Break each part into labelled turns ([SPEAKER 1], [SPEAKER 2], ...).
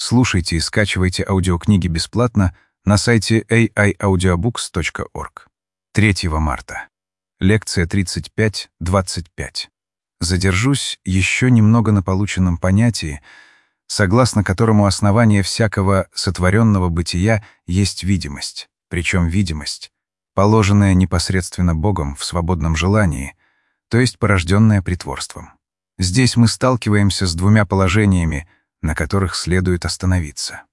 [SPEAKER 1] Слушайте и скачивайте аудиокниги бесплатно на сайте aiaudiobooks.org. 3 марта. Лекция 35.25. Задержусь еще немного на полученном понятии, согласно которому основание всякого сотворенного бытия есть видимость, причем видимость, положенная непосредственно Богом в свободном желании, то есть порожденная притворством. Здесь мы сталкиваемся с двумя положениями, на которых следует остановиться.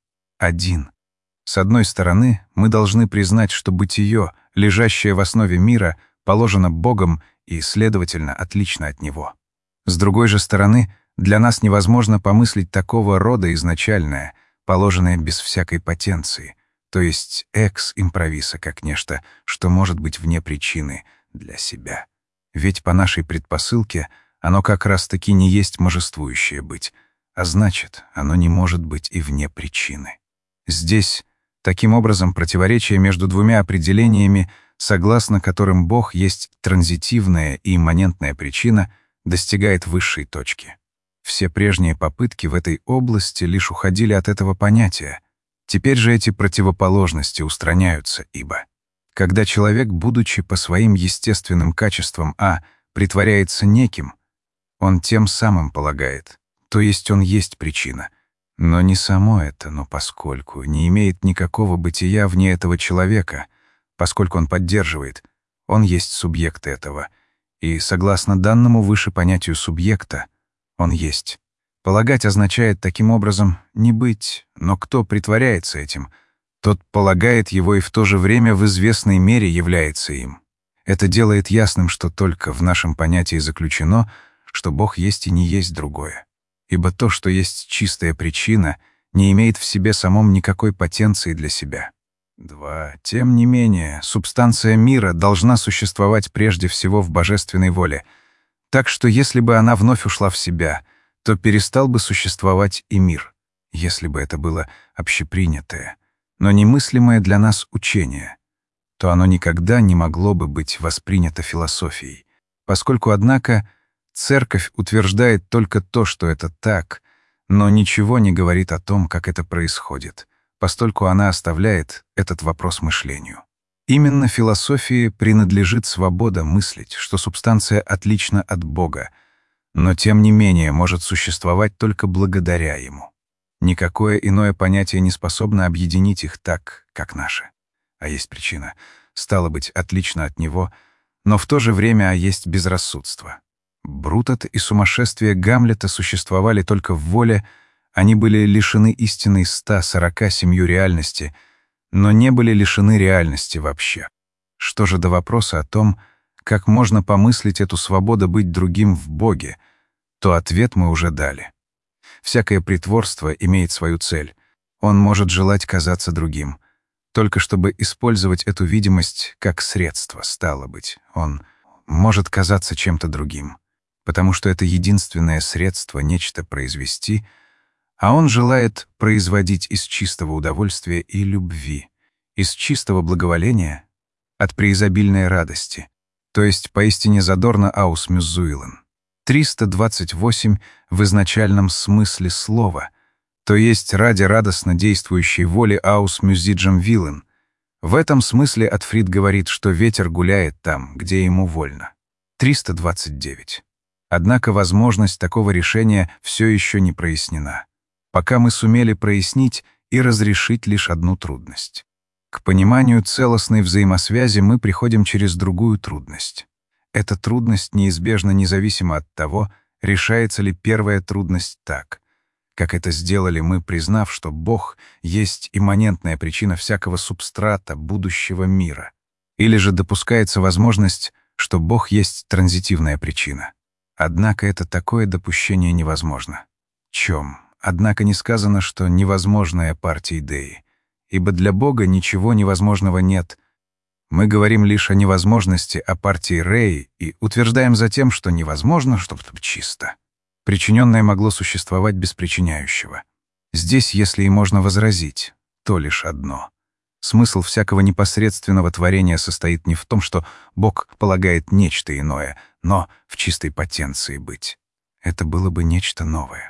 [SPEAKER 1] 1. С одной стороны, мы должны признать, что бытие, лежащее в основе мира, положено Богом и, следовательно, отлично от Него. С другой же стороны, для нас невозможно помыслить такого рода изначальное, положенное без всякой потенции, то есть экс импровиса как нечто, что может быть вне причины для себя. Ведь по нашей предпосылке оно как раз-таки не есть можествующее быть, а значит, оно не может быть и вне причины. Здесь, таким образом, противоречие между двумя определениями, согласно которым Бог есть транзитивная и имманентная причина, достигает высшей точки. Все прежние попытки в этой области лишь уходили от этого понятия. Теперь же эти противоположности устраняются, ибо когда человек, будучи по своим естественным качествам притворяется неким, он тем самым полагает, то есть он есть причина. Но не само это, но поскольку не имеет никакого бытия вне этого человека, поскольку он поддерживает, он есть субъект этого, и, согласно данному выше понятию субъекта, он есть. Полагать означает таким образом не быть, но кто притворяется этим, тот полагает его и в то же время в известной мере является им. Это делает ясным, что только в нашем понятии заключено, что Бог есть и не есть другое. Ибо то, что есть чистая причина, не имеет в себе самом никакой потенции для себя. 2. Тем не менее, субстанция мира должна существовать прежде всего в божественной воле, так что если бы она вновь ушла в себя, то перестал бы существовать и мир, если бы это было общепринятое, но немыслимое для нас учение, то оно никогда не могло бы быть воспринято философией, поскольку, однако, Церковь утверждает только то, что это так, но ничего не говорит о том, как это происходит, постольку она оставляет этот вопрос мышлению. Именно философии принадлежит свобода мыслить, что субстанция отлична от Бога, но тем не менее может существовать только благодаря Ему. Никакое иное понятие не способно объединить их так, как наше. А есть причина, стало быть, отлично от Него, но в то же время есть безрассудство. Брутат и сумасшествие Гамлета существовали только в воле, они были лишены истинной 147 реальности, но не были лишены реальности вообще. Что же до вопроса о том, как можно помыслить эту свободу быть другим в Боге, то ответ мы уже дали. Всякое притворство имеет свою цель. Он может желать казаться другим. Только чтобы использовать эту видимость как средство, стало быть, он может казаться чем-то другим, потому что это единственное средство нечто произвести, а он желает производить из чистого удовольствия и любви, из чистого благоволения, от преизобильной радости, то есть поистине задорно аус мюзуилен. 328 в изначальном смысле слова, то есть ради радостно действующей воли аус мюзиджем вилен. В этом смысле Отфрид говорит, что ветер гуляет там, где ему вольно. 329. Однако возможность такого решения все еще не прояснена, пока мы сумели прояснить и разрешить лишь одну трудность. К пониманию целостной взаимосвязи мы приходим через другую трудность. Эта трудность неизбежна независимо от того, решается ли первая трудность так, как это сделали мы, признав, что Бог есть имманентная причина всякого субстрата будущего мира, или же допускается возможность, что Бог есть транзитивная причина. Однако это такое допущение невозможно. Чем? Однако не сказано, что невозможная партия идеи, ибо для Бога ничего невозможного нет. Мы говорим лишь о невозможности о партии Рей и утверждаем затем, что невозможно, чтобы чисто. Причиненное могло существовать без причиняющего. Здесь, если и можно возразить, то лишь одно. Смысл всякого непосредственного творения состоит не в том, что Бог полагает нечто иное, но в чистой потенции быть. Это было бы нечто новое.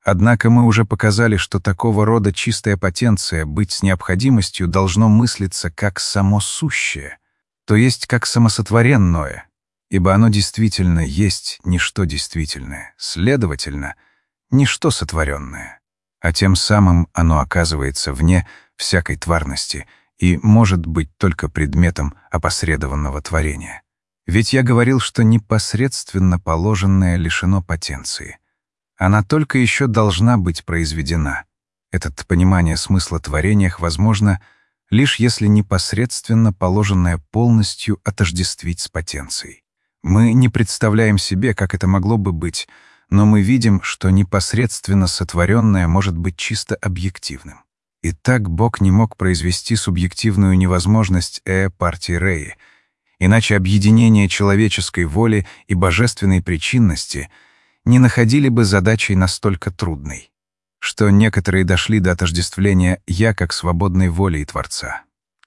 [SPEAKER 1] Однако мы уже показали, что такого рода чистая потенция быть с необходимостью должно мыслиться как само сущее, то есть как самосотворенное, ибо оно действительно есть ничто действительное, следовательно, ничто сотворенное, а тем самым оно оказывается вне всякой тварности и может быть только предметом опосредованного творения. Ведь я говорил, что непосредственно положенное лишено потенции. Она только еще должна быть произведена. Это понимание смысла творениях возможно лишь если непосредственно положенное полностью отождествить с потенцией. Мы не представляем себе, как это могло бы быть, но мы видим, что непосредственно сотворенное может быть чисто объективным. Итак, Бог не мог произвести субъективную невозможность партии Реи, иначе объединение человеческой воли и божественной причинности не находили бы задачей настолько трудной, что некоторые дошли до отождествления «я» как свободной волей Творца.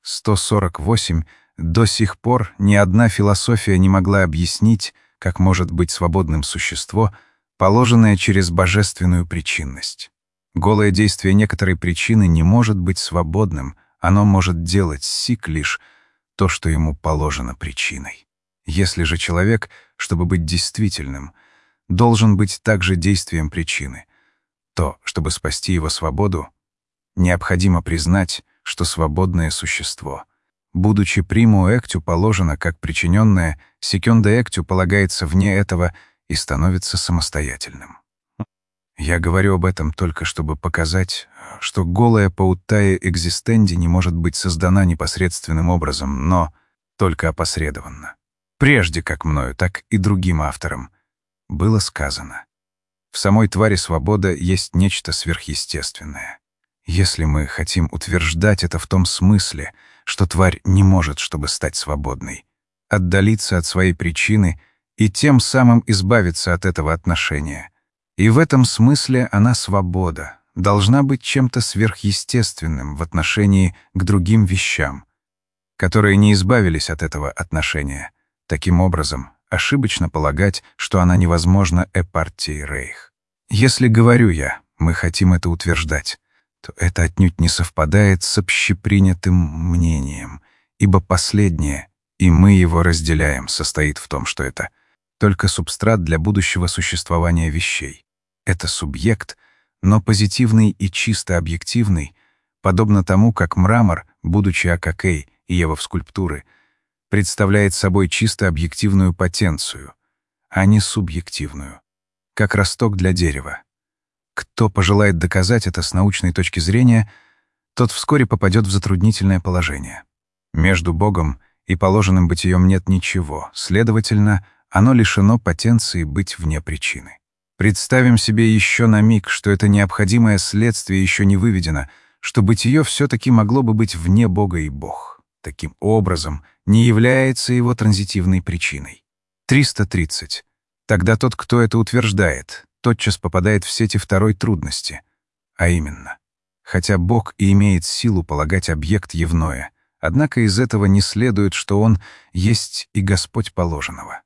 [SPEAKER 1] 148. До сих пор ни одна философия не могла объяснить, как может быть свободным существо, положенное через божественную причинность. Голое действие некоторой причины не может быть свободным, оно может делать сик лишь то, что ему положено причиной. Если же человек, чтобы быть действительным, должен быть также действием причины, то, чтобы спасти его свободу, необходимо признать, что свободное существо, будучи приму эктю положено как причиненное, секунда эктю полагается вне этого и становится самостоятельным. Я говорю об этом только чтобы показать, что голая паутая экзистенди не может быть создана непосредственным образом, но только опосредованно. Прежде как мною, так и другим авторам было сказано: в самой твари свобода есть нечто сверхъестественное. Если мы хотим утверждать это в том смысле, что тварь не может, чтобы стать свободной, отдалиться от своей причины и тем самым избавиться от этого отношения, и в этом смысле она свобода должна быть чем-то сверхъестественным в отношении к другим вещам, которые не избавились от этого отношения. Таким образом, ошибочно полагать, что она невозможна партии Рейх. Если, говорю я, мы хотим это утверждать, то это отнюдь не совпадает с общепринятым мнением, ибо последнее, и мы его разделяем, состоит в том, что это только субстрат для будущего существования вещей. Это субъект, но позитивный и чисто объективный, подобно тому, как мрамор, будучи акакей и Ева в скульптуры, представляет собой чисто объективную потенцию, а не субъективную, как росток для дерева. Кто пожелает доказать это с научной точки зрения, тот вскоре попадет в затруднительное положение. Между Богом и положенным бытием нет ничего, следовательно, оно лишено потенции быть вне причины. Представим себе еще на миг, что это необходимое следствие еще не выведено, что бытие все-таки могло бы быть вне Бога и Бог. Таким образом, не является его транзитивной причиной. 330. Тогда тот, кто это утверждает, тотчас попадает в сети второй трудности, а именно, хотя Бог и имеет силу полагать объект явное, однако из этого не следует, что Он есть и Господь положенного.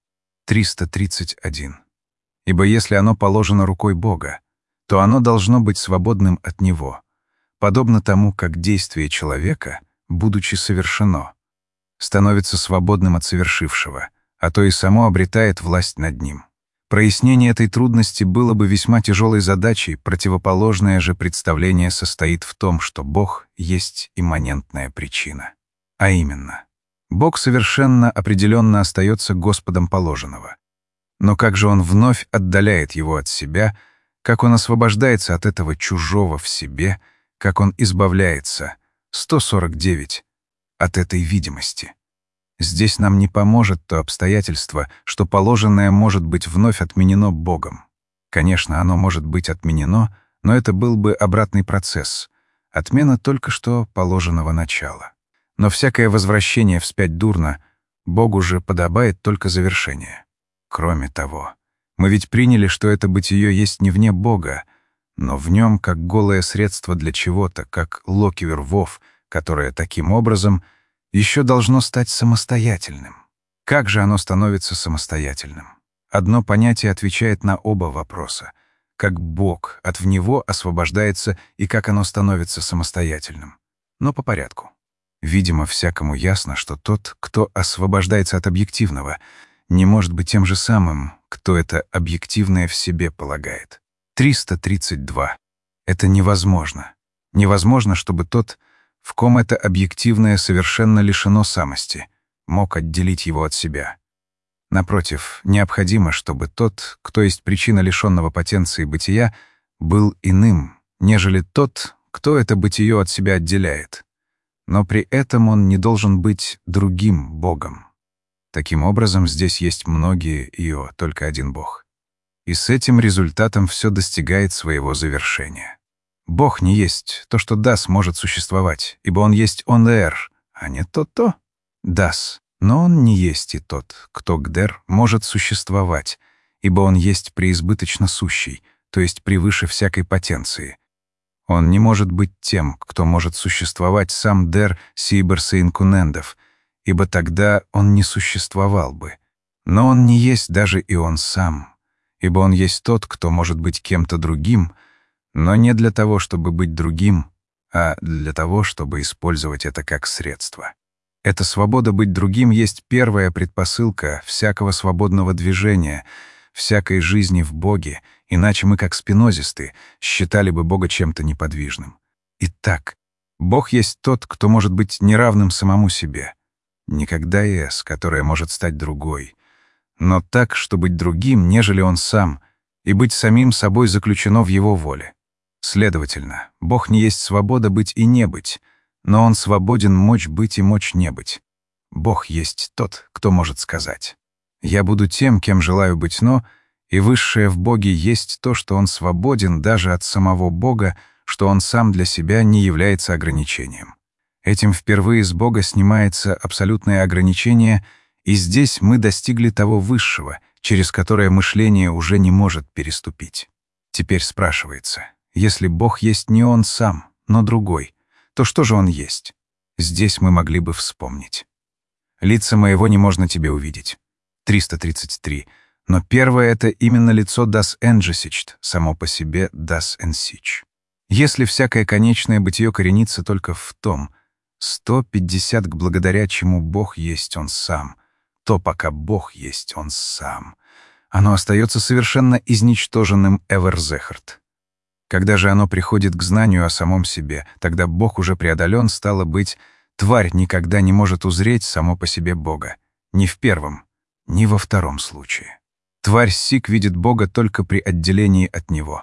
[SPEAKER 1] 331. Ибо если оно положено рукой Бога, то оно должно быть свободным от Него, подобно тому, как действие человека, будучи совершено, становится свободным от совершившего, а то и само обретает власть над ним. Прояснение этой трудности было бы весьма тяжелой задачей, противоположное же представление состоит в том, что Бог есть имманентная причина. А именно, Бог совершенно определенно остается Господом положенного. Но как же Он вновь отдаляет его от себя, как Он освобождается от этого чужого в себе, как Он избавляется, 149, от этой видимости. Здесь нам не поможет то обстоятельство, что положенное может быть вновь отменено Богом. Конечно, оно может быть отменено, но это был бы обратный процесс, отмена только что положенного начала. Но всякое возвращение вспять дурно, Богу же подобает только завершение. Кроме того, мы ведь приняли, что это бытие есть не вне Бога, но в нем как голое средство для чего-то, как локивер-вов, которое таким образом еще должно стать самостоятельным. Как же оно становится самостоятельным? Одно понятие отвечает на оба вопроса. как Бог от в него освобождается и как оно становится самостоятельным. Но по порядку. Видимо, всякому ясно, что тот, кто освобождается от объективного, не может быть тем же самым, кто это объективное в себе полагает. 332. Это невозможно. Невозможно, чтобы тот, в ком это объективное совершенно лишено самости, мог отделить его от себя. Напротив, необходимо, чтобы тот, кто есть причина лишенного потенции бытия, был иным, нежели тот, кто это бытие от себя отделяет. Но при этом он не должен быть другим Богом. Таким образом, здесь есть многие Ио, только один Бог. И с этим результатом все достигает своего завершения. Бог не есть то, что Дас может существовать, ибо Он есть Он-Эр, а не то-то. Дас, но Он не есть и тот, кто Гдер может существовать, ибо Он есть преизбыточно сущий, то есть превыше всякой потенции. Он не может быть тем, кто может существовать сам Дер Сиберса Инкунендов, ибо тогда он не существовал бы. Но он не есть даже и он сам, ибо он есть тот, кто может быть кем-то другим, но не для того, чтобы быть другим, а для того, чтобы использовать это как средство. Эта свобода быть другим есть первая предпосылка всякого свободного движения, всякой жизни в Боге, иначе мы, как спинозисты, считали бы Бога чем-то неподвижным. Итак, Бог есть тот, кто может быть неравным самому себе. Никогда С, которая может стать другой, но так, что быть другим, нежели Он сам, и быть самим собой заключено в Его воле. Следовательно, Бог не есть свобода быть и не быть, но Он свободен мочь быть и мочь не быть. Бог есть тот, кто может сказать: «Я буду тем, кем желаю быть, но...» И высшее в Боге есть то, что Он свободен даже от самого Бога, что Он сам для себя не является ограничением. Этим впервые с Бога снимается абсолютное ограничение, и здесь мы достигли того высшего, через которое мышление уже не может переступить. Теперь спрашивается, если Бог есть не Он сам, но другой, то что же Он есть? Здесь мы могли бы вспомнить. «Лица моего не можно тебе увидеть». 333. Но первое — это именно лицо Das Энджесичт, само по себе Das Энсич. Если всякое конечное бытие коренится только в том, 150 к благодаря чему Бог есть Он сам, то пока Бог есть Он сам, оно остается совершенно изничтоженным Эверзехард. Когда же оно приходит к знанию о самом себе, тогда Бог уже преодолен, стало быть, тварь никогда не может узреть само по себе Бога, ни в первом, ни во втором случае. Тварь сик видит Бога только при отделении от Него.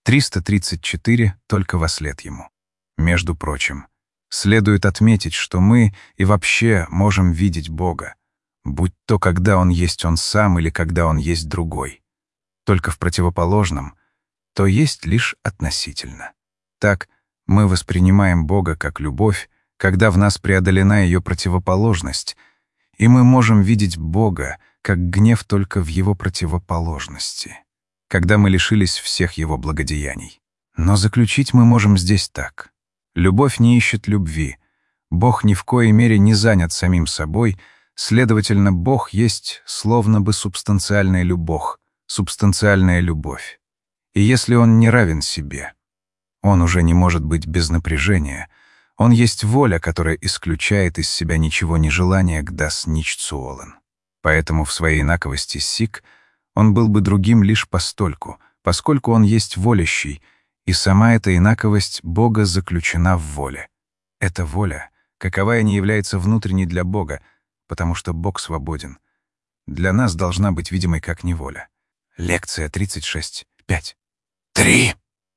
[SPEAKER 1] 334 только вослед Ему. Между прочим, следует отметить, что мы и вообще можем видеть Бога, будь то когда Он есть Он сам или когда Он есть другой. Только в противоположном, то есть лишь относительно. Так, мы воспринимаем Бога как любовь, когда в нас преодолена ее противоположность, и мы можем видеть Бога как гнев только в его противоположности, когда мы лишились всех его благодеяний. Но заключить мы можем здесь так. Любовь не ищет любви. Бог ни в коей мере не занят самим собой, следовательно, Бог есть словно бы субстанциальная любовь, субстанциальная любовь. И если Он не равен себе, Он уже не может быть без напряжения, Он есть воля, которая исключает из себя ничего нежелания к Das Ничцуолен. Поэтому в своей инаковости сик он был бы другим лишь постольку, поскольку он есть волящий, и сама эта инаковость Бога заключена в воле. Эта воля, каковая не является внутренней для Бога, потому что Бог свободен, для нас должна быть видимой как неволя. Лекция 36.5. 3.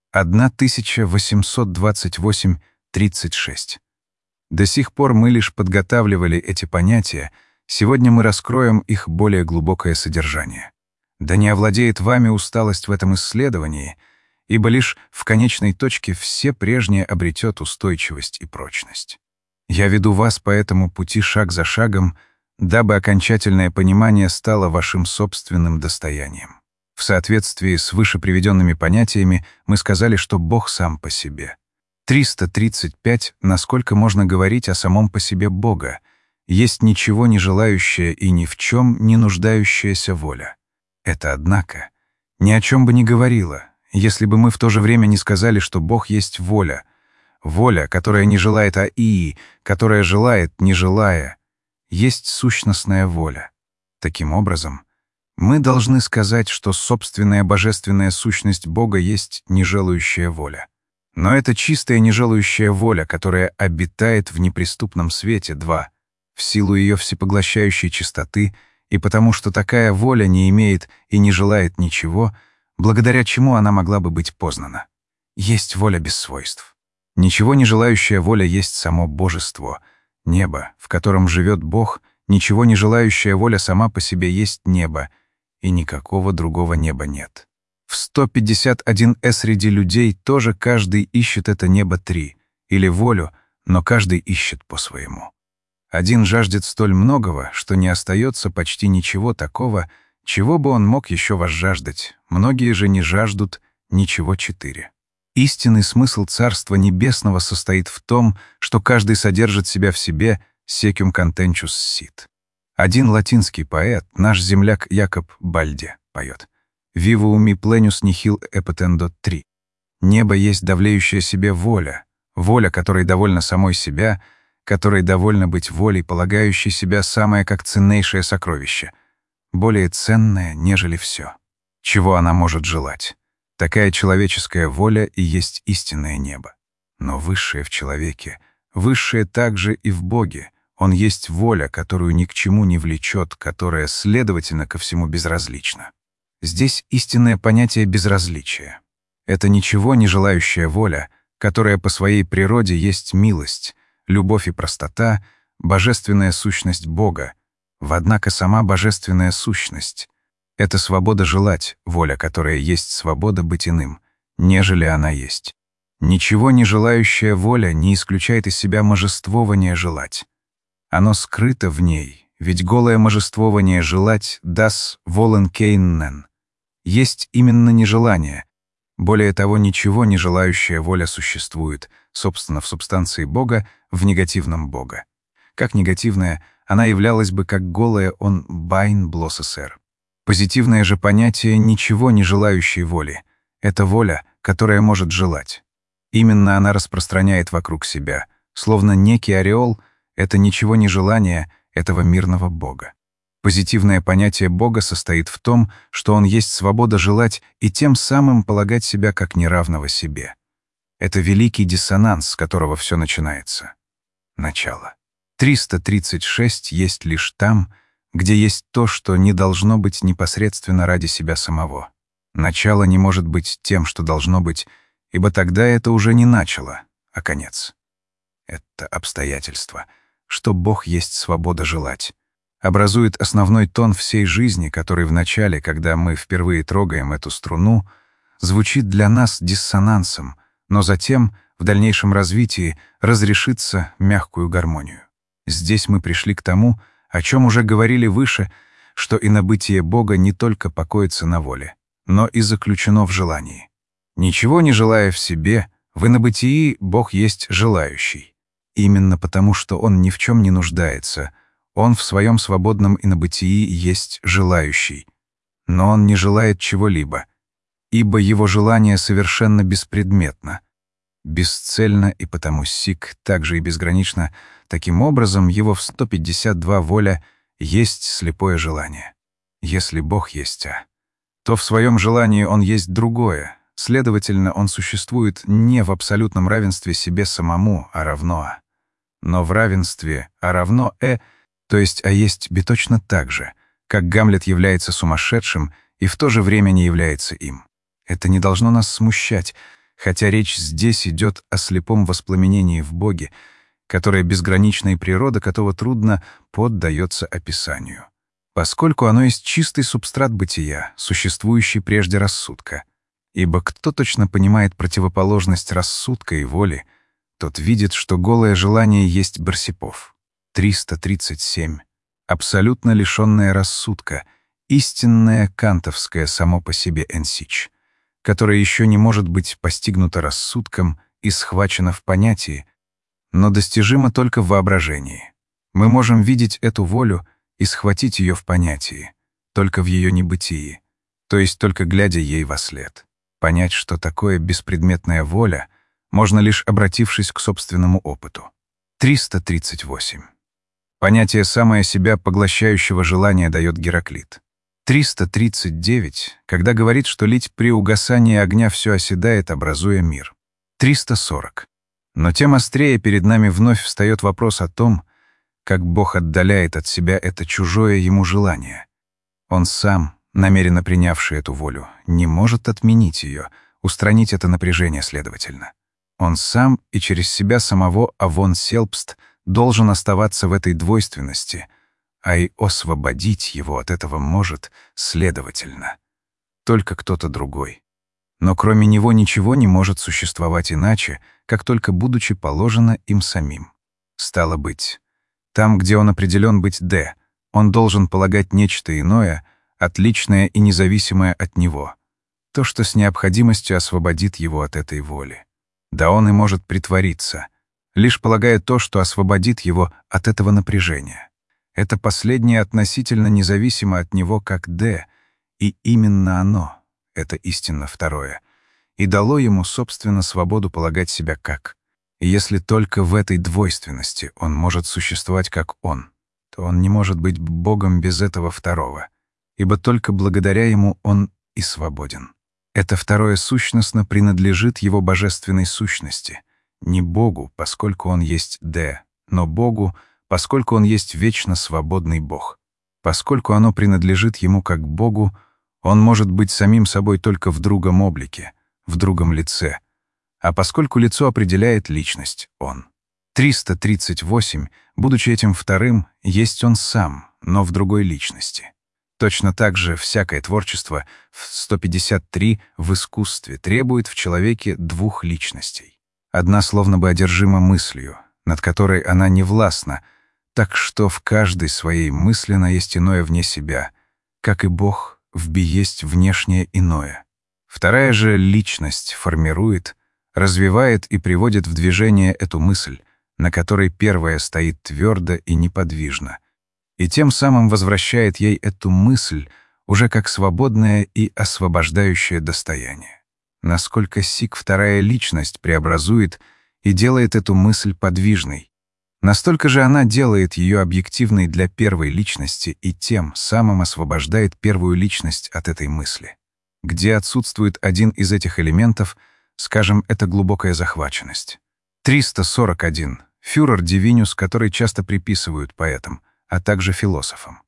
[SPEAKER 1] 1828.36. До сих пор мы лишь подготавливали эти понятия, сегодня мы раскроем их более глубокое содержание. Да не овладеет вами усталость в этом исследовании, ибо лишь в конечной точке все прежнее обретет устойчивость и прочность. Я веду вас по этому пути шаг за шагом, дабы окончательное понимание стало вашим собственным достоянием. В соответствии с выше приведенными понятиями мы сказали, что Бог сам по себе. 335. Насколько можно говорить о самом по себе Бога? Есть ничего не желающая и ни в чем не нуждающаяся воля. Это, однако, ни о чем бы не говорило, если бы мы в то же время не сказали, что Бог есть воля, воля, которая не желает аии, которая желает, не желая, есть сущностная воля. Таким образом, мы должны сказать, что собственная божественная сущность Бога есть нежелающая воля. Но это чистая нежелающая воля, которая обитает в неприступном свете, 2, в силу ее всепоглощающей чистоты, и потому что такая воля не имеет и не желает ничего, благодаря чему она могла бы быть познана. Есть воля без свойств. Ничего не желающая воля есть само божество, небо, в котором живет Бог, ничего не желающая воля сама по себе есть небо, и никакого другого неба нет. В 151 среди людей тоже каждый ищет это небо 3, или волю, но каждый ищет по-своему. Один жаждет столь многого, что не остается почти ничего такого, чего бы он мог еще возжаждать, многие же не жаждут ничего 4. Истинный смысл Царства Небесного состоит в том, что каждый содержит себя в себе «secum contentius sit». Один латинский поэт, наш земляк Якоб Бальде, поет «Vivum mi plenus nihil epitendo 3». Небо есть давлеющая себе воля, воля, которой довольна самой себя, которой довольна быть волей, полагающей себя самое как ценнейшее сокровище, более ценное, нежели все. Чего она может желать? Такая человеческая воля и есть истинное небо. Но высшее в человеке, высшее также и в Боге. Он есть воля, которую ни к чему не влечет, которая, следовательно, ко всему безразлична. Здесь истинное понятие безразличия. Это ничего не желающая воля, которая по своей природе есть милость, любовь и простота, божественная сущность Бога. Однако сама божественная сущность — это свобода желать, воля, которая есть свобода быть иным, нежели она есть. Ничего не желающая воля не исключает из себя можествование желать. Оно скрыто в ней, ведь голое можествование желать das Wollen kennen есть именно нежелание. Более того, ничего не желающая воля существует, собственно, в субстанции Бога, в негативном Бога. Как негативная, она являлась бы как голая он «байн блоссесер». Позитивное же понятие ничего не желающей воли — это воля, которая может желать. Именно она распространяет вокруг себя, словно некий ореол — это ничего не желание этого мирного Бога. Позитивное понятие Бога состоит в том, что Он есть свобода желать и тем самым полагать себя как неравного себе. Это великий диссонанс, с которого все начинается. Начало. 336 есть лишь там, где есть то, что не должно быть непосредственно ради себя самого. Начало не может быть тем, что должно быть, ибо тогда это уже не начало, а конец. Это обстоятельство, что Бог есть свобода желать, образует основной тон всей жизни, который в начале, когда мы впервые трогаем эту струну, звучит для нас диссонансом, но затем, в дальнейшем развитии, разрешится мягкую гармонию. Здесь мы пришли к тому, о чем уже говорили выше, что инобытие Бога не только покоится на воле, но и заключено в желании. Ничего не желая в себе, в инобытии Бог есть желающий. Именно потому, что Он ни в чем не нуждается, Он в своем свободном инобытии есть желающий. Но Он не желает чего-либо, ибо Его желание совершенно беспредметно, бесцельно и потому сик, также и безгранично. Таким образом, Его в 152 воля есть слепое желание. Если Бог есть то в своем желании Он есть другое, следовательно, Он существует не в абсолютном равенстве себе самому, а равно но в равенстве, а равно то есть есть би точно так же, как Гамлет является сумасшедшим и в то же время не является им. Это не должно нас смущать, хотя речь здесь идет о слепом воспламенении в Боге, которое безграничная природа, которого трудно поддается описанию, поскольку оно есть чистый субстрат бытия, существующий прежде рассудка. Ибо кто точно понимает противоположность рассудка и воли, тот видит, что голое желание есть Барсипов. 337. Абсолютно лишенное рассудка, истинное кантовское само по себе энсич, которое еще не может быть постигнуто рассудком и схвачено в понятии, но достижимо только в воображении. Мы можем видеть эту волю и схватить ее в понятии, только в ее небытии, то есть только глядя ей вослед. Понять, что такое беспредметная воля, можно лишь обратившись к собственному опыту. 338. Понятие самое себя поглощающего желания дает Гераклит. 339, когда говорит, что лить при угасании огня все оседает, образуя мир. 340. Но тем острее перед нами вновь встает вопрос о том, как Бог отдаляет от себя это чужое ему желание. Он сам, намеренно принявший эту волю, не может отменить ее, устранить это напряжение следовательно. Он сам и через себя самого Авон Селбст должен оставаться в этой двойственности, а и освободить его от этого может, следовательно, только кто-то другой. Но кроме него ничего не может существовать иначе, как только будучи положено им самим. Стало быть, там, где он определен быть «Д», он должен полагать нечто иное, отличное и независимое от него, то, что с необходимостью освободит его от этой воли. Да он и может притвориться, лишь полагая то, что освободит его от этого напряжения. Это последнее относительно независимо от него как «Д», и именно оно, это истинно второе, и дало ему, собственно, свободу полагать себя как. И если только в этой двойственности он может существовать как он, то он не может быть Богом без этого второго, ибо только благодаря ему он и свободен. Это второе сущностно принадлежит его божественной сущности, не Богу, поскольку он есть «Д», но Богу, поскольку он есть вечно свободный Бог. Поскольку оно принадлежит ему как Богу, он может быть самим собой только в другом облике, в другом лице, а поскольку лицо определяет личность, он. 338, будучи этим вторым, есть он сам, но в другой личности. Точно так же всякое творчество в 153 в искусстве требует в человеке двух личностей. Одна словно бы одержима мыслью, над которой она не властна, так что в каждой своей мысленно есть иное вне себя, как и Бог в Би есть внешнее иное. Вторая же личность формирует, развивает и приводит в движение эту мысль, на которой первая стоит твердо и неподвижно, и тем самым возвращает ей эту мысль уже как свободное и освобождающее достояние. Насколько сик вторая личность преобразует и делает эту мысль подвижной, настолько же она делает ее объективной для первой личности и тем самым освобождает первую личность от этой мысли. Где отсутствует один из этих элементов, скажем, это глубокая захваченность. 341. Фюрер Дивинюс, который часто приписывают поэтам, а также философам.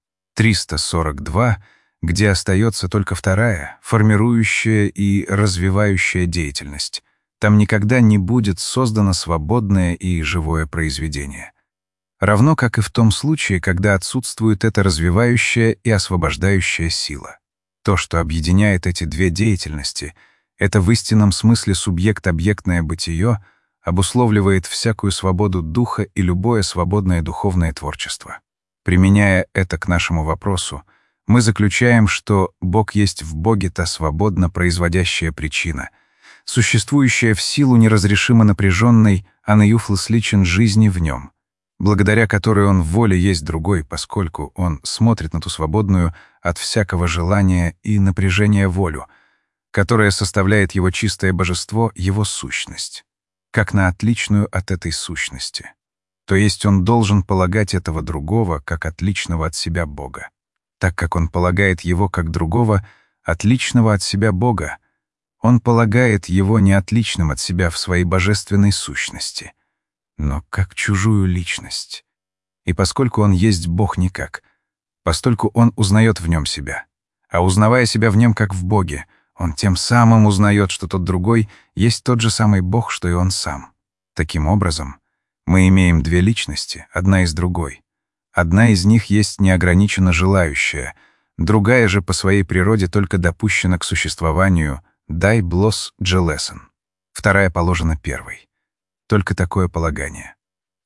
[SPEAKER 1] 342, где остается только вторая, формирующая и развивающая деятельность. Там никогда не будет создано свободное и живое произведение. Равно как и в том случае, когда отсутствует эта развивающая и освобождающая сила. То, что объединяет эти две деятельности, это в истинном смысле субъект-объектное бытие, обусловливает всякую свободу духа и любое свободное духовное творчество. Применяя это к нашему вопросу, мы заключаем, что Бог есть в Боге та свободно производящая причина, существующая в силу неразрешимо напряженной анаюфлосличен жизни в нем, благодаря которой он в воле есть другой, поскольку он смотрит на ту свободную от всякого желания и напряжения волю, которая составляет его чистое божество, его сущность, как на отличную от этой сущности. То есть он должен полагать этого другого как отличного от себя Бога. Так как он полагает его как другого, отличного от себя Бога, он полагает его не отличным от себя в своей божественной сущности, но как чужую личность. И поскольку он есть Бог никак, постольку он узнает в нем себя, а узнавая себя в нем как в Боге, он тем самым узнает, что тот другой есть тот же самый Бог, что и он сам. Таким образом, мы имеем две личности, одна из другой. Одна из них есть неограниченно желающая, другая же по своей природе только допущена к существованию «дай блос джелесен». Вторая положена первой. Только такое полагание.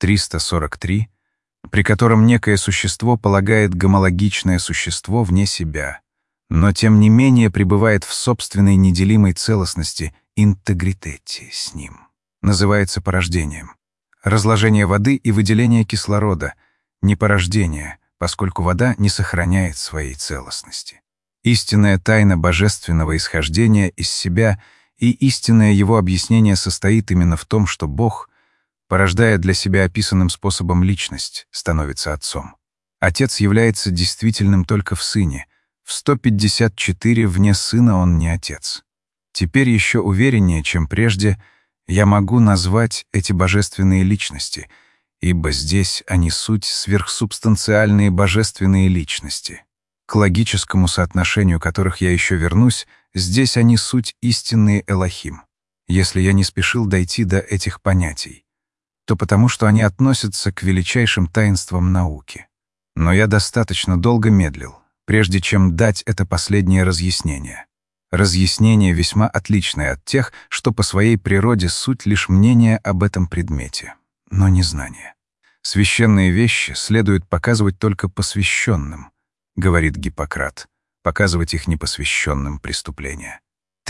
[SPEAKER 1] 343, при котором некое существо полагает гомологичное существо вне себя, но тем не менее пребывает в собственной неделимой целостности, интегритете с ним. Называется порождением. Разложение воды и выделение кислорода — не порождение, поскольку вода не сохраняет своей целостности. Истинная тайна божественного исхождения из себя И истинное его объяснение состоит именно в том, что Бог, порождая для себя описанным способом личность, становится Отцом. Отец является действительным только в Сыне. В 154 вне Сына он не Отец. Теперь еще увереннее, чем прежде, я могу назвать эти божественные личности, ибо здесь они суть сверхсубстанциальные божественные личности. К логическому соотношению которых я еще вернусь, здесь они суть истинные Элохим. Если я не спешил дойти до этих понятий, то потому что они относятся к величайшим таинствам науки. Но я достаточно долго медлил, прежде чем дать это последнее разъяснение. Разъяснение весьма отличное от тех, что по своей природе суть лишь мнение об этом предмете, но не знание. Священные вещи следует показывать только посвященным, говорит Гиппократ, показывать их непосвященным преступления.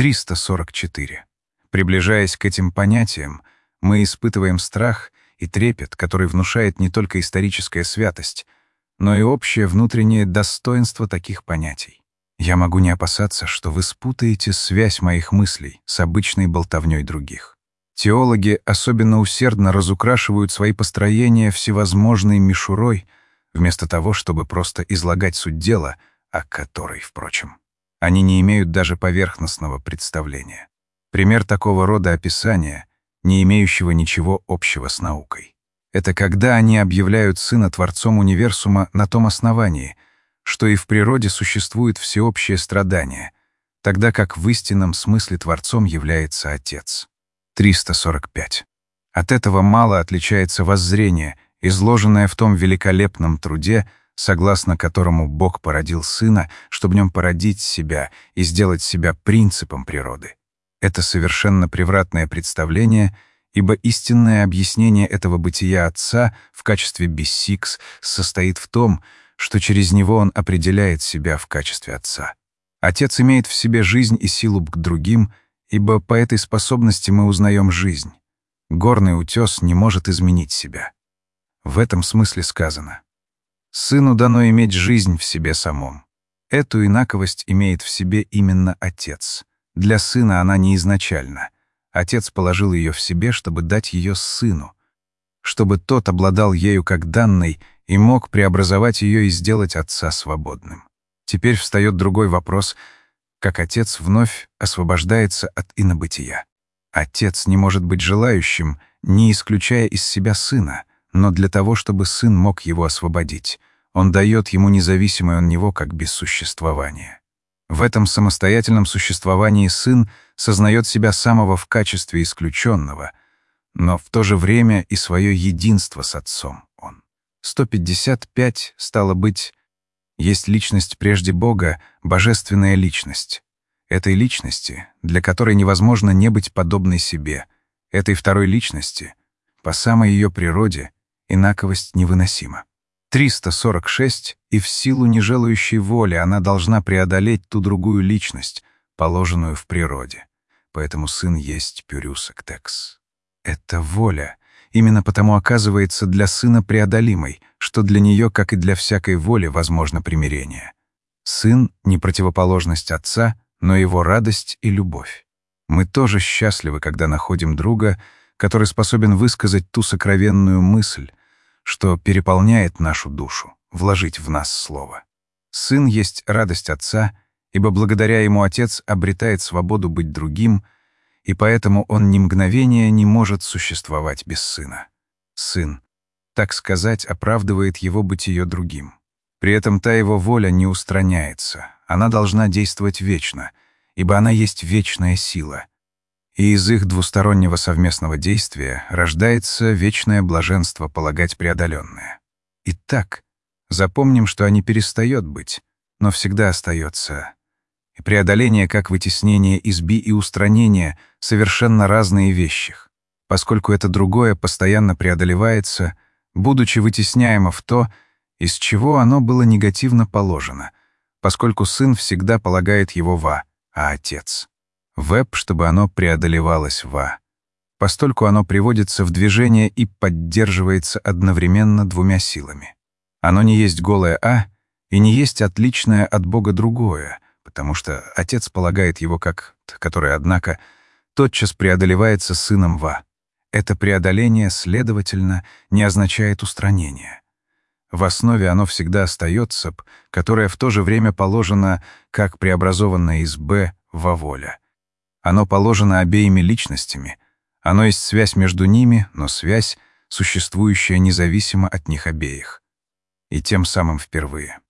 [SPEAKER 1] 344. Приближаясь к этим понятиям, мы испытываем страх и трепет, который внушает не только историческая святость, но и общее внутреннее достоинство таких понятий. Я могу не опасаться, что вы спутаете связь моих мыслей с обычной болтовней других. Теологи особенно усердно разукрашивают свои построения всевозможной мишурой, вместо того, чтобы просто излагать суть дела, о которой, впрочем, они не имеют даже поверхностного представления. Пример такого рода описания, не имеющего ничего общего с наукой. Это когда они объявляют Сына Творцом универсума на том основании, что и в природе существует всеобщее страдание, тогда как в истинном смысле Творцом является Отец. 345. От этого мало отличается воззрение, изложенное в том великолепном труде, согласно которому Бог породил Сына, чтобы в нем породить себя и сделать себя принципом природы. Это совершенно превратное представление, ибо истинное объяснение этого бытия Отца в качестве биссикс состоит в том, что через него он определяет себя в качестве Отца. Отец имеет в себе жизнь и силу к другим, ибо по этой способности мы узнаем жизнь. Горный утес не может изменить себя. В этом смысле сказано: «Сыну дано иметь жизнь в себе самом». Эту инаковость имеет в себе именно Отец. Для Сына она не изначальна. Отец положил ее в себе, чтобы дать ее Сыну, чтобы тот обладал ею как данной и мог преобразовать ее и сделать Отца свободным. Теперь встает другой вопрос, как Отец вновь освобождается от инобытия. Отец не может быть желающим, не исключая из себя Сына, но для того, чтобы Сын мог его освободить, Он дает ему независимое от него как без существования. В этом самостоятельном существовании Сын сознает себя самого в качестве исключенного, но в то же время и свое единство с Отцом Он. 155, стало быть, есть личность прежде Бога, божественная личность. Этой личности, для которой невозможно не быть подобной себе, этой второй личности, по самой ее природе, инаковость невыносима. 346, и в силу нежелающей воли она должна преодолеть ту другую личность, положенную в природе. Поэтому Сын есть пюрюс эктекс. Это воля. Именно потому оказывается для Сына преодолимой, что для нее, как и для всякой воли, возможно примирение. Сын — не противоположность Отца, но его радость и любовь. Мы тоже счастливы, когда находим друга, который способен высказать ту сокровенную мысль, что переполняет нашу душу, вложить в нас слово. Сын есть радость Отца, ибо благодаря ему Отец обретает свободу быть другим, и поэтому он ни мгновения не может существовать без Сына. Сын, так сказать, оправдывает его бытие другим. При этом та его воля не устраняется, она должна действовать вечно, ибо она есть вечная сила. И из их двустороннего совместного действия рождается вечное блаженство полагать преодоленное. Итак, запомним, что они перестает быть, но всегда остается. И преодоление, как вытеснение изби и устранение, совершенно разные вещи, поскольку это другое постоянно преодолевается, будучи вытесняемо в то, из чего оно было негативно положено, поскольку Сын всегда полагает его во, а Отец веб, чтобы оно преодолевалось во, постольку оно приводится в движение и поддерживается одновременно двумя силами. Оно не есть голое «а» и не есть отличное от Бога другое, потому что Отец полагает его как, которое, однако, тотчас преодолевается Сыном Ва. Это преодоление, следовательно, не означает устранение. В основе оно всегда остается, которое в то же время положено как преобразованное из Б во воля. Оно положено обеими личностями, оно есть связь между ними, но связь, существующая независимо от них обеих. И тем самым впервые.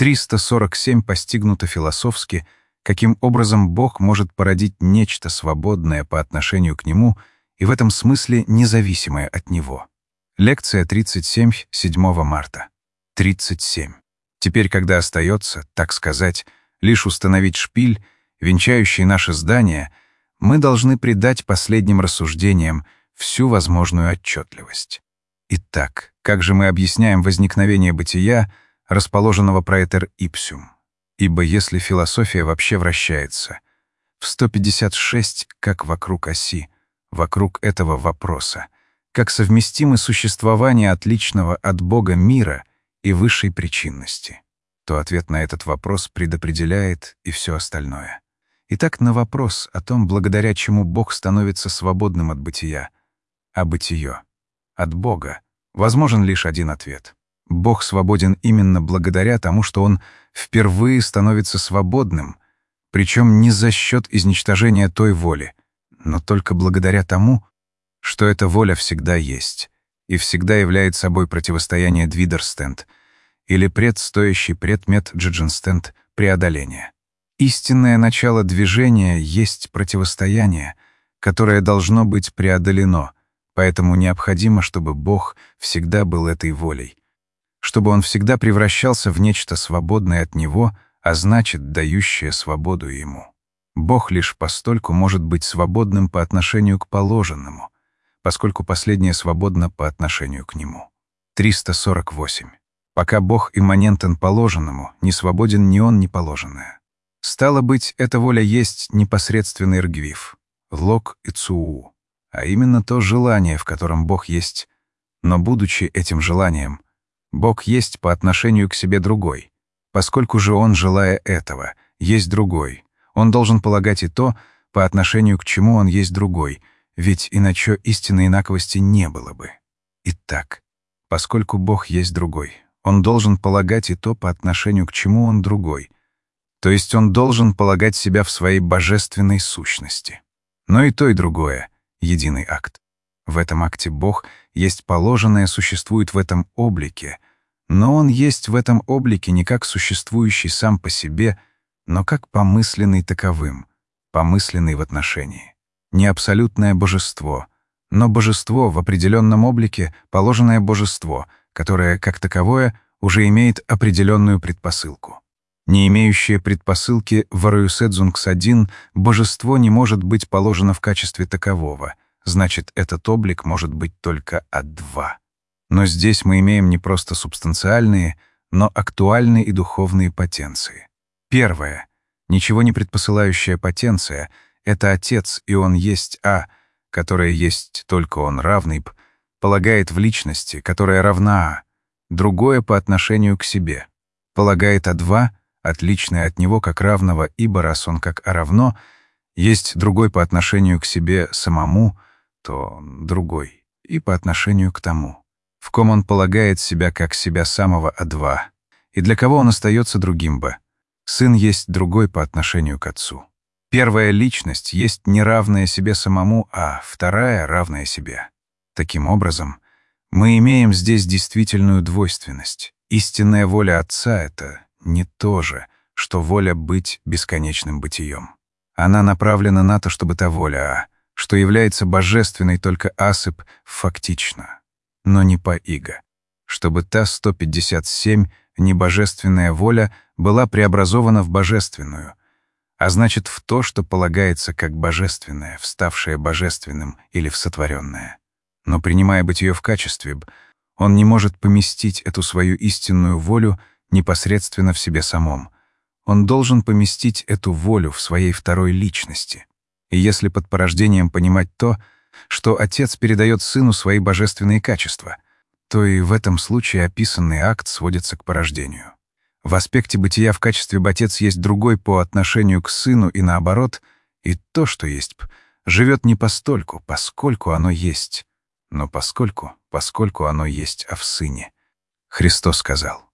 [SPEAKER 1] 347 постигнуто философски, каким образом Бог может породить нечто свободное по отношению к Нему и в этом смысле независимое от Него. Лекция 37, 7 марта. 37. Теперь, когда остается, так сказать, лишь установить шпиль, венчающий наше здание, мы должны придать последним рассуждениям всю возможную отчетливость. Итак, как же мы объясняем возникновение бытия, расположенного праэтер ипсум? Ибо если философия вообще вращается в 156 как вокруг оси, вокруг этого вопроса, как совместимы существование отличного от Бога мира и высшей причинности, то ответ на этот вопрос предопределяет и все остальное. Итак, на вопрос о том, благодаря чему Бог становится свободным от бытия, а бытие от Бога, возможен лишь один ответ. Бог свободен именно благодаря тому, что Он впервые становится свободным, причем не за счет изничтожения той воли, но только благодаря тому, что эта воля всегда есть и всегда является собой противостояние двидерстенд или предстоящий предмет джидженстенд преодоления. Истинное начало движения есть противостояние, которое должно быть преодолено, поэтому необходимо, чтобы Бог всегда был этой волей, чтобы Он всегда превращался в нечто свободное от Него, а значит, дающее свободу Ему. Бог лишь постольку может быть свободным по отношению к положенному, поскольку последнее свободно по отношению к Нему. 348. Пока Бог имманентен положенному, не свободен ни Он, ни положенное. Стало быть, эта воля есть непосредственный ргвив, лог и цуу, а именно то желание, в котором Бог есть. Но будучи этим желанием, Бог есть по отношению к себе другой. Поскольку же Он, желая этого, есть другой, Он должен полагать и то, по отношению к чему Он есть другой, ведь иначе истинной инаковости не было бы. Итак, поскольку Бог есть другой, Он должен полагать и то, по отношению к чему Он другой, то есть Он должен полагать себя в своей божественной сущности. Но и то, и другое — единый акт. В этом акте Бог есть положенное, существует в этом облике, но Он есть в этом облике не как существующий сам по себе, но как помысленный таковым, помысленный в отношении. Не абсолютное божество, но божество в определенном облике, положенное божество, которое, как таковое, уже имеет определенную предпосылку. Не имеющее предпосылки в Аруюседзунгс-1 божество не может быть положено в качестве такового, значит, этот облик может быть только А2. Но здесь мы имеем не просто субстанциальные, но актуальные и духовные потенции. Первое. Ничего не предпосылающая потенция — это Отец, и Он есть А, которая есть только Он равный П, полагает в личности, которая равна А, другое по отношению к себе. Полагает А2, отличное от него как равного, ибо раз он как А равно, есть другой по отношению к себе самому, то другой и по отношению к тому, в ком он полагает себя как себя самого А2, и для кого он остается другим Б. Сын есть другой по отношению к Отцу. Первая личность есть неравная себе самому, а вторая — равная себе. Таким образом, мы имеем здесь действительную двойственность. Истинная воля Отца — это не то же, что воля быть бесконечным бытием. Она направлена на то, чтобы та воля А, что является божественной только асып фактично, но не по иго, чтобы та 157 небожественная воля была преобразована в божественную, а значит в то, что полагается как божественное, вставшее божественным или в сотворенное. Но принимая бытие в качестве, он не может поместить эту свою истинную волю непосредственно в себе самом. Он должен поместить эту волю в своей второй личности. И если под порождением понимать то, что Отец передает Сыну свои божественные качества, то и в этом случае описанный акт сводится к порождению. В аспекте бытия в качестве Отец есть другой по отношению к Сыну и наоборот, и то, что есть живет не постольку, поскольку оно есть, но поскольку оно есть, а в Сыне. Христос сказал.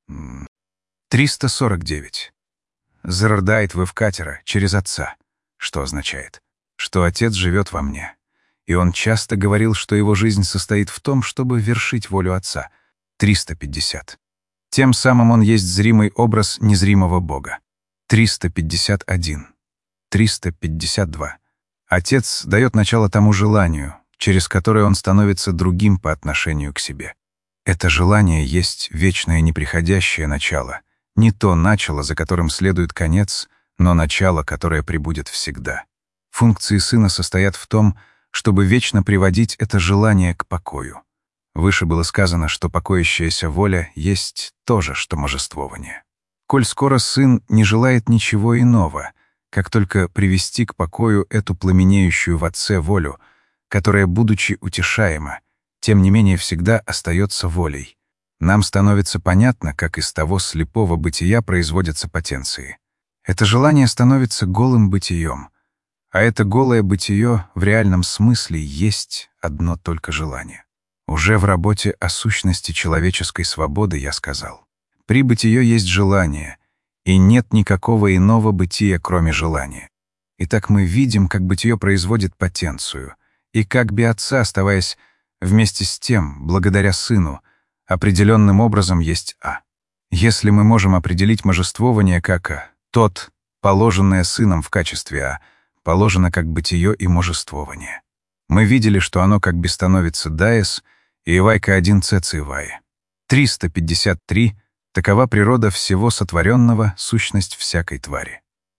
[SPEAKER 1] 349. «Зарождает вы в катера через Отца», что означает, что Отец живет во мне. И Он часто говорил, что Его жизнь состоит в том, чтобы вершить волю Отца. 350. Тем самым Он есть зримый образ незримого Бога. 351. 352. Отец дает начало тому желанию, через которое Он становится другим по отношению к себе. Это желание есть вечное неприходящее начало, не то начало, за которым следует конец, но начало, которое пребудет всегда. Функции Сына состоят в том, чтобы вечно приводить это желание к покою. Выше было сказано, что покоящаяся воля есть то же, что мужествование. Коль скоро Сын не желает ничего иного, как только привести к покою эту пламенеющую в Отце волю, которая, будучи утешаема, тем не менее всегда остается волей, нам становится понятно, как из того слепого бытия производятся потенции. Это желание становится голым бытием, а это голое бытие в реальном смысле есть одно только желание. Уже в работе о сущности человеческой свободы я сказал: при бытие есть желание, и нет никакого иного бытия, кроме желания. Итак, мы видим, как бытие производит потенцию, и как би Отца, оставаясь вместе с тем, благодаря Сыну, определенным образом есть А. Если мы можем определить мужествование как А, тот, положенное Сыном в качестве А, положено как бытие и мужествование. Мы видели, что оно как бы становится даес и ивайка 1 цецивае. 353. Такова природа всего сотворенного, сущность всякой твари.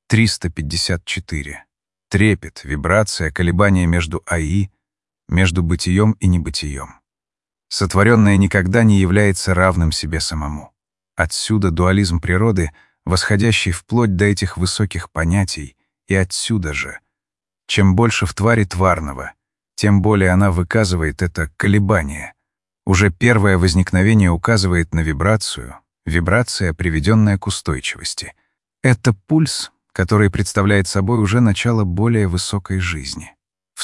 [SPEAKER 1] 354. Трепет, вибрация, колебания между А и, между бытием и небытием. Сотворенное никогда не является равным себе самому. Отсюда дуализм природы, восходящий вплоть до этих высоких понятий, и отсюда же. Чем больше в твари тварного, тем более она выказывает это колебание. Уже первое возникновение указывает на вибрацию, вибрация, приведенная к устойчивости. Это пульс, который представляет собой уже начало более высокой жизни. В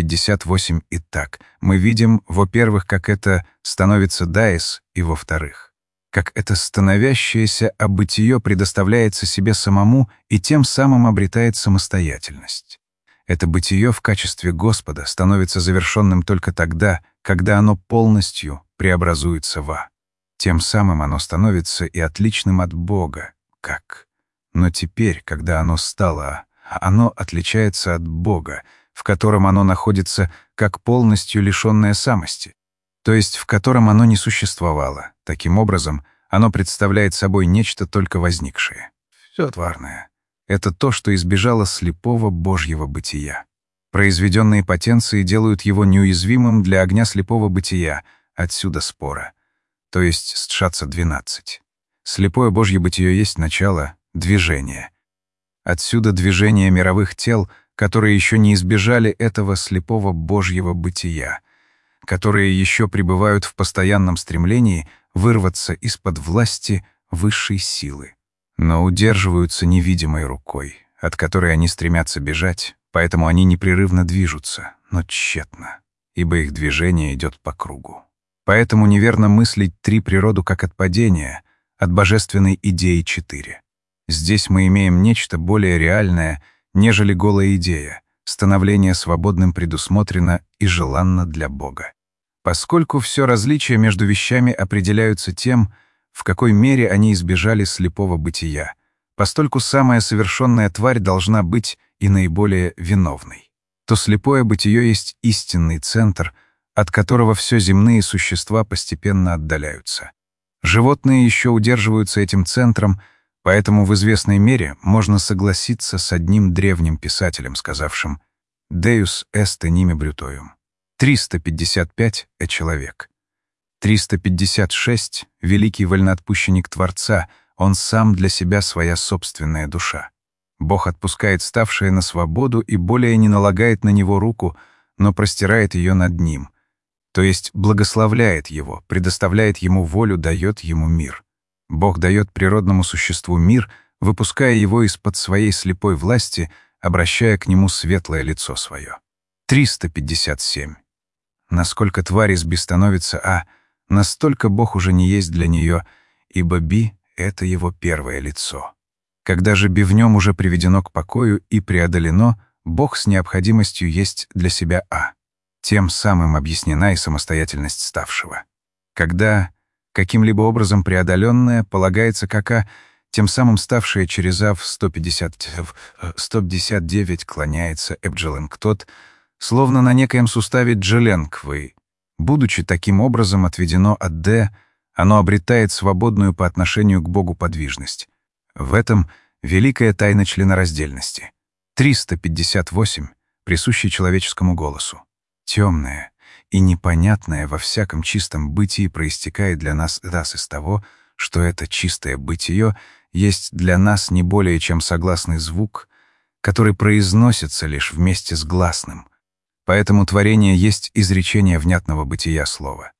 [SPEAKER 1] 158 и так мы видим, во-первых, как это становится даес, и во-вторых, как это становящееся бытие предоставляется себе самому и тем самым обретает самостоятельность. Это бытие в качестве Господа становится завершенным только тогда, когда оно полностью преобразуется в А. Тем самым оно становится и отличным от Бога, как. Но теперь, когда оно стало А, оно отличается от Бога, в котором оно находится как полностью лишенное самости, то есть в котором оно не существовало. Таким образом, оно представляет собой нечто только возникшее. Все тварное — это то, что избежало слепого Божьего бытия. Произведенные потенции делают его неуязвимым для огня слепого бытия, отсюда спора. То есть Стшаца 12. Слепое Божье бытие есть начало движения. Отсюда движение мировых тел, которые еще не избежали этого слепого Божьего бытия, которые еще пребывают в постоянном стремлении вырваться из-под власти высшей силы, но удерживаются невидимой рукой, от которой они стремятся бежать, поэтому они непрерывно движутся, но тщетно, ибо их движение идет по кругу. Поэтому неверно мыслить 3 природу как от падения, от божественной идеи 4. Здесь мы имеем нечто более реальное, нежели голая идея. Становление свободным предусмотрено и желанно для Бога. Поскольку все различия между вещами определяются тем, в какой мере они избежали слепого бытия, постольку самая совершенная тварь должна быть и наиболее виновной, то слепое бытие есть истинный центр, от которого все земные существа постепенно отдаляются. Животные еще удерживаются этим центром, поэтому в известной мере можно согласиться с одним древним писателем, сказавшим «Deus est nime brutoium». 355 — человек. 356 — великий вольноотпущенник Творца, он сам для себя своя собственная душа. Бог отпускает ставшее на свободу и более не налагает на него руку, но простирает ее над ним, то есть благословляет его, предоставляет ему волю, дает ему мир. Бог дает природному существу мир, выпуская его из-под своей слепой власти, обращая к нему светлое лицо свое. 357. Насколько тварь из Би становится А, настолько Бог уже не есть для нее, ибо Би — это его первое лицо. Когда же Би в нем уже приведено к покою и преодолено, Бог с необходимостью есть для себя А. Тем самым объяснена и самостоятельность ставшего. Когда каким-либо образом преодоленное полагается как А, тем самым ставшее через А в 159 клоняется Эбджеленг тот, словно на некоем суставе Джеленквы. Будучи таким образом отведено от Д, оно обретает свободную по отношению к Богу подвижность. В этом великая тайна членораздельности. 358, присущий человеческому голосу. Темное и непонятное во всяком чистом бытии проистекает для нас из того, что это чистое бытие есть для нас не более чем согласный звук, который произносится лишь вместе с гласным. Поэтому творение есть изречение внятного бытия слова.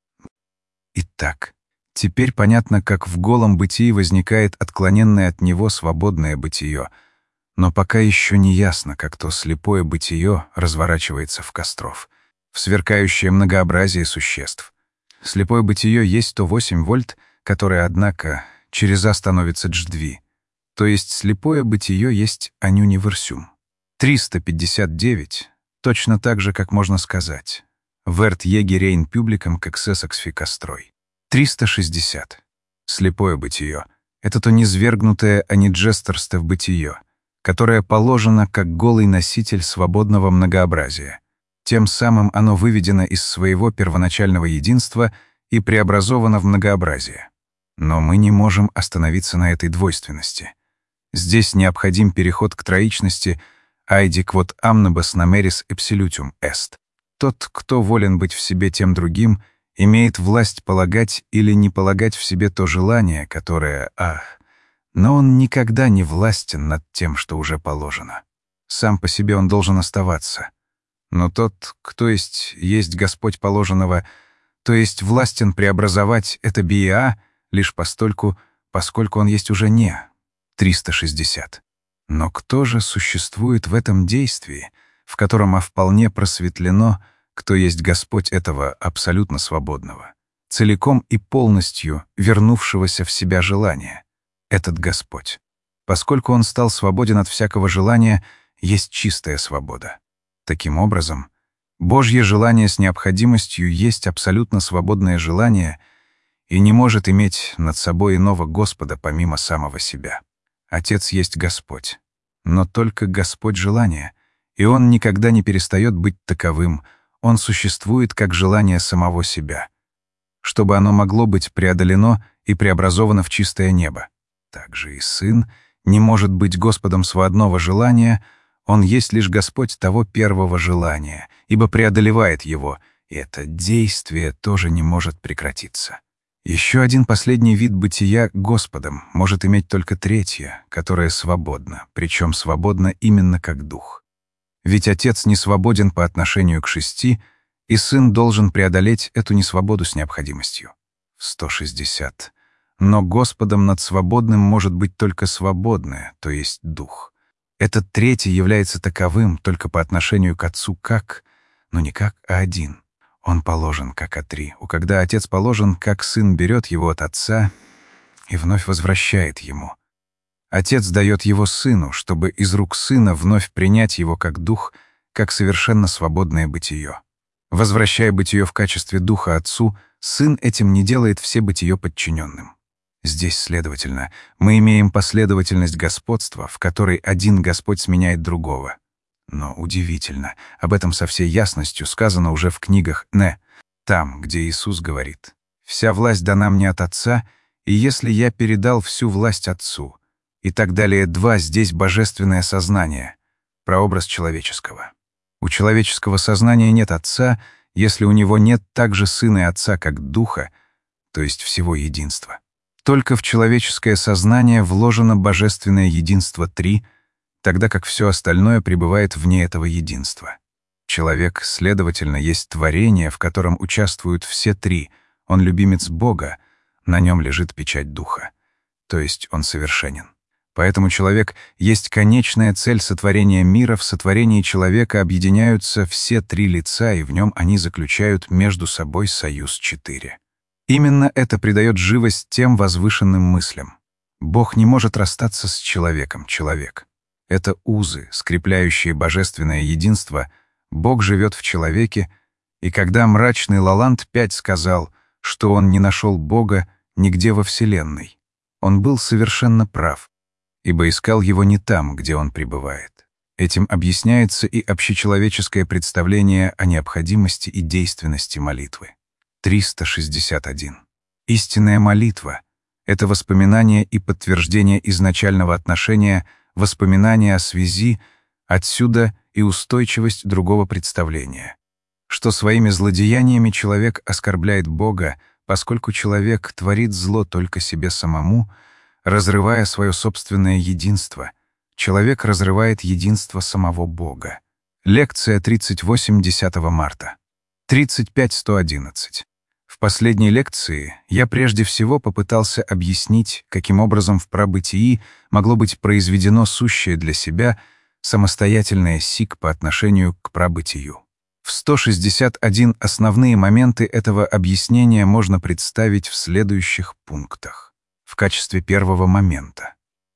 [SPEAKER 1] Итак, теперь понятно, как в голом бытии возникает отклоненное от него свободное бытие, но пока еще не ясно, как то слепое бытие разворачивается в костров, в сверкающее многообразие существ. Слепое бытие есть то 8 вольт, которое, однако, через А становится дждви, то есть слепое бытие есть анюниверсюм. 359. Точно так же, как можно сказать «Верт егерейн публикам как сесаксфи кострой». 360. Слепое бытие — это то низвергнутое аниджестерство бытие, которое положено как голый носитель свободного многообразия. Тем самым оно выведено из своего первоначального единства и преобразовано в многообразие. Но мы не можем остановиться на этой двойственности. Здесь необходим переход к троичности «Айди quod amnibus nameris absolutium est». Тот, кто волен быть в себе тем другим, имеет власть полагать или не полагать в себе то желание, которое но он никогда не властен над тем, что уже положено. Сам по себе он должен оставаться. Но тот, кто есть Господь положенного, то есть властен преобразовать это бия лишь поскольку он есть уже не. 360. Но кто же существует в этом действии, в котором вполне просветлено, кто есть Господь этого абсолютно свободного, целиком и полностью вернувшегося в себя желания? Этот Господь. Поскольку Он стал свободен от всякого желания, есть чистая свобода. Таким образом, Божье желание с необходимостью есть абсолютно свободное желание и не может иметь над собой иного Господа помимо самого себя. Отец есть Господь, но только Господь желания, и Он никогда не перестает быть таковым, Он существует как желание самого себя, чтобы оно могло быть преодолено и преобразовано в чистое небо. Также и Сын не может быть Господом своодного желания, Он есть лишь Господь того первого желания, ибо преодолевает его, и это действие тоже не может прекратиться. Еще один последний вид бытия Господом может иметь только третье, которое свободно, причем свободно именно как дух. Ведь Отец не свободен по отношению к 6, и Сын должен преодолеть эту несвободу с необходимостью. 160. Но Господом над свободным может быть только свободное, то есть дух. Этот третий является таковым только по отношению к Отцу как, но не как А1. Он положен как А3, когда Отец положен, как Сын берет его от Отца и вновь возвращает ему. Отец дает его Сыну, чтобы из рук Сына вновь принять его как дух, как совершенно свободное бытие. Возвращая бытие в качестве духа Отцу, Сын этим не делает все бытие подчиненным. Здесь, следовательно, мы имеем последовательность господства, в которой один Господь сменяет другого. Но удивительно, об этом со всей ясностью сказано уже в книгах Не, там, где Иисус говорит: «Вся власть дана мне от Отца, и если я передал всю власть Отцу», и так далее. 2 здесь божественное сознание, прообраз человеческого. У человеческого сознания нет Отца, если у него нет также Сына и Отца как Духа, то есть всего единства. Только в человеческое сознание вложено божественное единство 3, тогда как все остальное пребывает вне этого единства. Человек, следовательно, есть творение, в котором участвуют все 3. Он любимец Бога, на нем лежит печать Духа, то есть он совершенен. Поэтому человек есть конечная цель сотворения мира. В сотворении человека объединяются все три лица, и в нем они заключают между собой союз 4. Именно это придает живость тем возвышенным мыслям. Бог не может расстаться с человеком, человек. Это узы, скрепляющие божественное единство. Бог живет в человеке, и когда мрачный Лаланд 5 сказал, что он не нашел Бога нигде во Вселенной, он был совершенно прав, ибо искал его не там, где он пребывает. Этим объясняется и общечеловеческое представление о необходимости и действенности молитвы. 361. Истинная молитва — это воспоминание и подтверждение изначального отношения, воспоминание о связи, отсюда и устойчивость другого представления, что своими злодеяниями человек оскорбляет Бога, поскольку человек творит зло только себе самому, разрывая свое собственное единство. Человек разрывает единство самого Бога. Лекция 38, 10 марта. 35.111. В последней лекции я прежде всего попытался объяснить, каким образом в прабытии могло быть произведено сущее для себя самостоятельное сик по отношению к прабытию. В 161 основные моменты этого объяснения можно представить в следующих пунктах. В качестве первого момента.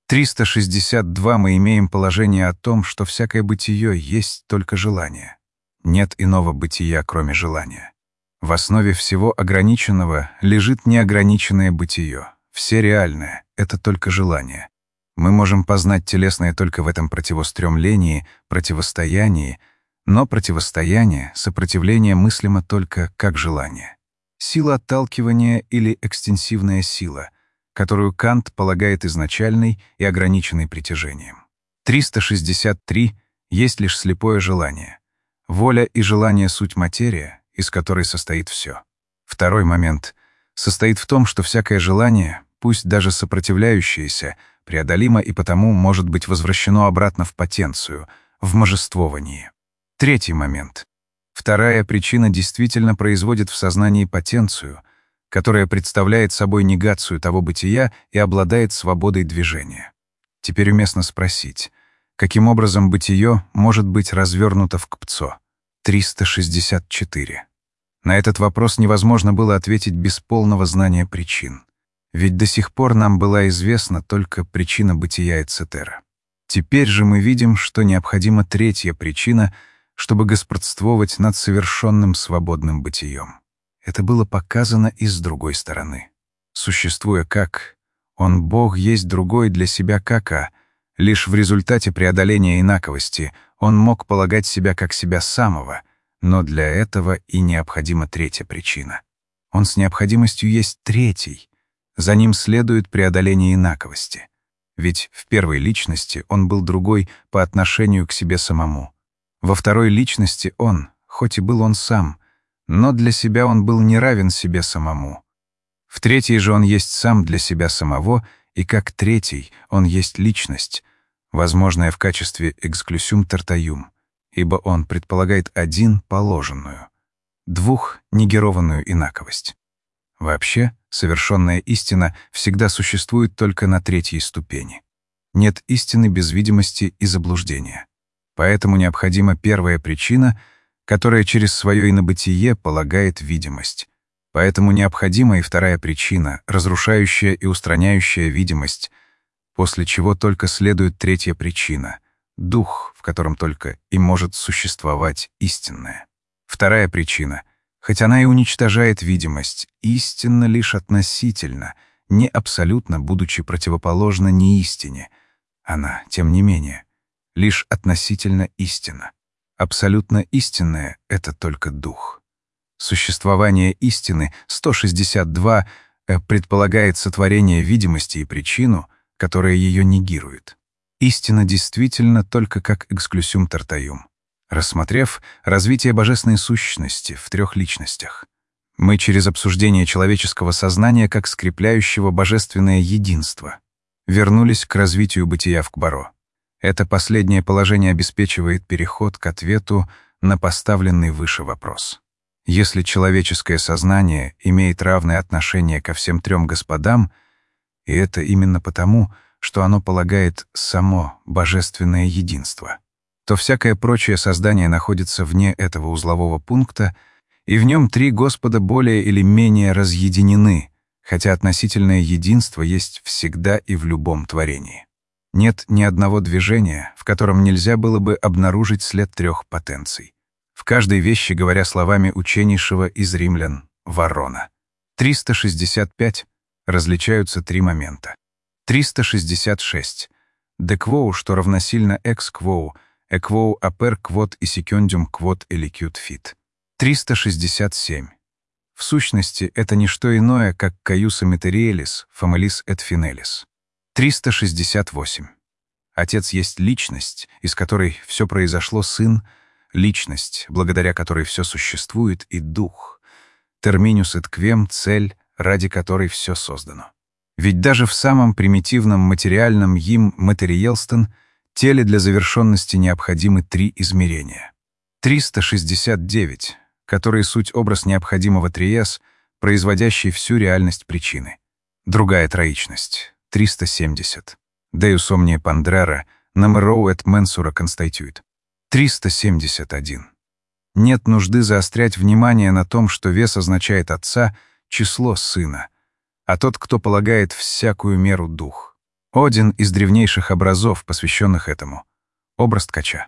[SPEAKER 1] 362 мы имеем положение о том, что всякое бытие есть только желание. Нет иного бытия, кроме желания. В основе всего ограниченного лежит неограниченное бытие. Все реальное — это только желание. Мы можем познать телесное только в этом противостремлении, противостоянии, но противостояние, сопротивление мыслимо только как желание. Сила отталкивания или экстенсивная сила, которую Кант полагает изначальной и ограниченной притяжением. 363 есть лишь слепое желание. Воля и желание — суть материя, из которой состоит все. Второй момент состоит в том, что всякое желание, пусть даже сопротивляющееся, преодолимо и потому может быть возвращено обратно в потенцию, в можествование. Третий момент. Вторая причина действительно производит в сознании потенцию, которая представляет собой негацию того бытия и обладает свободой движения. Теперь уместно спросить, каким образом бытие может быть развернуто в КПЦО? 364. На этот вопрос невозможно было ответить без полного знания причин. Ведь до сих пор нам была известна только причина бытия эцетера. Теперь же мы видим, что необходима третья причина, чтобы господствовать над совершенным свободным бытием. Это было показано и с другой стороны. Существуя как, он, Бог, есть другой для себя как, лишь в результате преодоления инаковости он мог полагать себя как себя самого, но для этого и необходима третья причина. Он с необходимостью есть третий. За ним следует преодоление инаковости. Ведь в первой личности он был другой по отношению к себе самому. Во второй личности он, хоть и был он сам, но для себя он был не равен себе самому. В третьей же он есть сам для себя самого, и как третий он есть личность, возможная в качестве эксклюсюм тартаюм, ибо он предполагает один положенную, двух негированную инаковость. Вообще, совершенная истина всегда существует только на третьей ступени. Нет истины без видимости и заблуждения. Поэтому необходима первая причина, которая через свое инобытие полагает видимость. Поэтому необходима и вторая причина, разрушающая и устраняющая видимость, после чего только следует третья причина — дух, в котором только и может существовать истинное. Вторая причина, хоть она и уничтожает видимость, истинна лишь относительно, не абсолютно будучи противоположна неистине. Она, тем не менее, лишь относительно истинна. Абсолютно истинное — это только дух. Существование истины 162 предполагает сотворение видимости и причину, которая ее негирует. Истина действительно только как эксклюсюм тартаюм. Рассмотрев развитие божественной сущности в трех личностях, мы через обсуждение человеческого сознания как скрепляющего божественное единство вернулись к развитию бытия в Кбаро. Это последнее положение обеспечивает переход к ответу на поставленный выше вопрос. Если человеческое сознание имеет равное отношение ко всем трем господам, и это именно потому, что оно полагает само божественное единство, то всякое прочее создание находится вне этого узлового пункта, и в нем три Господа более или менее разъединены, хотя относительное единство есть всегда и в любом творении. Нет ни одного движения, в котором нельзя было бы обнаружить след трех потенций. В каждой вещи, говоря словами ученейшего из римлян, Варрона. 365 различаются три момента. 366. De quo, что равносильно ex quo, equo aper quod и secundum quod elicut fit. 367. В сущности, это не что иное, как каюса материалис, фамилис et finelis. 368. Отец есть личность, из которой все произошло, Сын — личность, благодаря которой все существует, и Дух. Terminus et quem — цель, ради которой все создано. Ведь даже в самом примитивном материальном им материелстен теле для завершенности необходимы три измерения. 369, которые суть образ необходимого триес, производящий всю реальность причины. Другая троичность. 370. Deus omnia pandrera, numero et mensura constituit. 371. Нет нужды заострять внимание на том, что вес означает Отца, число — Сына, а тот, кто полагает всякую меру — Дух. Один из древнейших образов, посвященных этому. Образ ткача.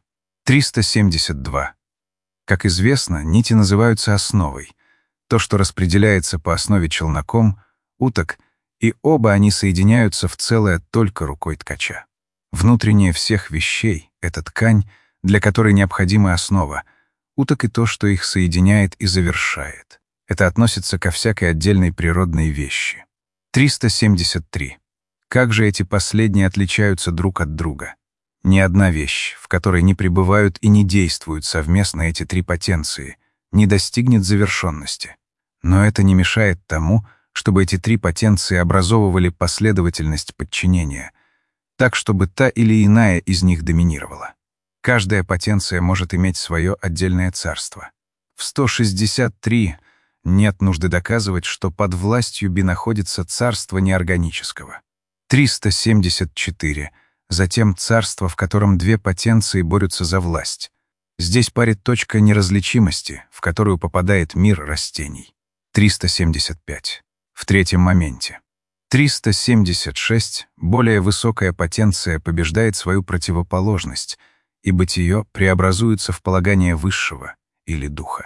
[SPEAKER 1] 372. Как известно, нити называются основой. То, что распределяется по основе челноком, уток, и оба они соединяются в целое только рукой ткача. Внутреннее всех вещей — это ткань, для которой необходима основа, уток и то, что их соединяет и завершает. Это относится ко всякой отдельной природной вещи. 373. Как же эти последние отличаются друг от друга? Ни одна вещь, в которой не пребывают и не действуют совместно эти три потенции, не достигнет завершенности. Но это не мешает тому, чтобы эти три потенции образовывали последовательность подчинения, так, чтобы та или иная из них доминировала. Каждая потенция может иметь свое отдельное царство. В 163 нет нужды доказывать, что под властью Би находится царство неорганического. 374. Затем царство, в котором две потенции борются за власть. Здесь парит точка неразличимости, в которую попадает мир растений. 375. В третьем моменте. 376. Более высокая потенция побеждает свою противоположность, и бытие преобразуется в полагание высшего или духа.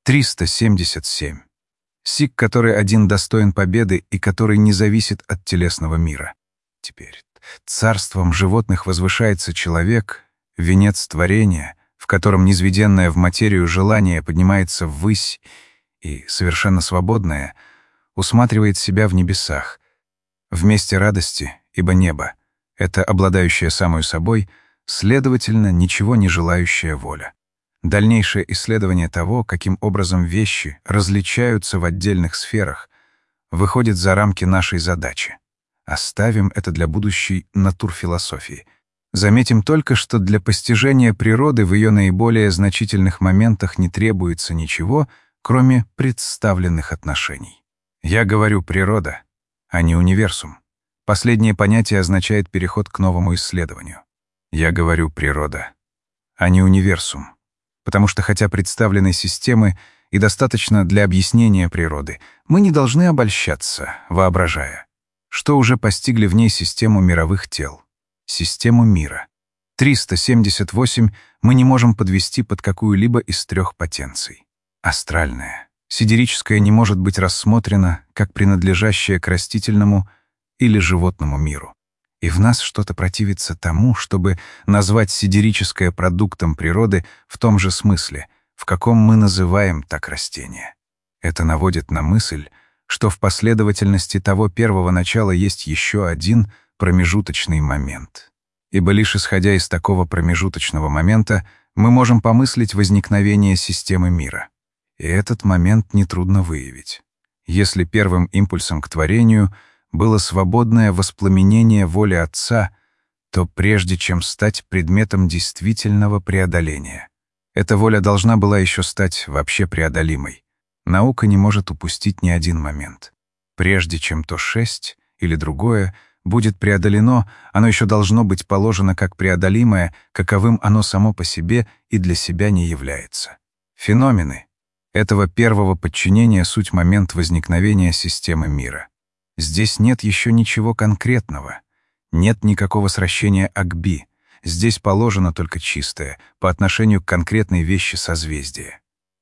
[SPEAKER 1] 377. Сик, который один достоин победы и который не зависит от телесного мира. Теперь царством животных возвышается человек, венец творения, в котором низведенное в материю желание поднимается ввысь и, совершенно свободное, усматривает себя в небесах, в месте радости, ибо небо — это обладающая самой собой, следовательно, ничего не желающая воля. Дальнейшее исследование того, каким образом вещи различаются в отдельных сферах, выходит за рамки нашей задачи. Оставим это для будущей натурфилософии. Заметим только, что для постижения природы в ее наиболее значительных моментах не требуется ничего, кроме представленных отношений. Я говорю «природа», а не «универсум». Последнее понятие означает переход к новому исследованию. Я говорю «природа», а не «универсум», потому что хотя представленной системы и достаточно для объяснения природы, мы не должны обольщаться, воображая, что уже постигли в ней систему мировых тел, систему мира. 378 мы не можем подвести под какую-либо из трех потенций. Астральное, сидерическое не может быть рассмотрено как принадлежащее к растительному или животному миру. И в нас что-то противится тому, чтобы назвать сидерическое продуктом природы в том же смысле, в каком мы называем так растение. Это наводит на мысль, что в последовательности того первого начала есть еще один промежуточный момент. Ибо лишь исходя из такого промежуточного момента мы можем помыслить возникновение системы мира. И этот момент нетрудно выявить. Если первым импульсом к творению было свободное воспламенение воли Отца, то прежде чем стать предметом действительного преодоления, эта воля должна была еще стать вообще преодолимой. Наука не может упустить ни один момент. Прежде чем то шесть или другое будет преодолено, оно еще должно быть положено как преодолимое, каковым оно само по себе и для себя не является. Феномены этого первого подчинения — суть момент возникновения системы мира. Здесь нет еще ничего конкретного, нет никакого сращения Акби, здесь положено только чистое, по отношению к конкретной вещи созвездие.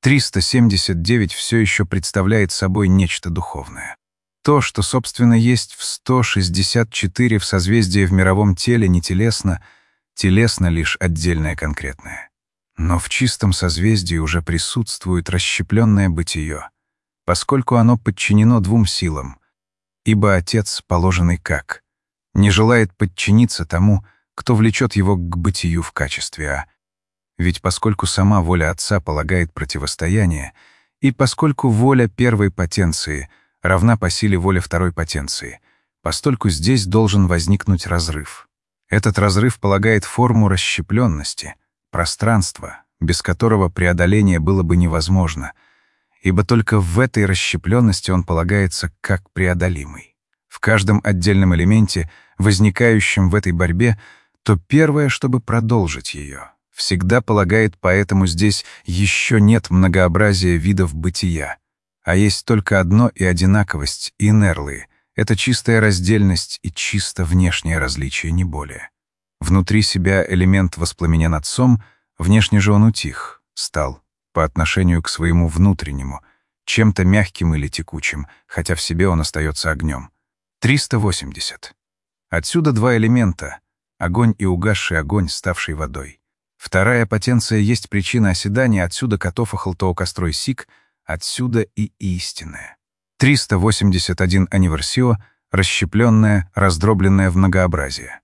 [SPEAKER 1] 379 все еще представляет собой нечто духовное. То, что, собственно, есть в 164 в созвездии в мировом теле, не телесно, телесно лишь отдельное конкретное. Но в чистом созвездии уже присутствует расщепленное бытие, поскольку оно подчинено двум силам, ибо Отец, положенный как, не желает подчиниться тому, кто влечет его к бытию в качестве «а». Ведь поскольку сама воля Отца полагает противостояние, и поскольку воля первой потенции равна по силе воле второй потенции, постольку здесь должен возникнуть разрыв. Этот разрыв полагает форму расщепленности, пространства, без которого преодоление было бы невозможно, ибо только в этой расщепленности он полагается как преодолимый. В каждом отдельном элементе, возникающем в этой борьбе, то первое, чтобы продолжить ее, всегда полагает, поэтому здесь еще нет многообразия видов бытия, а есть только одно и одинаковость, инерлы — это чистая раздельность и чисто внешнее различие, не более. Внутри себя элемент воспламенен Отцом, внешне же он утих, стал, по отношению к своему внутреннему, чем-то мягким или текучим, хотя в себе он остается огнем. 380. Отсюда два элемента — огонь и угасший огонь, ставший водой. Вторая потенция есть причина оседания, отсюда катофахал тоокострой сик, отсюда и истинное. 381 аниверсио, расщепленное, раздробленное в многообразие.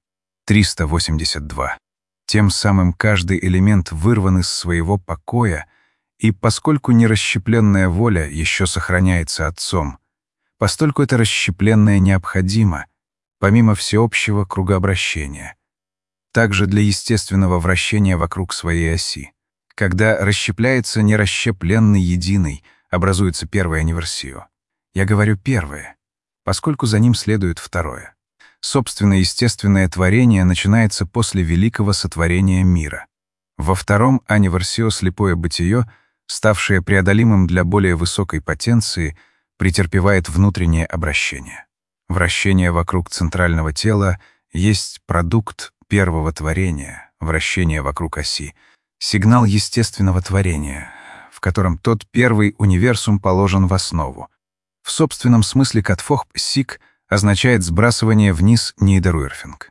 [SPEAKER 1] 382. Тем самым каждый элемент вырван из своего покоя, и поскольку нерасщепленная воля еще сохраняется Отцом, постольку это расщепленное необходимо, помимо всеобщего кругообращения, также для естественного вращения вокруг своей оси. Когда расщепляется нерасщепленный единый, образуется первое аниверсио. Я говорю первое, поскольку за ним следует второе. Собственное естественное творение начинается после великого сотворения мира. Во втором аниверсио слепое бытие, ставшее преодолимым для более высокой потенции, претерпевает внутреннее обращение. Вращение вокруг центрального тела есть продукт первого творения, вращение вокруг оси, сигнал естественного творения, в котором тот первый универсум положен в основу. В собственном смысле катфох сик означает сбрасывание вниз нейдеруэрфинг.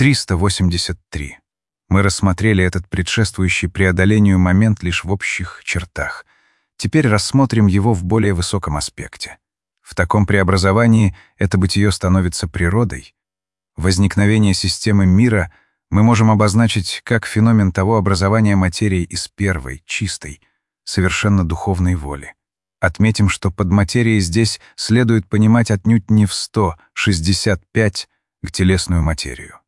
[SPEAKER 1] 383. Мы рассмотрели этот предшествующий преодолению момент лишь в общих чертах. Теперь рассмотрим его в более высоком аспекте. В таком преобразовании это бытие становится природой. Возникновение системы мира мы можем обозначить как феномен того образования материи из первой, чистой, совершенно духовной воли. Отметим, что под материей здесь следует понимать отнюдь не в 165 к телесную материю.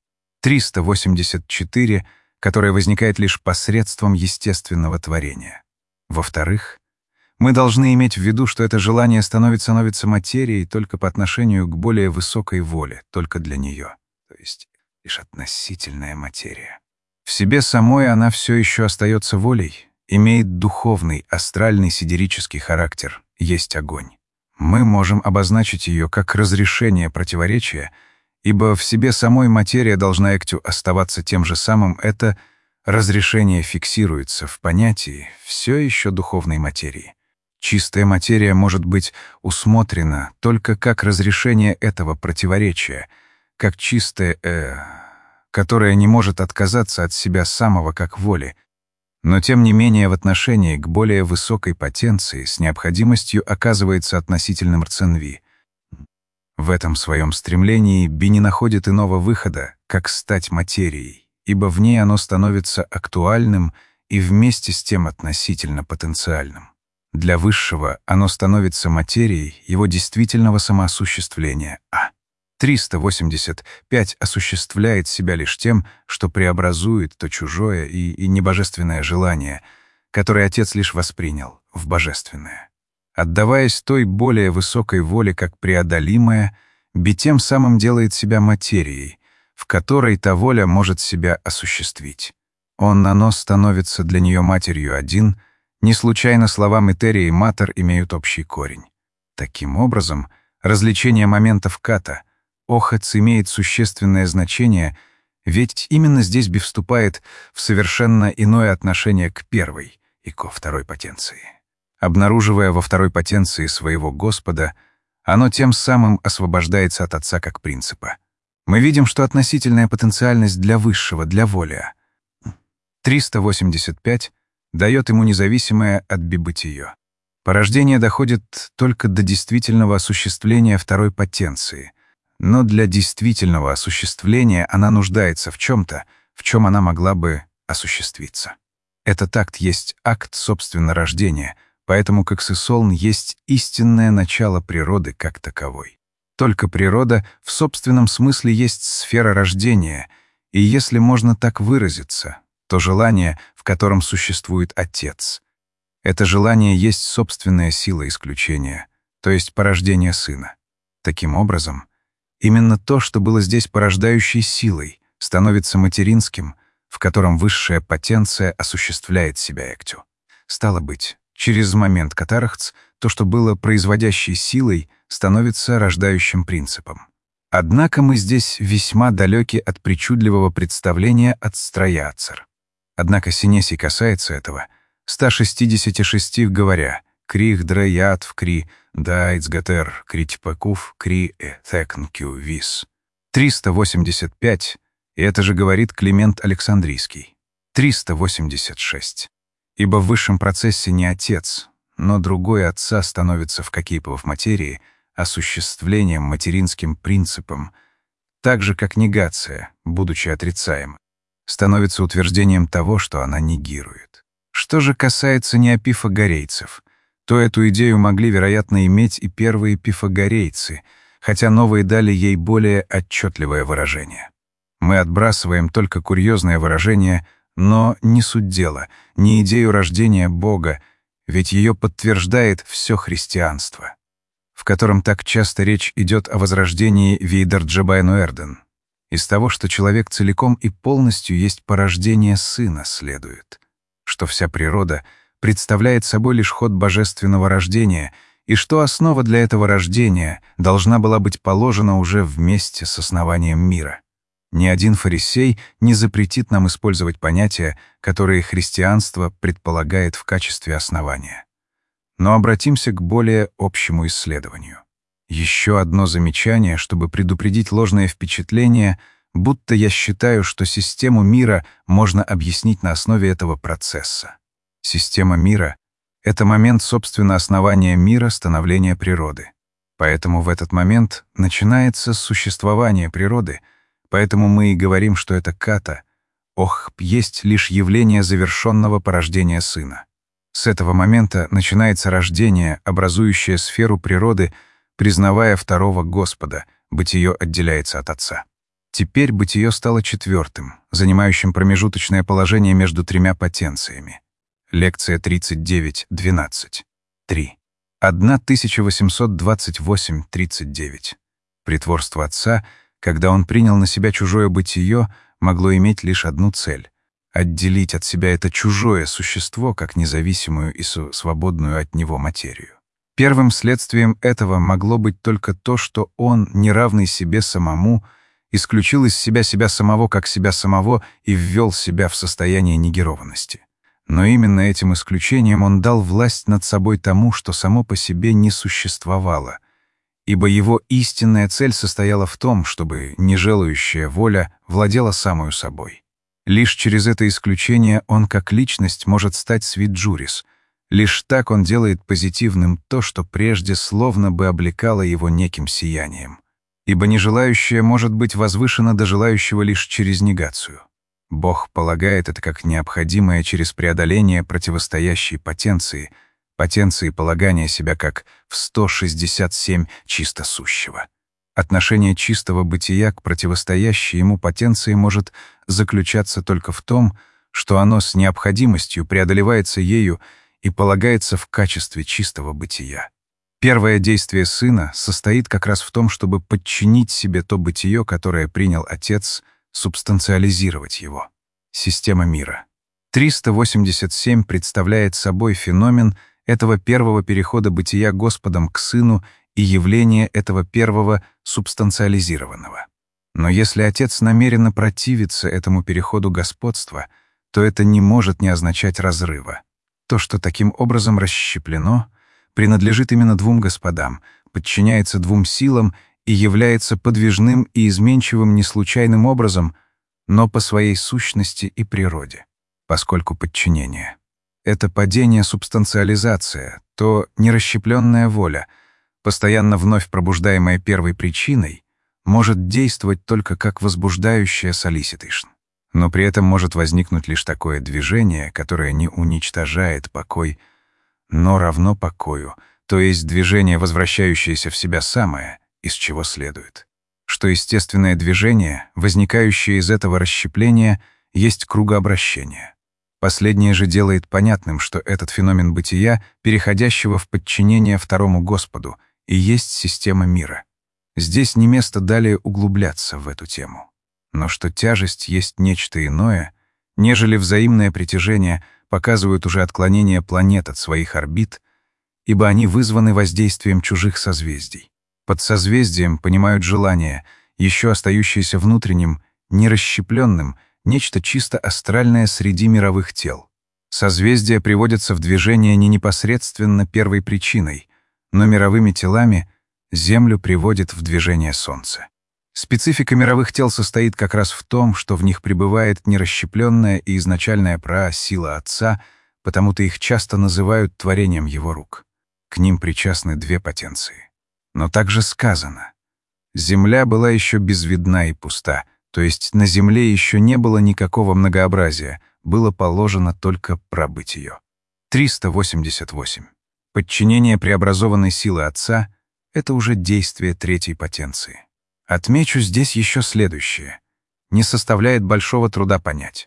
[SPEAKER 1] 384, которая возникает лишь посредством естественного творения. Во-вторых, мы должны иметь в виду, что это желание становится материей только по отношению к более высокой воле, только для нее, то есть лишь относительная материя. В себе самой она все еще остается волей, имеет духовный, астральный, сидерический характер, есть огонь. Мы можем обозначить ее как разрешение противоречия, ибо в себе самой материя должна оставаться тем же самым, это разрешение фиксируется в понятии все еще духовной материи. Чистая материя может быть усмотрена только как разрешение этого противоречия, как чистое которое не может отказаться от себя самого как воли, но тем не менее в отношении к более высокой потенции с необходимостью оказывается относительным рценви. В этом своем стремлении Би не находит иного выхода, как стать материей, ибо в ней оно становится актуальным и вместе с тем относительно потенциальным. Для высшего оно становится материей его действительного самоосуществления А. 385 осуществляет себя лишь тем, что преобразует то чужое и небожественное желание, которое Отец лишь воспринял, в божественное. Отдаваясь той более высокой воле как преодолимое, тем самым делает себя материей, в которой та воля может себя осуществить. Оно становится для нее матерью один, не случайно слова «материя» и «матер» имеют общий корень. Таким образом, развлечение моментов ката, охац имеет существенное значение, ведь именно здесь Би вступает в совершенно иное отношение к первой и ко второй потенции. Обнаруживая во второй потенции своего Господа, оно тем самым освобождается от Отца как принципа. Мы видим, что относительная потенциальность для высшего, для воля, 385, дает ему независимое от Би бытие. Порождение доходит только до действительного осуществления второй потенции, но для действительного осуществления она нуждается в чем-то, в чем она могла бы осуществиться. Этот акт есть акт, собственно, рождения, поэтому как Сысолн есть истинное начало природы как таковой. Только природа в собственном смысле есть сфера рождения, и если можно так выразиться, то желание, в котором существует Отец. Это желание есть собственная сила исключения, то есть порождение Сына. Таким образом, именно то, что было здесь порождающей силой, становится материнским, в котором высшая потенция осуществляет себя Эктю. Стало быть, через момент катарахц, то, что было производящей силой, становится рождающим принципом. Однако мы здесь весьма далеки от причудливого представления от строяцер. Однако Синесий касается этого, 166 говоря «Крих дреят в кри дайцгатер критипакув кри эθекнкю вис». 385, и это же говорит Климент Александрийский. 386. Ибо в высшем процессе не Отец, но другой Отца становится в Кокейповой материи осуществлением материнским принципом, так же, как негация, будучи отрицаем, становится утверждением того, что она негирует. Что же касается неопифагорейцев, то эту идею могли, вероятно, иметь и первые пифагорейцы, хотя новые дали ей более отчетливое выражение. Мы отбрасываем только курьезное выражение, но не суть дела, не идею рождения Бога, ведь ее подтверждает все христианство, в котором так часто речь идет о возрождении Вейдарджабайнуэрден. Из того, что человек целиком и полностью есть порождение Сына, следует, что вся природа представляет собой лишь ход божественного рождения, и что основа для этого рождения должна была быть положена уже вместе с основанием мира. Ни один фарисей не запретит нам использовать понятия, которые христианство предполагает в качестве основания. Но обратимся к более общему исследованию. Еще одно замечание, чтобы предупредить ложное впечатление, будто я считаю, что систему мира можно объяснить на основе этого процесса. Система мира — это момент, собственно, основания мира, становления природы. Поэтому в этот момент начинается существование природы, поэтому мы и говорим, что это ката, есть лишь явление завершенного порождения Сына. С этого момента начинается рождение, образующее сферу природы, признавая второго Господа, бытие отделяется от Отца. Теперь бытие стало четвертым, занимающим промежуточное положение между тремя потенциями. Лекция 39.12. 3. 1828-39. Притворство Отца, когда Он принял на себя чужое бытие, могло иметь лишь одну цель — отделить от себя это чужое существо как независимую и свободную от него материю. Первым следствием этого могло быть только то, что Он, неравный себе самому, исключил из себя самого как себя самого и ввел себя в состояние негированности. Но именно этим исключением Он дал власть над собой тому, что само по себе не существовало, ибо Его истинная цель состояла в том, чтобы нежелающая воля владела самою собой. Лишь через это исключение Он как личность может стать свит-джурис. Лишь так Он делает позитивным то, что прежде словно бы облекало Его неким сиянием. Ибо нежелающее может быть возвышено до желающего лишь через негацию. Бог полагает это как необходимое через преодоление противостоящей потенции полагания себя как в 167 чисто сущего. Отношение чистого бытия к противостоящей ему потенции может заключаться только в том, что оно с необходимостью преодолевается ею и полагается в качестве чистого бытия. Первое действие Сына состоит как раз в том, чтобы подчинить себе то бытие, которое принял Отец, субстанциализировать его. Система мира. 387 представляет собой феномен этого первого перехода бытия Господом к Сыну и явление этого первого субстанциализированного. Но если Отец намеренно противится этому переходу господства, то это не может не означать разрыва. То, что таким образом расщеплено, принадлежит именно двум господам, подчиняется двум силам и является подвижным и изменчивым не случайным образом, но по своей сущности и природе. Поскольку подчинение — это падение-субстанциализация, то нерасщепленная воля, постоянно вновь пробуждаемая первой причиной, может действовать только как возбуждающая солиситейшн. Но при этом может возникнуть лишь такое движение, которое не уничтожает покой, но равно покою, то есть движение, возвращающееся в себя самое, из чего следует, что естественное движение, возникающее из этого расщепления, есть кругообращение. Последнее же делает понятным, что этот феномен бытия, переходящего в подчинение второму Господу, и есть система мира. Здесь не место далее углубляться в эту тему. Но что тяжесть есть нечто иное, нежели взаимное притяжение, показывают уже отклонения планет от своих орбит, ибо они вызваны воздействием чужих созвездий. Под созвездием понимают желание, еще остающееся внутренним, нерасщепленным, нечто чисто астральное среди мировых тел. Созвездия приводятся в движение не непосредственно первой причиной, но мировыми телами Землю приводит в движение Солнце. Специфика мировых тел состоит как раз в том, что в них пребывает нерасщепленная и изначальная сила Отца, потому-то их часто называют творением Его рук. К ним причастны две потенции. Но также сказано: «Земля была еще безвидна и пуста», то есть на Земле еще не было никакого многообразия, было положено только пробыть ее. 388. Подчинение преобразованной силы Отца — это уже действие третьей потенции. Отмечу здесь еще следующее. Не составляет большого труда понять.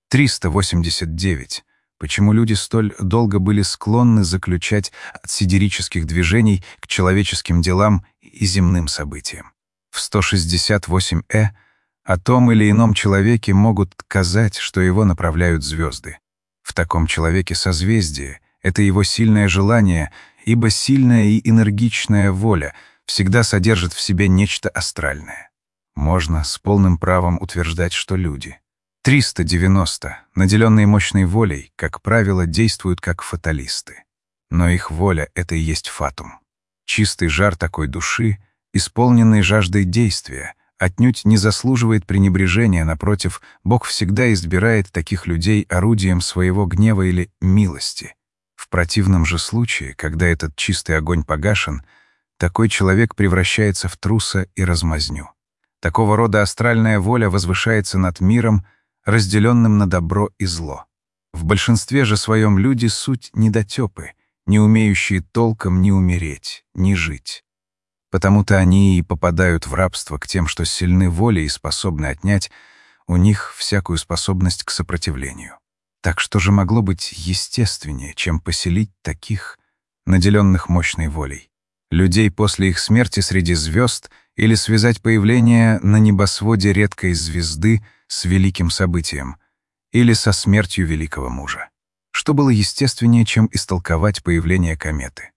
[SPEAKER 1] 389. Почему люди столь долго были склонны заключать от сидерических движений к человеческим делам и земным событиям. В 168 о том или ином человеке могут казать, что его направляют звезды. В таком человеке созвездие — это его сильное желание, ибо сильная и энергичная воля всегда содержит в себе нечто астральное. Можно с полным правом утверждать, что люди. 390, наделенные мощной волей, как правило, действуют как фаталисты. Но их воля — это и есть фатум. Чистый жар такой души, исполненный жаждой действия, отнюдь не заслуживает пренебрежения, напротив, Бог всегда избирает таких людей орудием своего гнева или милости. В противном же случае, когда этот чистый огонь погашен, такой человек превращается в труса и размазню. Такого рода астральная воля возвышается над миром, разделенным на добро и зло. В большинстве же своем люди суть недотепы, не умеющие толком ни умереть, ни жить. Потому-то они и попадают в рабство к тем, что сильны волей и способны отнять у них всякую способность к сопротивлению. Так что же могло быть естественнее, чем поселить таких, наделенных мощной волей, людей после их смерти среди звезд или связать появление на небосводе редкой звезды с великим событием или со смертью великого мужа? Что было естественнее, чем истолковать появление кометы?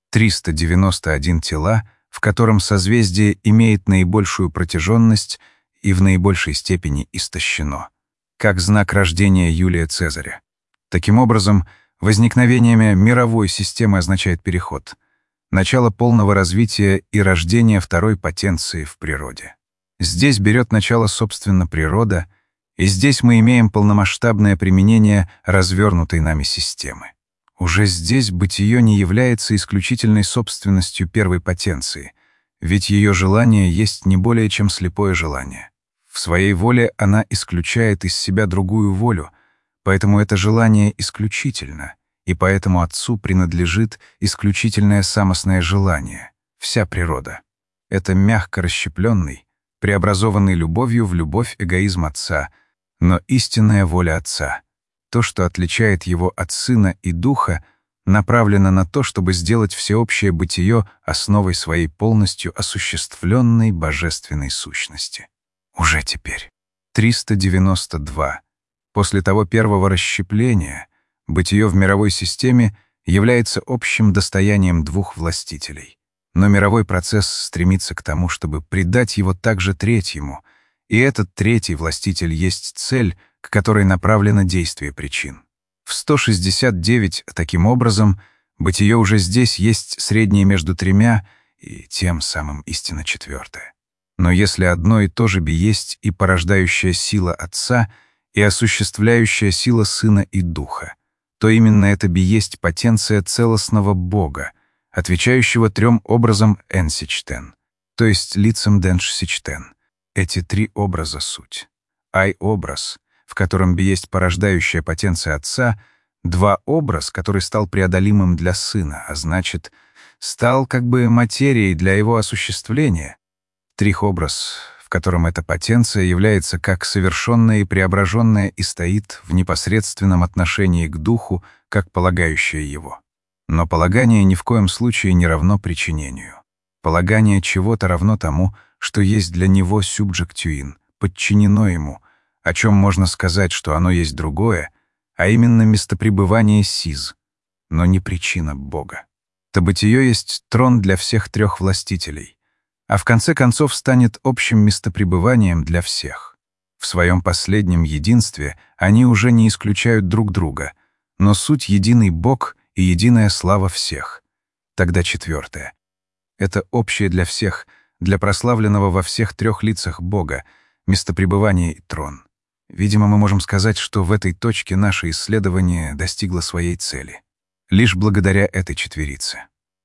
[SPEAKER 1] 391 тела, в котором созвездие имеет наибольшую протяженность и в наибольшей степени истощено, как знак рождения Юлия Цезаря. Таким образом, возникновение мировой системы означает переход, начало полного развития и рождения второй потенции в природе. Здесь берет начало, собственно, природа, и здесь мы имеем полномасштабное применение развернутой нами системы. Уже здесь бытие не является исключительной собственностью первой потенции, ведь ее желание есть не более чем слепое желание. В своей воле она исключает из себя другую волю, поэтому это желание исключительно, и поэтому Отцу принадлежит исключительное самостное желание, вся природа. Это мягко расщепленный, преобразованный любовью в любовь эгоизм Отца, но истинная воля Отца. То, что отличает его от Сына и Духа, направлена на то, чтобы сделать всеобщее бытие основой своей полностью осуществленной божественной сущности. Уже теперь. 392. После того первого расщепления бытие в мировой системе является общим достоянием двух властителей. Но мировой процесс стремится к тому, чтобы придать его также третьему, и этот третий властитель есть цель, к которой направлено действие причин. В 169, таким образом, бытие уже здесь есть среднее между тремя и тем самым истинно четвертое. Но если одно и то же есть и порождающая сила Отца, и осуществляющая сила Сына и Духа, то именно это есть потенция целостного Бога, отвечающего трем образам Энсичтен, то есть лицам Деншсичтен. Эти три образа — суть. Ай-образ, в котором есть порождающая потенция Отца, два-образ, который стал преодолимым для Сына, а значит, стал как бы материей для его осуществления. Трих-образ, в котором эта потенция является как совершенная и преображенная и стоит в непосредственном отношении к Духу, как полагающее его. Но полагание ни в коем случае не равно причинению. Полагание чего-то равно тому, что есть для него субджектюин, подчинено ему, о чем можно сказать, что оно есть другое, а именно местопребывание сиз, но не причина Бога. То бытие есть трон для всех трех властителей, а в конце концов станет общим местопребыванием для всех. В своем последнем единстве они уже не исключают друг друга, но суть единый Бог и единая слава всех. Тогда четвертое. Это общее для всех, для прославленного во всех трех лицах Бога, местопребывание и трон. Видимо, мы можем сказать, что в этой точке наше исследование достигло своей цели. Лишь благодаря этой четверице.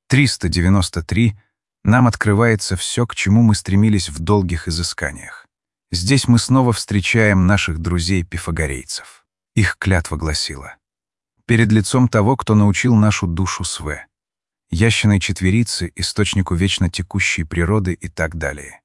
[SPEAKER 1] 393 нам открывается все, к чему мы стремились в долгих изысканиях. Здесь мы снова встречаем наших друзей-пифагорейцев. Их клятва гласила: «Перед лицом того, кто научил нашу душу све, ящиной четверицы, источнику вечно текущей природы» и так далее.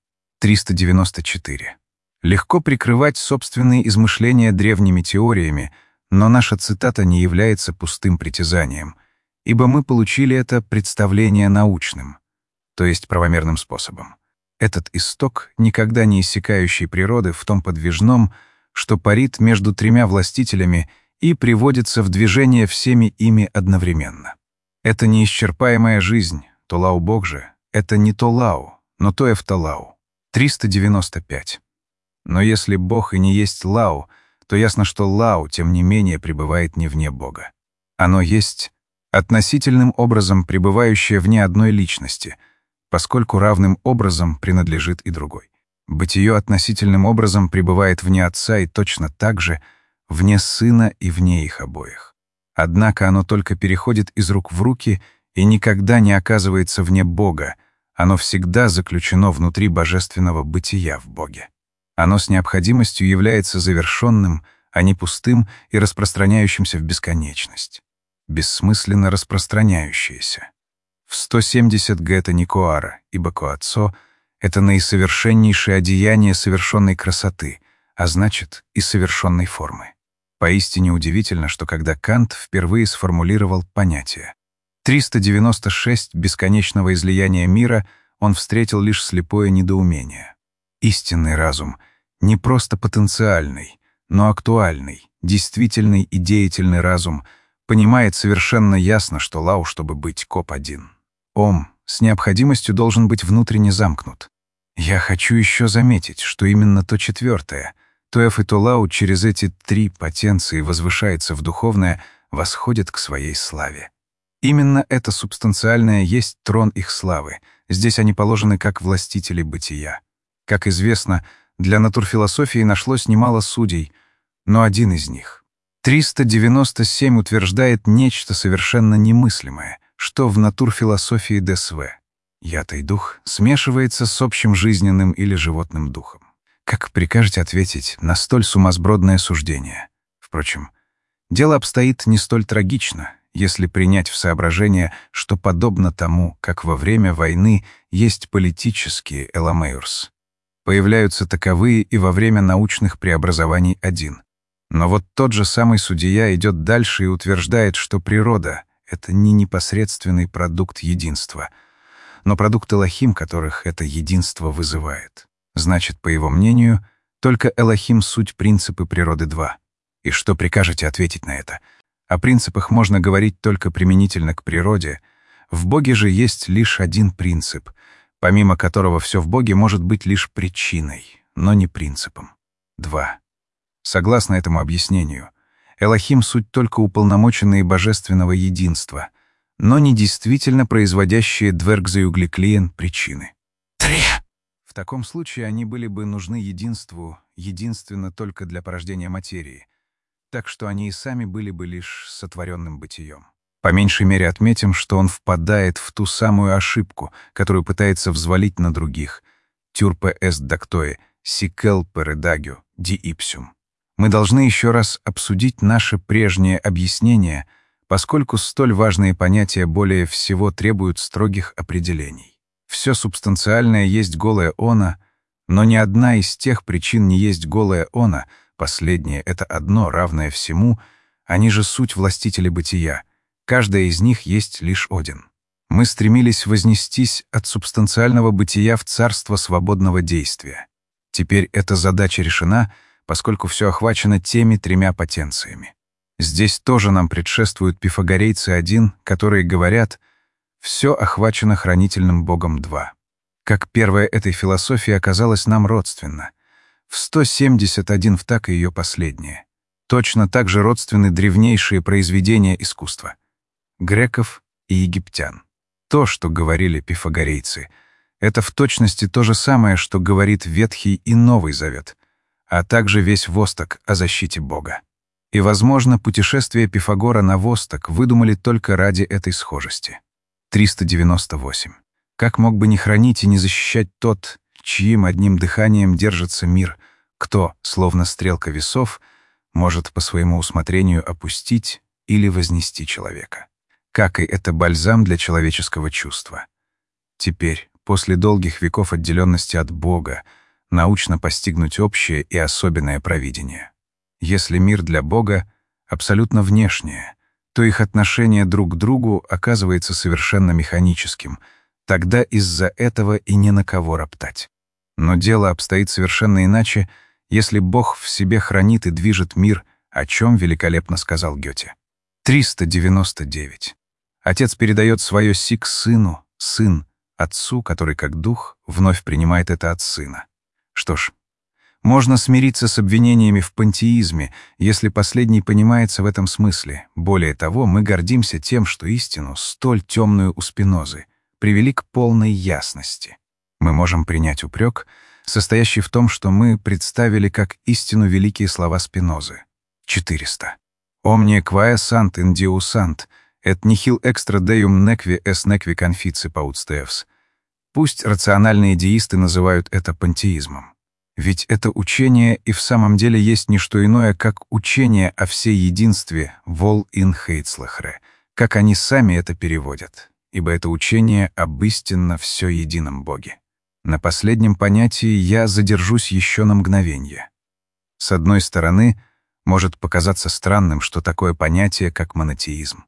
[SPEAKER 1] 394. Легко прикрывать собственные измышления древними теориями, но наша цитата не является пустым притязанием, ибо мы получили это представление научным, то есть правомерным способом. Этот исток никогда не иссякающей природы в том подвижном, что парит между тремя властителями и приводится в движение всеми ими одновременно. Это неисчерпаемая жизнь, Толау Бог же, это не Толау, но Тоэфталау. 395. Но если Бог и не есть Лау, то ясно, что Лау, тем не менее, пребывает не вне Бога. Оно есть относительным образом пребывающее вне одной личности, поскольку равным образом принадлежит и другой. Бытие относительным образом пребывает вне Отца и точно так же вне Сына и вне их обоих. Однако оно только переходит из рук в руки и никогда не оказывается вне Бога, оно всегда заключено внутри божественного бытия в Боге. Оно с необходимостью является завершенным, а не пустым и распространяющимся в бесконечность. Бессмысленно распространяющееся. В 170 Гета Никоара, ибо Коацо — это наисовершеннейшее одеяние совершенной красоты, а значит и совершенной формы. Поистине удивительно, что когда Кант впервые сформулировал понятие 396 бесконечного излияния мира, он встретил лишь слепое недоумение. Истинный разум не просто потенциальный, но актуальный, действительный и деятельный разум понимает совершенно ясно, что Лау, чтобы быть Коп-1. Ом с необходимостью должен быть внутренне замкнут. Я хочу еще заметить, что именно то четвертое, то Эф и то Лау через эти три потенции возвышается в духовное, восходит к своей славе. Именно это субстанциальное есть трон их славы, здесь они положены как властители бытия. Как известно, для натурфилософии нашлось немало судей, но один из них, 397, утверждает нечто совершенно немыслимое, что в натурфилософии ДСВ. Ятый дух смешивается с общим жизненным или животным духом. Как прикажете ответить на столь сумасбродное суждение? Впрочем, дело обстоит не столь трагично, если принять в соображение, что подобно тому, как во время войны есть политические эламеурс, появляются таковые и во время научных преобразований один. Но вот тот же самый судья идет дальше и утверждает, что природа — это не непосредственный продукт единства, но продукт Элохим, которых это единство вызывает. Значит, по его мнению, только Элохим — суть принципы природы 2. И что прикажете ответить на это? О принципах можно говорить только применительно к природе. В Боге же есть лишь один принцип, помимо которого все в Боге может быть лишь причиной, но не принципом. 2. Согласно этому объяснению, Элохим — суть только уполномоченные божественного единства, но не действительно производящие двергзеюгликлиен причины. 3. В таком случае они были бы нужны единству единственно только для порождения материи, так что они и сами были бы лишь сотворенным бытием. По меньшей мере отметим, что он впадает в ту самую ошибку, которую пытается взвалить на других. «Turpe est dactoe, sikel peredagio, di ipsum». Мы должны еще раз обсудить наше прежнее объяснение, поскольку столь важные понятия более всего требуют строгих определений. Все субстанциальное есть голое оно, но ни одна из тех причин не есть голое оно, последнее — это одно, равное всему, они же суть властители бытия. Каждая из них есть лишь один. Мы стремились вознестись от субстанциального бытия в царство свободного действия. Теперь эта задача решена, поскольку все охвачено теми тремя потенциями. Здесь тоже нам предшествуют пифагорейцы 1, которые говорят «все охвачено хранительным Богом 2». Как первая этой философии оказалась нам родственна. В 171 так и ее последняя. Точно так же родственны древнейшие произведения искусства греков и египтян. То, что говорили пифагорейцы, это в точности то же самое, что говорит Ветхий и Новый Завет, а также весь Восток о защите Бога. И, возможно, путешествие Пифагора на Восток выдумали только ради этой схожести. 398. Как мог бы не хранить и не защищать тот, чьим одним дыханием держится мир, кто, словно стрелка весов, может по своему усмотрению опустить или вознести человека? Как и это бальзам для человеческого чувства. Теперь, после долгих веков отделенности от Бога, научно постигнуть общее и особенное провидение. Если мир для Бога абсолютно внешнее, то их отношение друг к другу оказывается совершенно механическим, тогда из-за этого и не на кого роптать. Но дело обстоит совершенно иначе, если Бог в себе хранит и движет мир, о чем великолепно сказал Гёте. 399. Отец передает свое сик сыну, сын — отцу, который как дух вновь принимает это от сына. Что ж, можно смириться с обвинениями в пантеизме, если последний понимается в этом смысле. Более того, мы гордимся тем, что истину, столь темную у Спинозы, привели к полной ясности. Мы можем принять упрек, состоящий в том, что мы представили как истину великие слова Спинозы. 400. «Omnia quae sant in Deus sant, et nihil extra deum nequi es nequi confici paut steus». Пусть рациональные деисты называют это пантеизмом. Ведь это учение и в самом деле есть не что иное, как учение о всей единстве «vol in heitslachre», как они сами это переводят, ибо это учение об истинно все едином Боге. На последнем понятии я задержусь еще на мгновенье. С одной стороны, может показаться странным, что такое понятие, как монотеизм.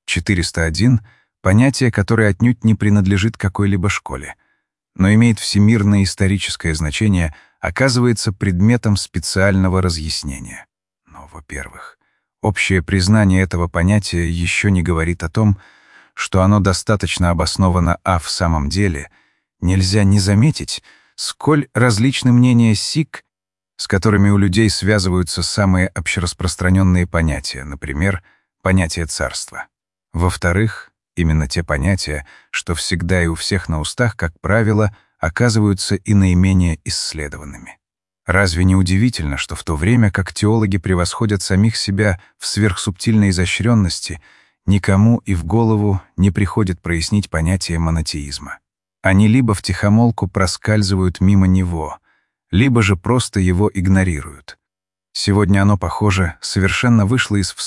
[SPEAKER 1] 401 — понятие, которое отнюдь не принадлежит какой-либо школе, но имеет всемирное историческое значение, оказывается предметом специального разъяснения. Но, во-первых, общее признание этого понятия еще не говорит о том, что оно достаточно обосновано, а в самом деле нельзя не заметить, сколь различны мнения сик, с которыми у людей связываются самые общераспространенные понятия, например, понятие царства. Во-вторых, именно те понятия, что всегда и у всех на устах, как правило, оказываются и наименее исследованными. Разве не удивительно, что в то время, как теологи превосходят самих себя в сверхсубтильной изощренности, никому и в голову не приходит прояснить понятие монотеизма? Они либо втихомолку проскальзывают мимо него, либо же просто его игнорируют. Сегодня оно, похоже, совершенно вышло из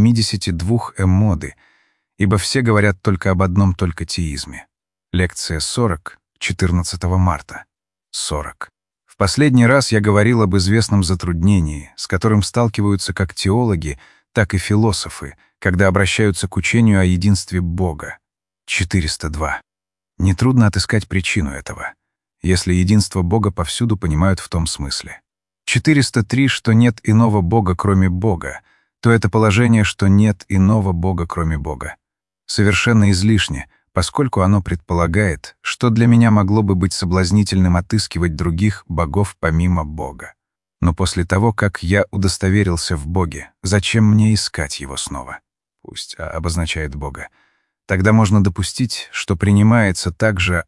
[SPEAKER 1] 172 моды, ибо все говорят только об одном только теизме. Лекция 40, 14 марта. 40. В последний раз я говорил об известном затруднении, с которым сталкиваются как теологи, так и философы, когда обращаются к учению о единстве Бога. 402. Нетрудно отыскать причину этого, если единство Бога повсюду понимают в том смысле. 403, что нет иного Бога, кроме Бога, то это положение, что нет иного Бога, кроме Бога, совершенно излишне, поскольку оно предполагает, что для меня могло бы быть соблазнительным отыскивать других богов помимо Бога. Но после того, как я удостоверился в Боге, зачем мне искать Его снова? Пусть обозначает Бога. Тогда можно допустить, что принимается также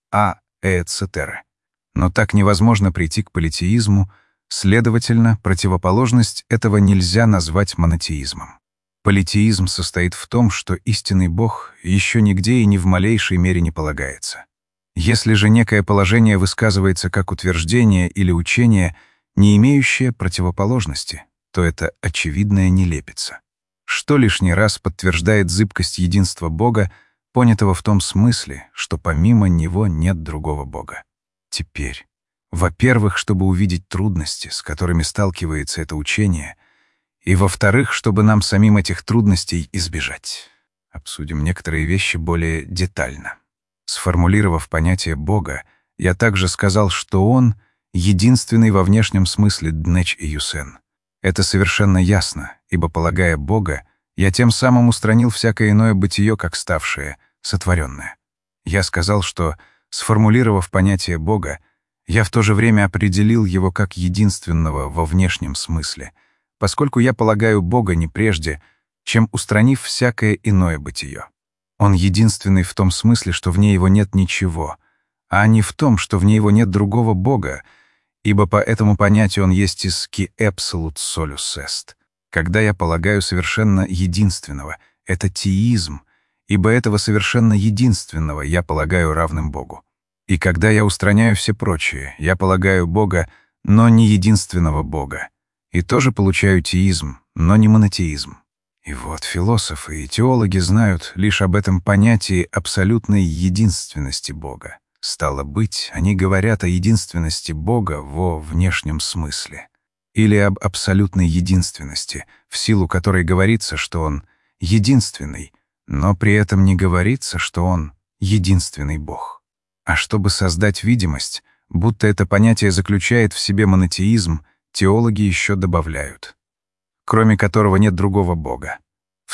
[SPEAKER 1] эцетера. Но так невозможно прийти к политеизму, следовательно, противоположность этого нельзя назвать монотеизмом. Политеизм состоит в том, что истинный Бог еще нигде и ни в малейшей мере не полагается. Если же некое положение высказывается как утверждение или учение, не имеющее противоположности, то это очевидная нелепица, что лишний раз подтверждает зыбкость единства Бога, понятого в том смысле, что помимо Него нет другого Бога. Теперь, во-первых, чтобы увидеть трудности, с которыми сталкивается это учение, и, во-вторых, чтобы нам самим этих трудностей избежать. Обсудим некоторые вещи более детально. Сформулировав понятие Бога, я также сказал, что Он — единственный во внешнем смысле Днеч и Юсен. Это совершенно ясно, ибо, полагая Бога, я тем самым устранил всякое иное бытие, как ставшее, сотворенное. Я сказал, что, сформулировав понятие Бога, я в то же время определил его как единственного во внешнем смысле, поскольку я полагаю Бога не прежде, чем устранив всякое иное бытие. Он единственный в том смысле, что вне его нет ничего, а не в том, что вне его нет другого Бога, ибо по этому понятию он есть из «qui absolut solus est». Когда я полагаю совершенно единственного, это теизм, ибо этого совершенно единственного я полагаю равным Богу. И когда я устраняю все прочие, я полагаю Бога, но не единственного Бога, и тоже получаю теизм, но не монотеизм. И вот философы и теологи знают лишь об этом понятии абсолютной единственности Бога. Стало быть, они говорят о единственности Бога во внешнем смысле. Или об абсолютной единственности, в силу которой говорится, что Он единственный, но при этом не говорится, что Он единственный Бог. А чтобы создать видимость, будто это понятие заключает в себе монотеизм, теологи еще добавляют, кроме которого нет другого Бога. В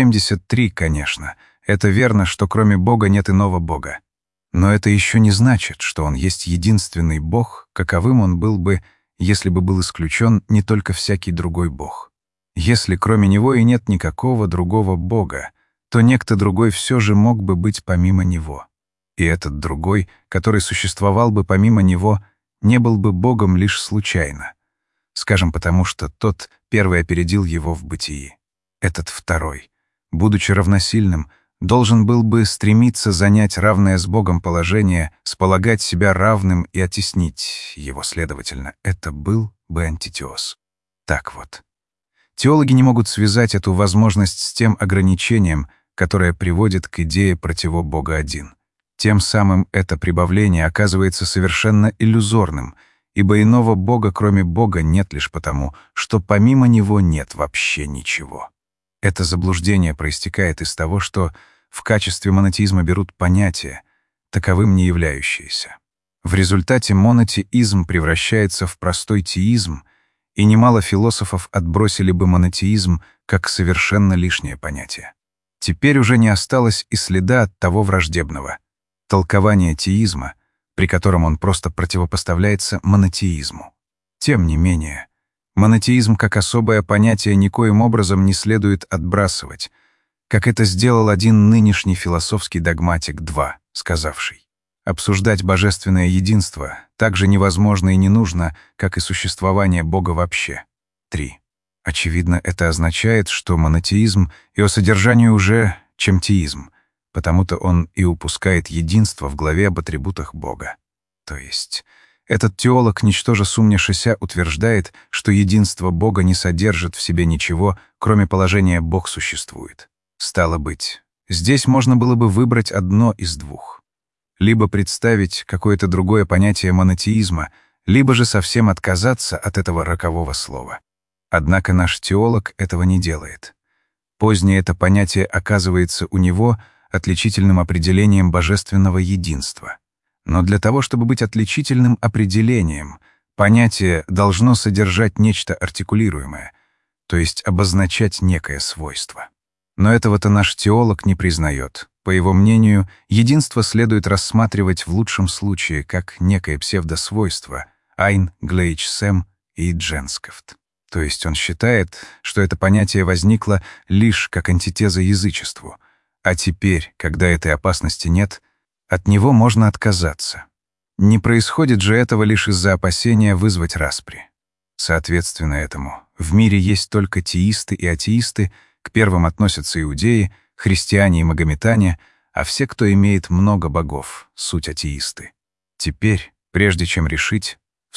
[SPEAKER 1] 173, конечно, это верно, что кроме Бога нет иного Бога. Но это еще не значит, что Он есть единственный Бог, каковым Он был бы, если бы был исключен не только всякий другой Бог. Если кроме Него и нет никакого другого Бога, то некто другой все же мог бы быть помимо Него. И этот другой, который существовал бы помимо Него, не был бы Богом лишь случайно. Скажем, потому что тот первый опередил Его в бытии. Этот второй, будучи равносильным, должен был бы стремиться занять равное с Богом положение, сполагать себя равным и оттеснить его, следовательно. Это был бы антитеоз. Так вот. Теологи не могут связать эту возможность с тем ограничением, которое приводит к идее противо Бога один. Тем самым это прибавление оказывается совершенно иллюзорным, ибо иного Бога, кроме Бога, нет лишь потому, что помимо Него нет вообще ничего. Это заблуждение проистекает из того, что в качестве монотеизма берут понятия, таковым не являющиеся. В результате монотеизм превращается в простой теизм, и немало философов отбросили бы монотеизм как совершенно лишнее понятие. Теперь уже не осталось и следа от того враждебного толкования теизма, при котором он просто противопоставляется монотеизму. Тем не менее, монотеизм как особое понятие никоим образом не следует отбрасывать, как это сделал один нынешний философский догматик 2, сказавший: «Обсуждать божественное единство так же невозможно и не нужно, как и существование Бога вообще». 3. Очевидно, это означает, что монотеизм и о содержании уже, чем теизм, потому-то он и упускает единство в главе об атрибутах Бога. То есть, этот теолог, ничтоже сумняшися, утверждает, что единство Бога не содержит в себе ничего, кроме положения «Бог существует». Стало быть, здесь можно было бы выбрать одно из двух. Либо представить какое-то другое понятие монотеизма, либо же совсем отказаться от этого рокового слова. Однако наш теолог этого не делает. Позднее это понятие оказывается у него отличительным определением божественного единства. Но для того, чтобы быть отличительным определением, понятие должно содержать нечто артикулируемое, то есть обозначать некое свойство. Но этого-то наш теолог не признает. По его мнению, единство следует рассматривать в лучшем случае как некое псевдосвойство «ein Gleichsam» и «Дженскафт». То есть он считает, что это понятие возникло лишь как антитеза язычеству, а теперь, когда этой опасности нет, от него можно отказаться. Не происходит же этого лишь из-за опасения вызвать распри. Соответственно этому, в мире есть только теисты и атеисты, к первым относятся иудеи, христиане и магометане, а все, кто имеет много богов, суть атеисты. Теперь, прежде чем решить, в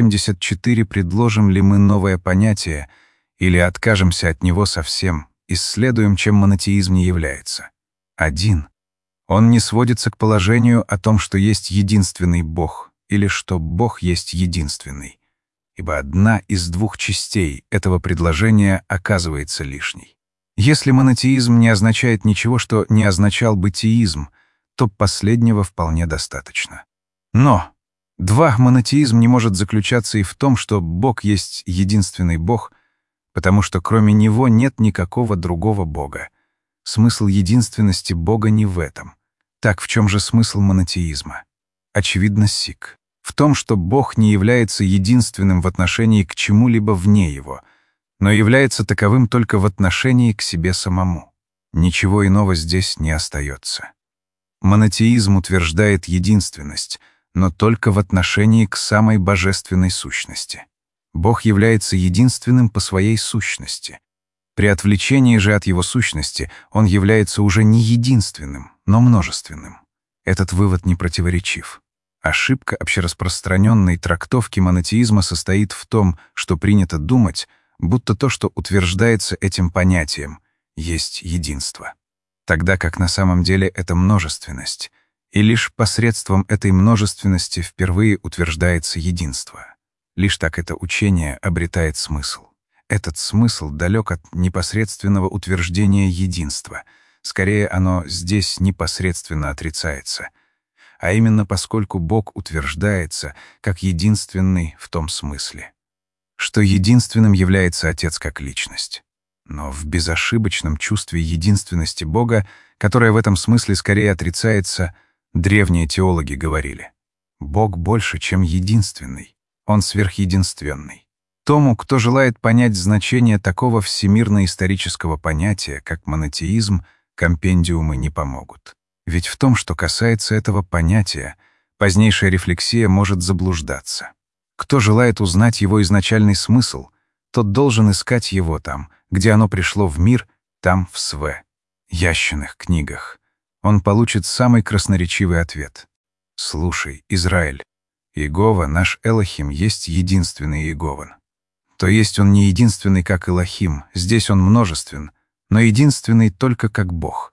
[SPEAKER 1] 174 предложим ли мы новое понятие или откажемся от него совсем, исследуем, чем монотеизм не является. 1. Он не сводится к положению о том, что есть единственный Бог, или что Бог есть единственный, ибо одна из двух частей этого предложения оказывается лишней. Если монотеизм не означает ничего, что не означал бы теизм, то последнего вполне достаточно. Но 2. Монотеизм не может заключаться и в том, что Бог есть единственный Бог, потому что кроме Него нет никакого другого Бога. Смысл единственности Бога не в этом. Так в чем же смысл монотеизма? Очевидно, сик. В том, что Бог не является единственным в отношении к чему-либо вне Его, но является таковым только в отношении к себе самому. Ничего иного здесь не остается. Монотеизм утверждает единственность, но только в отношении к самой божественной сущности. Бог является единственным по своей сущности. При отвлечении же от его сущности он является уже не единственным, но множественным. Этот вывод не противоречив. Ошибка общераспространенной трактовки монотеизма состоит в том, что принято думать, будто то, что утверждается этим понятием, есть единство. Тогда как на самом деле это множественность, и лишь посредством этой множественности впервые утверждается единство. Лишь так это учение обретает смысл. Этот смысл далек от непосредственного утверждения единства. Скорее, оно здесь непосредственно отрицается. А именно поскольку Бог утверждается как единственный в том смысле, что единственным является Отец как личность. Но в безошибочном чувстве единственности Бога, которое в этом смысле скорее отрицается, древние теологи говорили: Бог больше, чем единственный, Он сверхединственный. Тому, кто желает понять значение такого всемирно-исторического понятия, как монотеизм, компендиумы не помогут. Ведь в том, что касается этого понятия, позднейшая рефлексия может заблуждаться. Кто желает узнать его изначальный смысл, тот должен искать его там, где оно пришло в мир, там в СВ, ященных книгах. Он получит самый красноречивый ответ. «Слушай, Израиль, Иегова, наш Элохим, есть единственный Иегован. То есть он не единственный, как Элохим, здесь он множествен, но единственный только как Бог».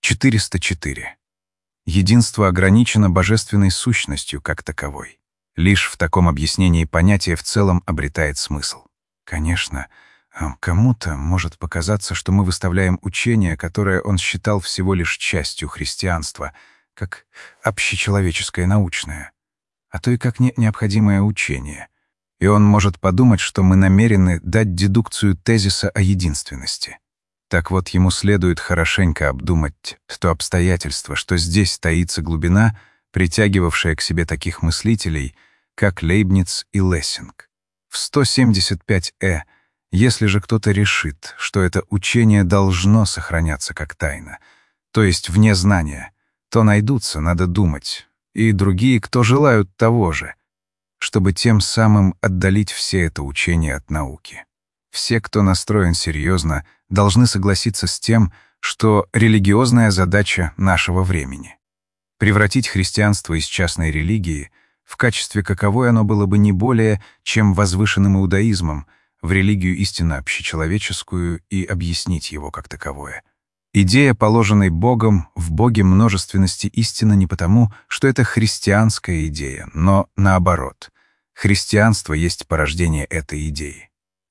[SPEAKER 1] 404. Единство ограничено божественной сущностью как таковой. Лишь в таком объяснении понятие в целом обретает смысл. Конечно, кому-то может показаться, что мы выставляем учение, которое он считал всего лишь частью христианства, как общечеловеческое научное, а то и как необходимое учение. И он может подумать, что мы намерены дать дедукцию тезиса о единственности. Так вот, ему следует хорошенько обдумать то обстоятельство, что здесь таится глубина, притягивавшая к себе таких мыслителей, как Лейбниц и Лессинг. В 175 если же кто-то решит, что это учение должно сохраняться как тайна, то есть вне знания, то найдутся, надо думать, и другие, кто желают того же, чтобы тем самым отдалить все это учение от науки. Все, кто настроен серьезно, должны согласиться с тем, что религиозная задача нашего времени — превратить христианство из частной религии, в качестве каковой оно было бы не более, чем возвышенным иудаизмом, в религию истинно общечеловеческую и объяснить его как таковое. Идея, положенной Богом, в Боге множественности истина не потому, что это христианская идея, но наоборот. Христианство есть порождение этой идеи.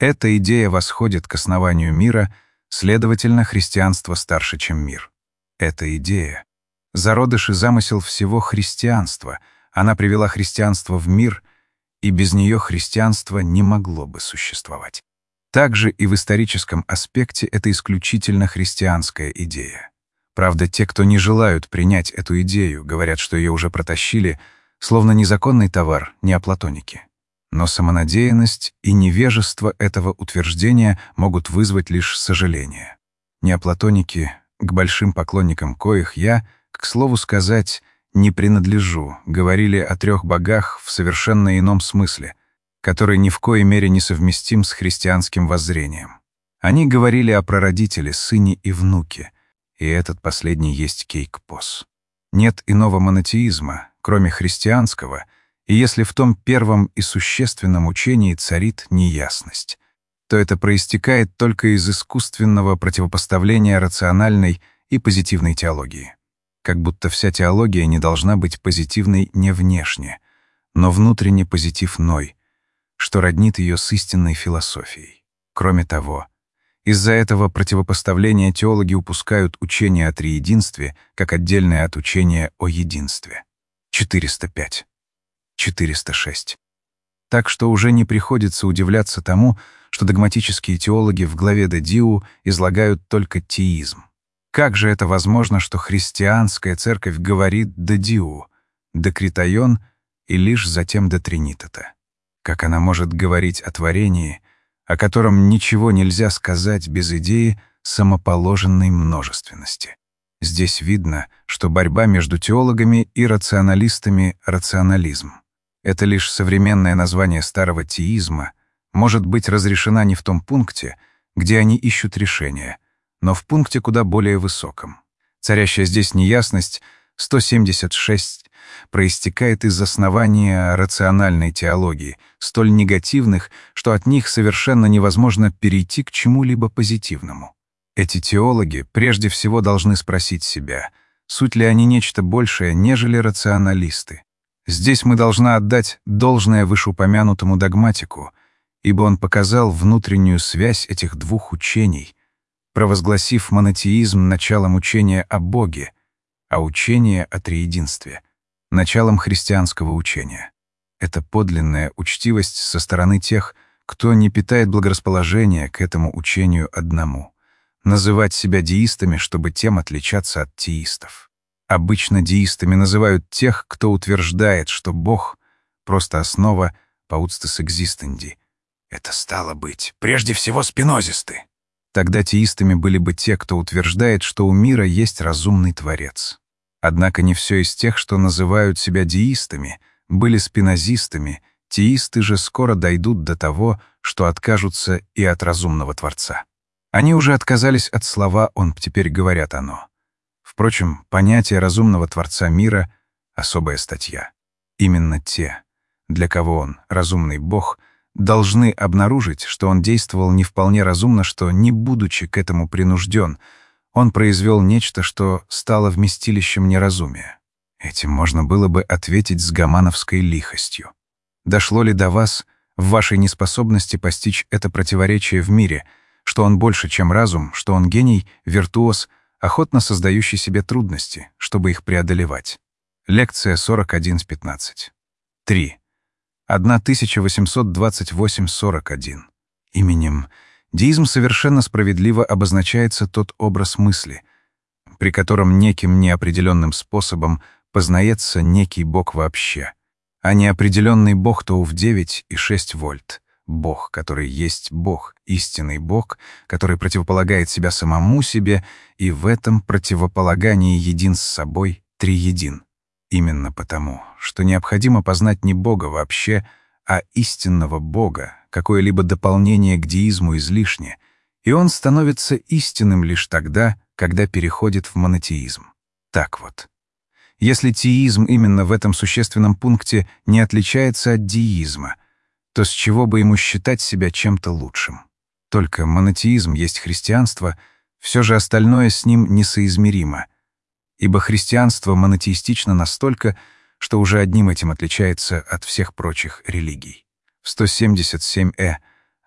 [SPEAKER 1] Эта идея восходит к основанию мира, следовательно, христианство старше, чем мир. Эта идея — зародыш и замысел всего христианства. Она привела христианство в мир, и без нее христианство не могло бы существовать. Также и в историческом аспекте это исключительно христианская идея. Правда, те, кто не желают принять эту идею, говорят, что ее уже протащили, словно незаконный товар, неоплатоники. Но самонадеянность и невежество этого утверждения могут вызвать лишь сожаление. Неоплатоники, к большим поклонникам коих я, к слову сказать, не принадлежу, говорили о трех богах в совершенно ином смысле, который ни в коей мере не совместим с христианским воззрением. Они говорили о прародителе, сыне и внуке, и этот последний есть Кейкпос. Нет иного монотеизма, кроме христианского, и если в том первом и существенном учении царит неясность, то это проистекает только из искусственного противопоставления рациональной и позитивной теологии. Как будто вся теология не должна быть позитивной не внешне, но внутренне позитивной, что роднит ее с истинной философией. Кроме того, из-за этого противопоставления теологи упускают учение о триединстве как отдельное от учения о единстве. 405. 406. Так что уже не приходится удивляться тому, что догматические теологи в главе «De Diu» излагают только теизм. Как же это возможно, что христианская церковь говорит «De Diu», «De Критайон» и лишь затем «De Trinitata»? Как она может говорить о творении, о котором ничего нельзя сказать без идеи самоположенной множественности? Здесь видно, что борьба между теологами и рационалистами — рационализм. Это лишь современное название старого теизма может быть разрешена не в том пункте, где они ищут решения, но в пункте куда более высоком. Царящая здесь неясность 176 проистекает из основания рациональной теологии, столь негативных, что от них совершенно невозможно перейти к чему-либо позитивному. Эти теологи прежде всего должны спросить себя, суть ли они нечто большее, нежели рационалисты. Здесь мы должны отдать должное вышеупомянутому догматику, ибо он показал внутреннюю связь этих двух учений, провозгласив монотеизм началом учения о Боге, а учение о триединстве — началом христианского учения. Это подлинная учтивость со стороны тех, кто не питает благорасположения к этому учению одному. Называть себя деистами, чтобы тем отличаться от теистов. Обычно деистами называют тех, кто утверждает, что Бог — просто основа «paustes existendi». Это стало быть, прежде всего, спинозисты. Тогда теистами были бы те, кто утверждает, что у мира есть разумный Творец. Однако не все из тех, что называют себя деистами, были спинозистами, теисты же скоро дойдут до того, что откажутся и от разумного Творца. Они уже отказались от слова «он», теперь говорят «оно». Впрочем, понятие разумного Творца мира — особая статья. Именно те, для кого он, разумный Бог, должны обнаружить, что он действовал не вполне разумно, что, не будучи к этому принужден, он произвел нечто, что стало вместилищем неразумия. Этим можно было бы ответить с гамановской лихостью. Дошло ли до вас, в вашей неспособности постичь это противоречие в мире, что он больше, чем разум, что он гений, виртуоз, охотно создающий себе трудности, чтобы их преодолевать? Лекция 41-15. 3. 1828-41. Именем деизм совершенно справедливо обозначается тот образ мысли, при котором неким неопределенным способом познается некий Бог вообще, а неопределенный Бог то в 9,6 вольт. Бог, который есть Бог, истинный Бог, который противополагает себя самому себе и в этом противополагании един с собой триедин. Именно потому, что необходимо познать не Бога вообще, а истинного Бога, какое-либо дополнение к деизму излишне, и он становится истинным лишь тогда, когда переходит в монотеизм. Так вот, если теизм именно в этом существенном пункте не отличается от деизма, то с чего бы ему считать себя чем-то лучшим? Только монотеизм есть христианство, все же остальное с ним несоизмеримо, ибо христианство монотеистично настолько, что уже одним этим отличается от всех прочих религий. В 177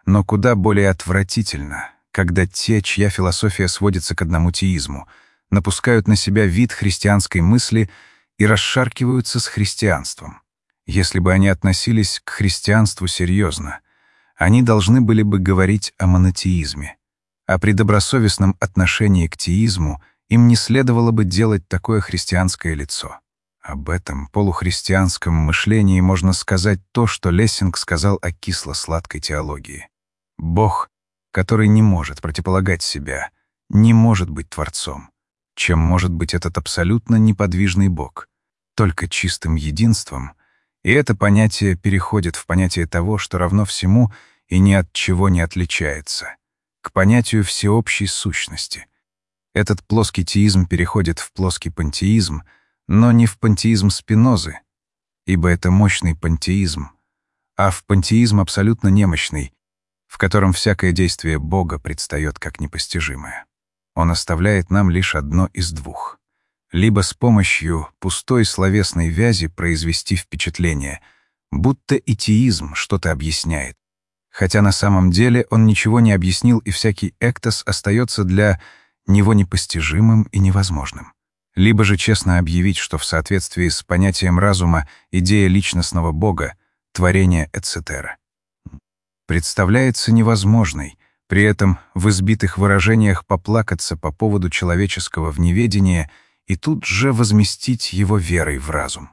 [SPEAKER 1] Но куда более отвратительно, когда те, чья философия сводится к одному теизму, напускают на себя вид христианской мысли и расшаркиваются с христианством. Если бы они относились к христианству серьезно, они должны были бы говорить о монотеизме. А при добросовестном отношении к теизму им не следовало бы делать такое христианское лицо. Об этом полухристианском мышлении можно сказать то, что Лессинг сказал о кисло-сладкой теологии. Бог, который не может противополагать себя, не может быть Творцом. Чем может быть этот абсолютно неподвижный Бог? Только чистым единством, и это понятие переходит в понятие того, что равно всему и ни от чего не отличается, к понятию всеобщей сущности. Этот плоский теизм переходит в плоский пантеизм, но не в пантеизм Спинозы, ибо это мощный пантеизм, а в пантеизм абсолютно немощный, в котором всякое действие Бога предстает как непостижимое. Он оставляет нам лишь одно из двух. Либо с помощью пустой словесной вязи произвести впечатление, будто и теизм что-то объясняет, хотя на самом деле он ничего не объяснил, и всякий эктос остается для него непостижимым и невозможным. Либо же честно объявить, что в соответствии с понятием разума идея личностного Бога, творения etc. представляется невозможной, при этом в избитых выражениях поплакаться по поводу человеческого вневедения и тут же возместить его верой в разум.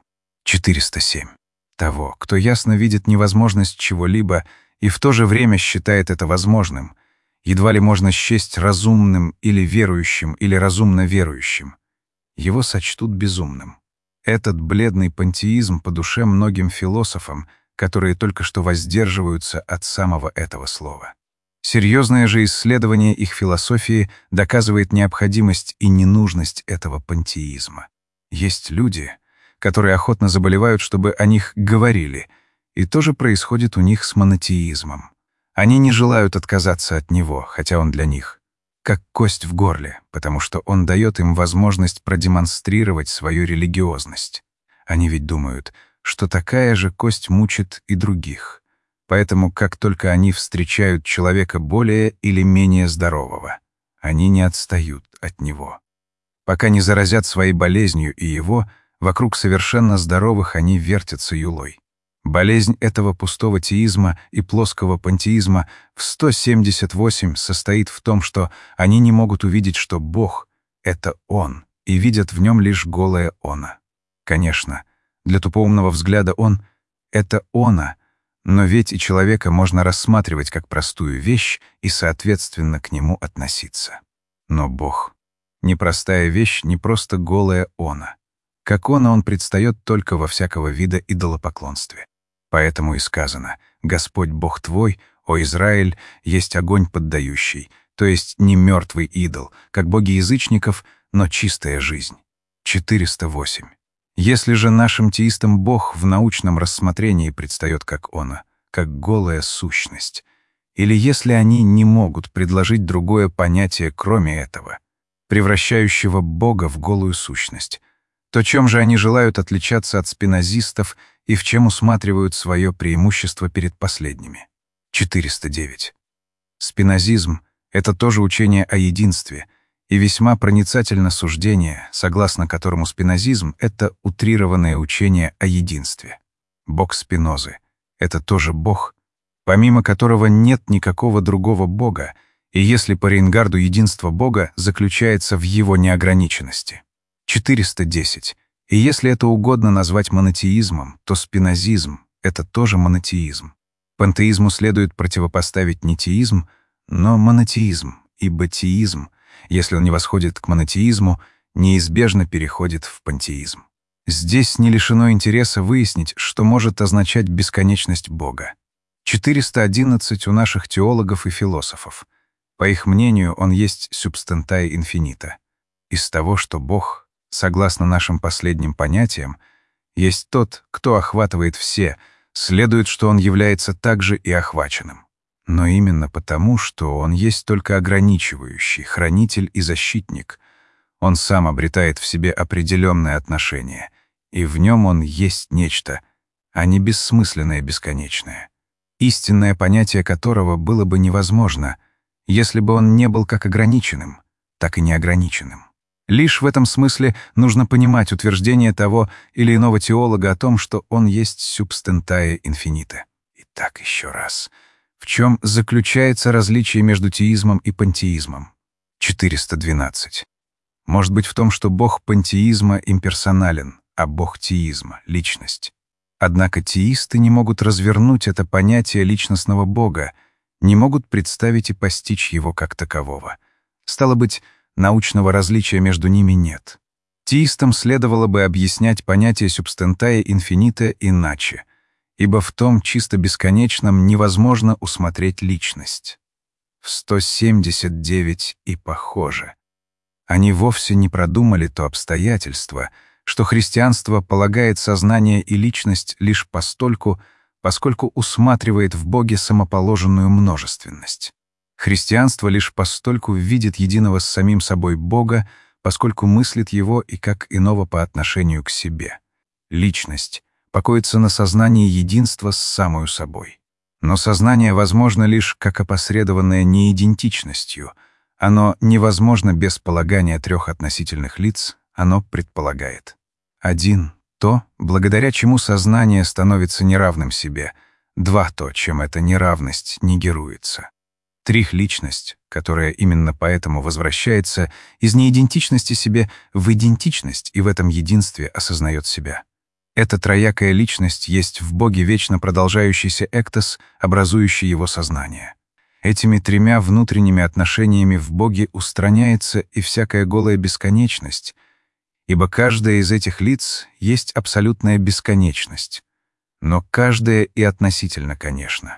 [SPEAKER 1] 407. Того, кто ясно видит невозможность чего-либо и в то же время считает это возможным, едва ли можно счесть разумным или верующим, или разумно верующим. Его сочтут безумным. Этот бледный пантеизм по душе многим философам, которые только что воздерживаются от самого этого слова. Серьезное же исследование их философии доказывает необходимость и ненужность этого пантеизма. Есть люди, которые охотно заболевают, чтобы о них говорили, и то же происходит у них с монотеизмом. Они не желают отказаться от него, хотя он для них как кость в горле, потому что он дает им возможность продемонстрировать свою религиозность. Они ведь думают, что такая же кость мучит и других. Поэтому, как только они встречают человека более или менее здорового, они не отстают от него. Пока не заразят своей болезнью и его, вокруг совершенно здоровых они вертятся юлой. Болезнь этого пустого теизма и плоского пантеизма в 178 состоит в том, что они не могут увидеть, что Бог — это Он, и видят в нем лишь голое Оно. Конечно, для тупоумного взгляда Он — это Оно, но ведь и человека можно рассматривать как простую вещь и, соответственно, к нему относиться. Но Бог — непростая вещь, не просто голое Оно. Как Оно он предстает только во всякого вида идолопоклонстве. Поэтому и сказано: «Господь Бог твой, о Израиль, есть огонь поддающий», то есть не мертвый идол, как боги язычников, но чистая жизнь. 408. Если же нашим теистам Бог в научном рассмотрении предстает как Оно, как голая сущность, или если они не могут предложить другое понятие, кроме этого, превращающего Бога в голую сущность, то чем же они желают отличаться от спинозистов и в чем усматривают свое преимущество перед последними? 409. Спинозизм — это тоже учение о единстве, и весьма проницательно суждение, согласно которому спинозизм — это утрированное учение о единстве. Бог Спинозы — это тоже Бог, помимо которого нет никакого другого Бога, и если по Рейнгарду единство Бога заключается в его неограниченности. 410. И если это угодно назвать монотеизмом, то спинозизм — это тоже монотеизм. Пантеизму следует противопоставить не теизм, но монотеизм, ибо теизм, если он не восходит к монотеизму, неизбежно переходит в пантеизм. Здесь не лишено интереса выяснить, что может означать бесконечность Бога. 411 у наших теологов и философов. По их мнению, он есть субстантая инфинита. Из того, что Бог, согласно нашим последним понятиям, есть тот, кто охватывает все, следует, что он является также и охваченным. Но именно потому, что он есть только ограничивающий, хранитель и защитник, он сам обретает в себе определенное отношение, и в нем он есть нечто, а не бессмысленное бесконечное. истинное понятие которого было бы невозможно, если бы он не был как ограниченным, так и неограниченным. Лишь в этом смысле нужно понимать утверждение того или иного теолога о том, что он есть substantia infinita. Итак, еще раз. В чем заключается различие между теизмом и пантеизмом? 412. Может быть в том, что бог пантеизма имперсонален, а бог теизма — личность. Однако теисты не могут развернуть это понятие личностного бога, не могут представить и постичь его как такового. Стало быть, научного различия между ними нет. Теистам следовало бы объяснять понятие substantia infinita иначе, ибо в том чисто бесконечном невозможно усмотреть личность. В 179 и похоже. Они вовсе не продумали то обстоятельство, что христианство полагает сознание и личность лишь постольку, поскольку усматривает в Боге самоположенную множественность. Христианство лишь постольку видит единого с самим собой Бога, поскольку мыслит его и как иного по отношению к себе. Личность покоится на сознании единства с самою собой. Но сознание возможно лишь как опосредованное неидентичностью. Оно невозможно без полагания трех относительных лиц, оно предполагает. Один — то, благодаря чему сознание становится неравным себе. Два — то, чем эта неравность негируется. Три — личность, которая именно поэтому возвращается из неидентичности себе в идентичность и в этом единстве осознает себя. Эта троякая личность есть в Боге вечно продолжающийся эктос, образующий его сознание. Этими тремя внутренними отношениями в Боге устраняется и всякая голая бесконечность, ибо каждая из этих лиц есть абсолютная бесконечность, но каждая и относительно, конечно.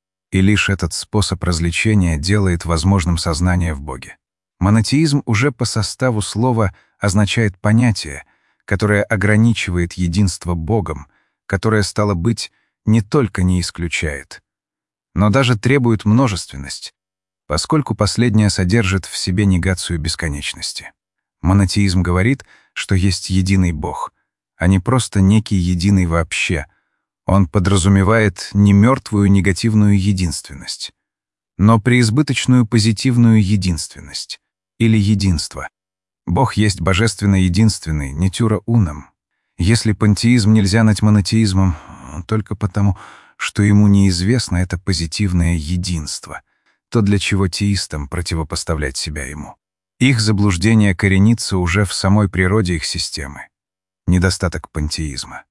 [SPEAKER 1] И лишь этот способ развлечения делает возможным сознание в Боге. Монотеизм уже по составу слова означает понятие, которое ограничивает единство Богом, которое, стало быть, не только не исключает, но даже требует множественность, поскольку последняя содержит в себе негацию бесконечности. Монотеизм говорит, что есть единый Бог, а не просто некий единый вообще. Он подразумевает не мертвую негативную единственность, но преизбыточную позитивную единственность или единство. Бог есть божественно единственный, нетюра унам. Если пантеизм нельзя нать монотеизмом только потому, что ему неизвестно это позитивное единство, то для чего теистам противопоставлять себя ему? Их заблуждение коренится уже в самой природе их системы. Недостаток пантеизма.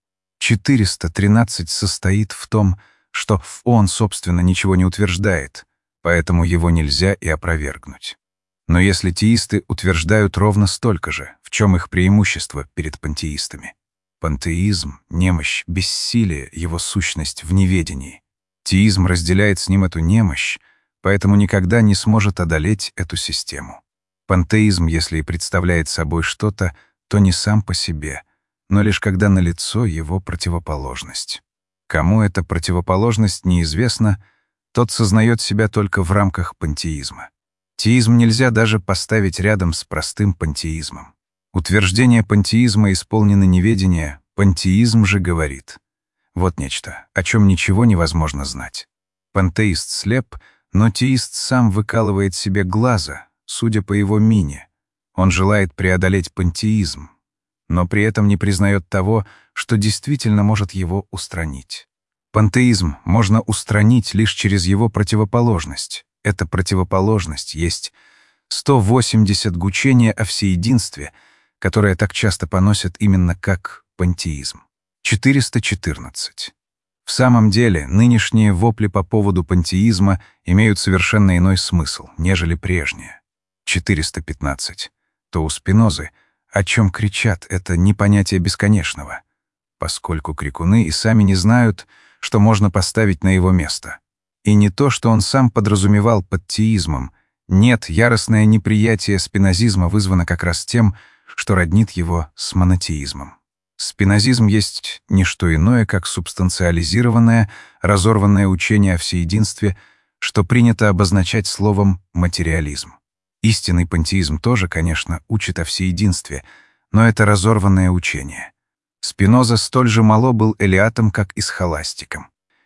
[SPEAKER 1] 413 состоит в том, что он, собственно, ничего не утверждает, поэтому его нельзя и опровергнуть. Но если теисты утверждают ровно столько же, в чем их преимущество перед пантеистами? Пантеизм — немощь, бессилие, его сущность в неведении. Теизм разделяет с ним эту немощь, поэтому никогда не сможет одолеть эту систему. Пантеизм, если и представляет собой что-то, то не сам по себе, но лишь когда налицо его противоположность. Кому эта противоположность неизвестна, тот сознает себя только в рамках пантеизма. Теизм нельзя даже поставить рядом с простым пантеизмом. Утверждение пантеизма исполнено неведения, пантеизм же говорит. Вот нечто, о чем ничего невозможно знать. Пантеист слеп, но теист сам выкалывает себе глаза, судя по его мине. Он желает преодолеть пантеизм, но при этом не признает того, что действительно может его устранить. Пантеизм можно устранить лишь через его противоположность. Эта противоположность есть 180 гучения о всеединстве, которое так часто поносят именно как пантеизм. 414. В самом деле, нынешние вопли по поводу пантеизма имеют совершенно иной смысл, нежели прежние. 415. То у Спинозы, о чем кричат, это не понятие бесконечного, поскольку крикуны и сами не знают, что можно поставить на его место. И не то, что он сам подразумевал под теизмом. Нет, яростное неприятие спинозизма вызвано как раз тем, что роднит его с монотеизмом. Спинозизм есть не что иное, как субстанциализированное, разорванное учение о всеединстве, что принято обозначать словом «материализм». Истинный пантеизм тоже, конечно, учит о всеединстве, но это разорванное учение. Спиноза столь же мало был элиатом, как и схоластиком.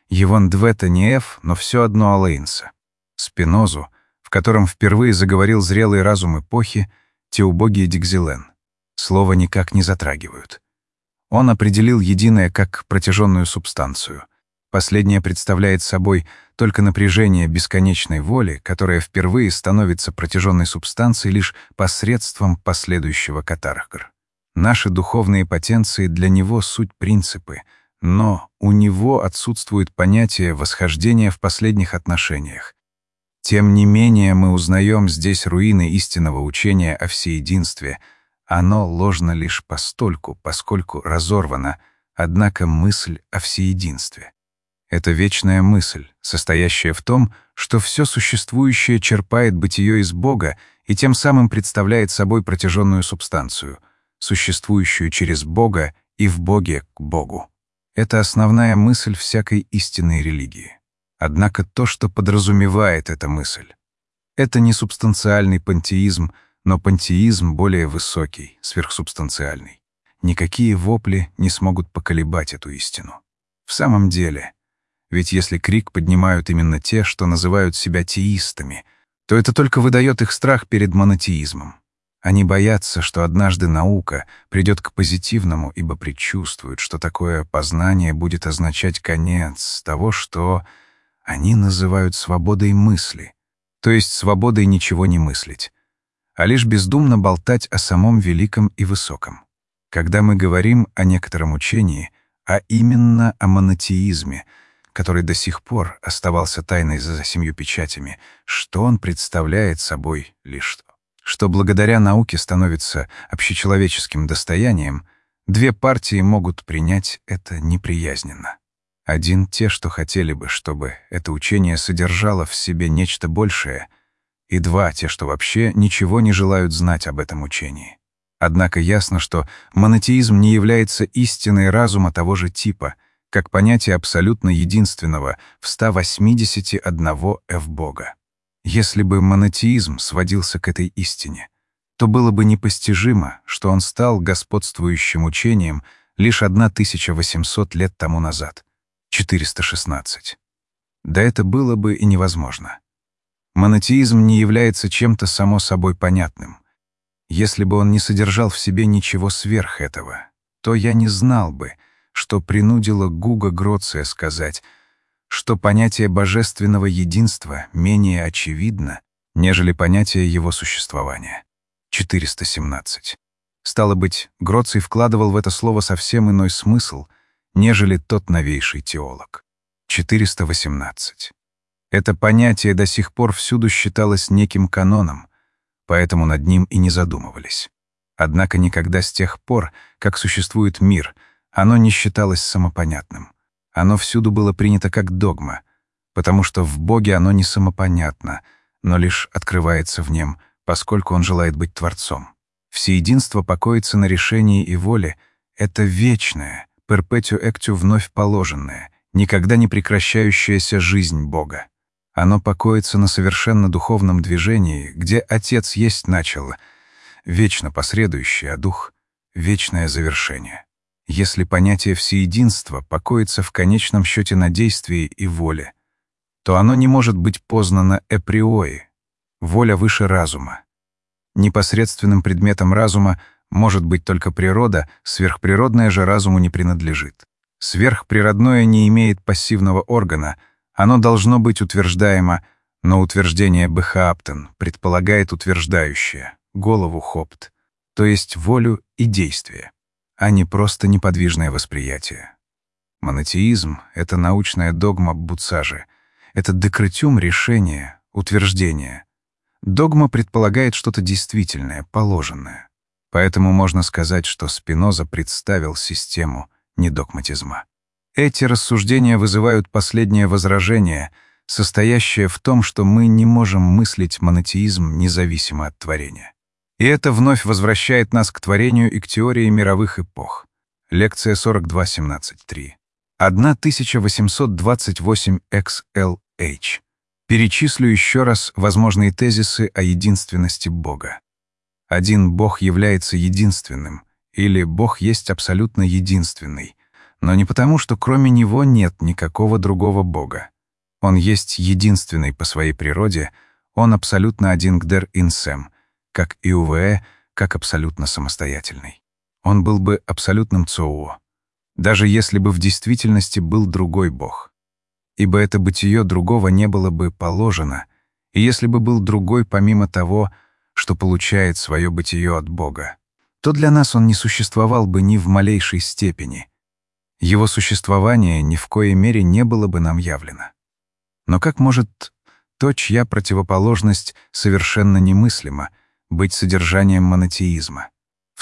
[SPEAKER 1] Евондвета не Ф, но все одно Алейнса. Спинозу, в котором впервые заговорил зрелый разум эпохи, Теубогий Дигзилен. Слово никак не затрагивают. Он определил единое как протяженную субстанцию. Последнее представляет собой только напряжение бесконечной воли, которая впервые становится протяженной субстанцией лишь посредством последующего катархгр. Наши духовные потенции для него суть принципы, но у него отсутствует понятие восхождения в последних отношениях. Тем не менее мы узнаем здесь руины истинного учения о всеединстве. Оно ложно лишь постольку, поскольку разорвано, однако мысль о всеединстве. Это вечная мысль, состоящая в том, что все существующее черпает бытие из Бога и тем самым представляет собой протяженную субстанцию, существующую через Бога и в Боге к Богу. Это основная мысль всякой истинной религии. Однако то, что подразумевает эта мысль, это не субстанциальный пантеизм, но пантеизм более высокий, сверхсубстанциальный. Никакие вопли не смогут поколебать эту истину. В самом деле, ведь если крик поднимают именно те, что называют себя теистами, то это только выдает их страх перед монотеизмом. Они боятся, что однажды наука придет к позитивному, ибо предчувствуют, что такое познание будет означать конец того, что они называют свободой мысли, то есть свободой ничего не мыслить, а лишь бездумно болтать о самом великом и высоком. Когда мы говорим о некотором учении, а именно о монотеизме, который до сих пор оставался тайной за 7 печатями, что он представляет собой лишь то, что благодаря науке становится общечеловеческим достоянием, две партии могут принять это неприязненно. Один — те, что хотели бы, чтобы это учение содержало в себе нечто большее, и два — те, что вообще ничего не желают знать об этом учении. Однако ясно, что монотеизм не является истиной разума того же типа, как понятие абсолютно единственного в 181 Бога. Если бы монотеизм сводился к этой истине, то было бы непостижимо, что он стал господствующим учением лишь 1800 лет тому назад, 416. Да это было бы и невозможно. Монотеизм не является чем-то само собой понятным. Если бы он не содержал в себе ничего сверх этого, то я не знал бы, что принудило Гуга Гроция сказать, что понятие божественного единства менее очевидно, нежели понятие его существования. 417. Стало быть, Гроций вкладывал в это слово совсем иной смысл, нежели тот новейший теолог. 418. Это понятие до сих пор всюду считалось неким каноном, поэтому над ним и не задумывались. Однако никогда с тех пор, как существует мир, оно не считалось самопонятным. Оно всюду было принято как догма, потому что в Боге оно не самопонятно, но лишь открывается в нем, поскольку он желает быть Творцом. Всеединство покоится на решении и воле — это вечное, перпетио эктю вновь положенное, никогда не прекращающаяся жизнь Бога. Оно покоится на совершенно духовном движении, где Отец есть начало, вечно посредующий, а Дух — вечное завершение. Если понятие всеединства покоится в конечном счете на действии и воле, то оно не может быть познано априори, воля выше разума. Непосредственным предметом разума может быть только природа, сверхприродное же разуму не принадлежит. Сверхприродное не имеет пассивного органа, оно должно быть утверждаемо, но утверждение бехааптен предполагает утверждающее, голову хопт, то есть волю и действие, а не просто неподвижное восприятие. Монотеизм — это научная догма Буцажи, это декретюм решения, утверждение. Догма предполагает что-то действительное, положенное. Поэтому можно сказать, что Спиноза представил систему недогматизма. Эти рассуждения вызывают последнее возражение, состоящее в том, что мы не можем мыслить монотеизм независимо от творения. И это вновь возвращает нас к творению и к теории мировых эпох. Лекция 42.17.3. 1828 XLH. Перечислю еще раз возможные тезисы о единственности Бога. Один Бог является единственным, или Бог есть абсолютно единственный, Но не потому, что кроме Него нет никакого другого Бога. Он есть единственный по своей природе, Он абсолютно один гдер инсем, как и УВЭ, как абсолютно самостоятельный. Он был бы абсолютным цоуо, даже если бы в действительности был другой Бог. Ибо это бытие другого не было бы положено, и если бы был другой помимо того, что получает свое бытие от Бога, то для нас он не существовал бы ни в малейшей степени. Его существование ни в коей мере не было бы нам явлено. Но как может то, чья противоположность совершенно немыслима, быть содержанием монотеизма? В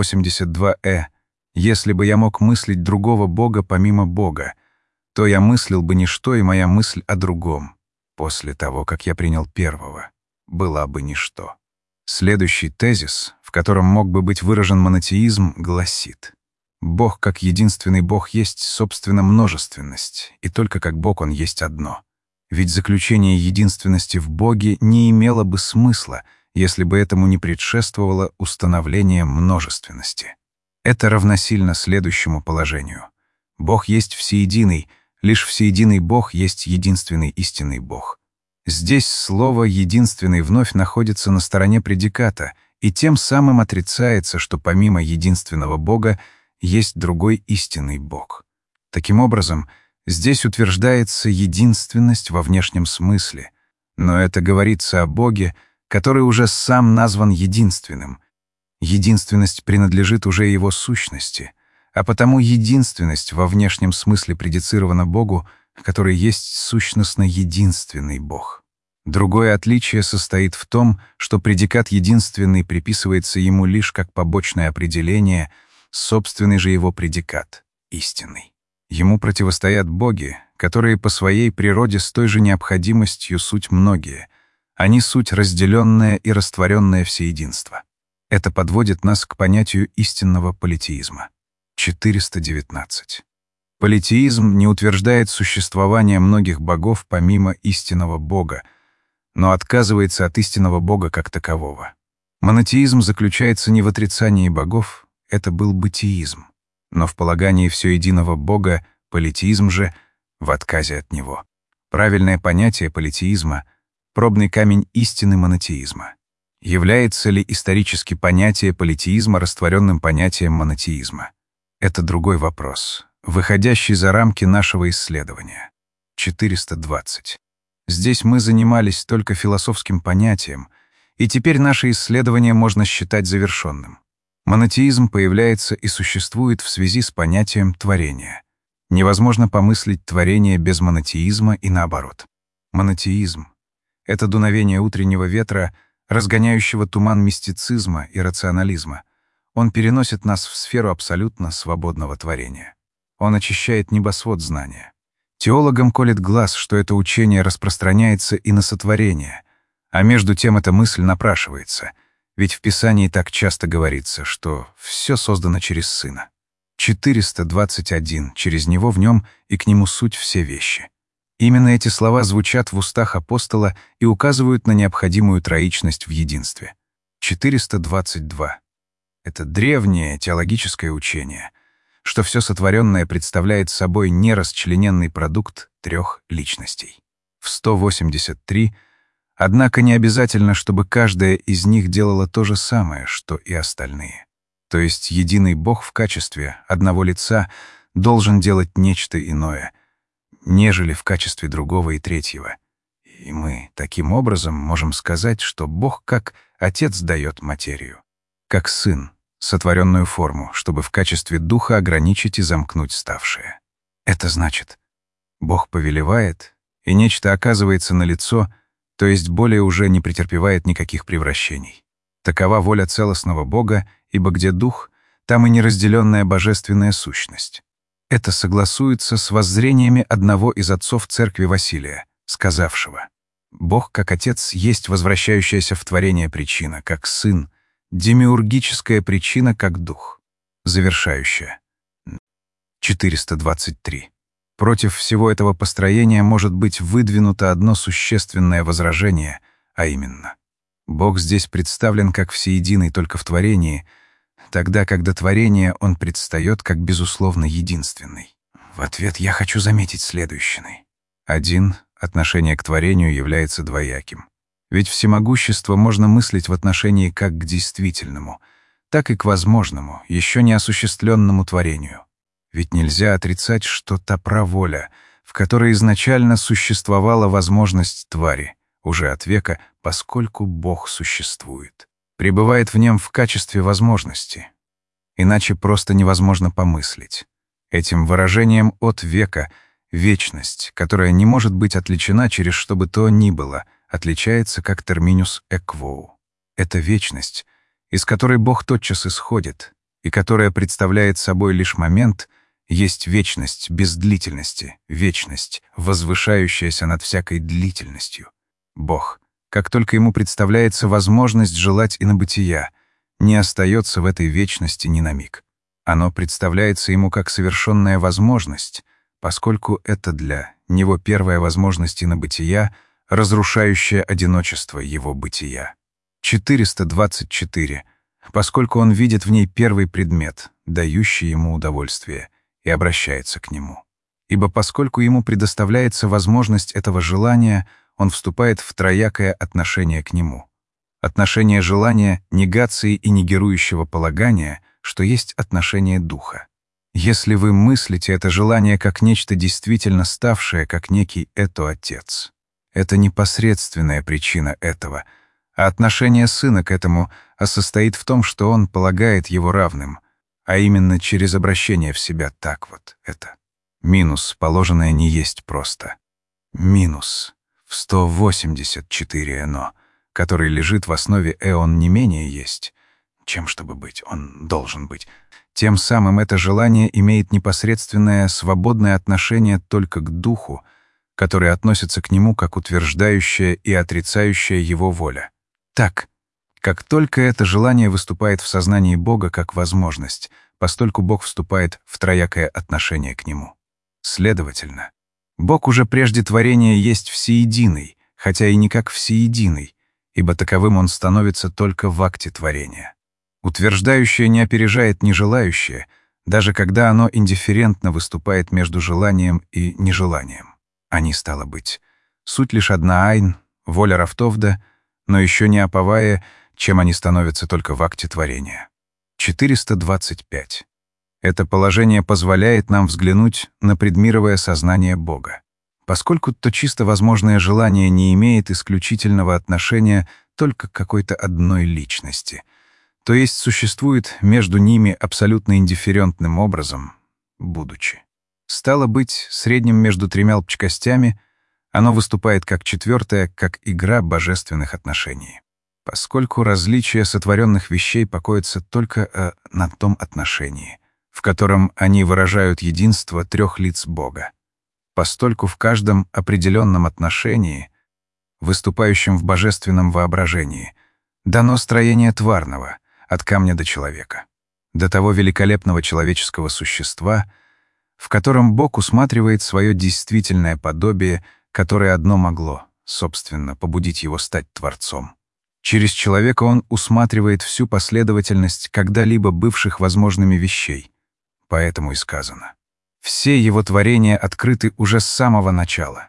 [SPEAKER 1] 182 «Если бы я мог мыслить другого Бога помимо Бога, то я мыслил бы ничто, и моя мысль о другом, после того, как я принял первого, была бы ничто». Следующий тезис, в котором мог бы быть выражен монотеизм, гласит: Бог как единственный Бог есть, собственно, множественность, и только как Бог Он есть одно. Ведь заключение единственности в Боге не имело бы смысла, если бы этому не предшествовало установление множественности. Это равносильно следующему положению. Бог есть всеединый, лишь всеединый Бог есть единственный истинный Бог. Здесь слово «единственный» вновь находится на стороне предиката, и тем самым отрицается, что помимо единственного Бога есть другой истинный Бог. Таким образом, здесь утверждается единственность во внешнем смысле, но это говорится о Боге, который уже сам назван единственным. Единственность принадлежит уже его сущности, а потому единственность во внешнем смысле предицирована Богу, который есть сущностно единственный Бог. Другое отличие состоит в том, что предикат «единственный» приписывается ему лишь как побочное определение, собственный же его предикат — истинный. Ему противостоят боги, которые по своей природе с той же необходимостью суть многие. Они суть разделенное и растворенное всеединство. Это подводит нас к понятию истинного политеизма. 419. Политеизм не утверждает существование многих богов помимо истинного Бога, но отказывается от истинного Бога как такового. Монотеизм заключается не в отрицании богов, это был бытиизм, но в полагании всеединого Бога, политеизм же, в отказе от него. Правильное понятие политеизма — пробный камень истины монотеизма. Является ли исторически понятие политеизма растворенным понятием монотеизма? Это другой вопрос, выходящий за рамки нашего исследования. 420. Здесь мы занимались только философским понятием, и теперь наше исследование можно считать завершенным. Монотеизм появляется и существует в связи с понятием творения. Невозможно помыслить творение без монотеизма и наоборот. Монотеизм — это дуновение утреннего ветра, разгоняющего туман мистицизма и рационализма. Он переносит нас в сферу абсолютно свободного творения. Он очищает небосвод знания. Теологам колет глаз, что это учение распространяется и на сотворение, а между тем эта мысль напрашивается, ведь в Писании так часто говорится, что все создано через Сына. 421. Через Него, в Нем и к Нему суть все вещи. Именно эти слова звучат в устах апостола и указывают на необходимую троичность в единстве. 422. Это древнее теологическое учение, что все сотворенное представляет собой нерасчлененный продукт трех личностей. В 183. Однако не обязательно, чтобы каждая из них делала то же самое, что и остальные. То есть единый Бог в качестве одного лица должен делать нечто иное, нежели в качестве другого и третьего. И мы таким образом можем сказать, что Бог как Отец дает материю, как Сын — сотворенную форму, чтобы в качестве Духа ограничить и замкнуть ставшее. Это значит, Бог повелевает, и нечто оказывается налицо, то есть более уже не претерпевает никаких превращений. Такова воля целостного Бога, ибо где Дух, там и неразделенная божественная сущность. Это согласуется с воззрениями одного из отцов церкви Василия, сказавшего: «Бог, как Отец, есть возвращающаяся в творение причина, как Сын, демиургическая причина, как Дух, завершающая». 423. Против всего этого построения может быть выдвинуто одно существенное возражение, а именно: Бог здесь представлен как всеединый только в творении, тогда как до творения Он предстает как безусловно единственный. В ответ я хочу заметить следующее. 1. Отношение к творению является двояким. Ведь всемогущество можно мыслить в отношении как к действительному, так и к возможному, еще не осуществленному творению. Ведь нельзя отрицать, что та праволя, в которой изначально существовала возможность твари, уже от века, поскольку Бог существует, пребывает в нем в качестве возможности. Иначе просто невозможно помыслить. Этим выражением от века вечность, которая не может быть отличена через что бы то ни было, отличается как терминус эквоу. Это вечность, из которой Бог тотчас исходит, и которая представляет собой лишь момент, есть вечность без длительности, вечность, возвышающаяся над всякой длительностью. Бог, как только ему представляется возможность желать инобытия, не остается в этой вечности ни на миг. Оно представляется ему как совершенная возможность, поскольку это для него первая возможность инобытия, разрушающая одиночество его бытия. 424. Поскольку он видит в ней первый предмет, дающий ему удовольствие, и обращается к нему. Ибо поскольку ему предоставляется возможность этого желания, он вступает в троякое отношение к нему. Отношение желания, негации и негирующего полагания, что есть отношение духа. Если вы мыслите это желание как нечто действительно ставшее, как некий это-отец, это непосредственная причина этого, а отношение сына к этому состоит в том, что он полагает его равным, а именно через обращение в себя так вот это. Минус, положенное не есть просто. Минус в 184 но, который лежит в основе эон не менее есть, чем чтобы быть, он должен быть. Тем самым это желание имеет непосредственное свободное отношение только к духу, который относится к нему как утверждающая и отрицающая его воля. Так, как только это желание выступает в сознании Бога как возможность, постольку Бог вступает в троякое отношение к нему. Следовательно, Бог уже прежде творения есть всеединый, хотя и не как всеединый, ибо таковым он становится только в акте творения. Утверждающее не опережает нежелающее, даже когда оно индифферентно выступает между желанием и нежеланием. Они, стало быть, суть лишь одна айн, воля Рафтовда, но еще не оповая, чем они становятся только в акте творения. 425. Это положение позволяет нам взглянуть на предмировое сознание Бога. Поскольку то чисто возможное желание не имеет исключительного отношения только к какой-то одной личности, то есть существует между ними абсолютно индифферентным образом, будучи. Стало быть, средним между тремя плоскостями, оно выступает как четвертое, как игра божественных отношений. Поскольку различие сотворенных вещей покоится только на том отношении, в котором они выражают единство трех лиц Бога. Постольку в каждом определенном отношении, выступающем в божественном воображении, дано строение тварного, от камня до человека, до того великолепного человеческого существа, в котором Бог усматривает свое действительное подобие, которое одно могло, собственно, побудить его стать Творцом. Через человека он усматривает всю последовательность когда-либо бывших возможными вещей. Поэтому и сказано: все его творения открыты уже с самого начала.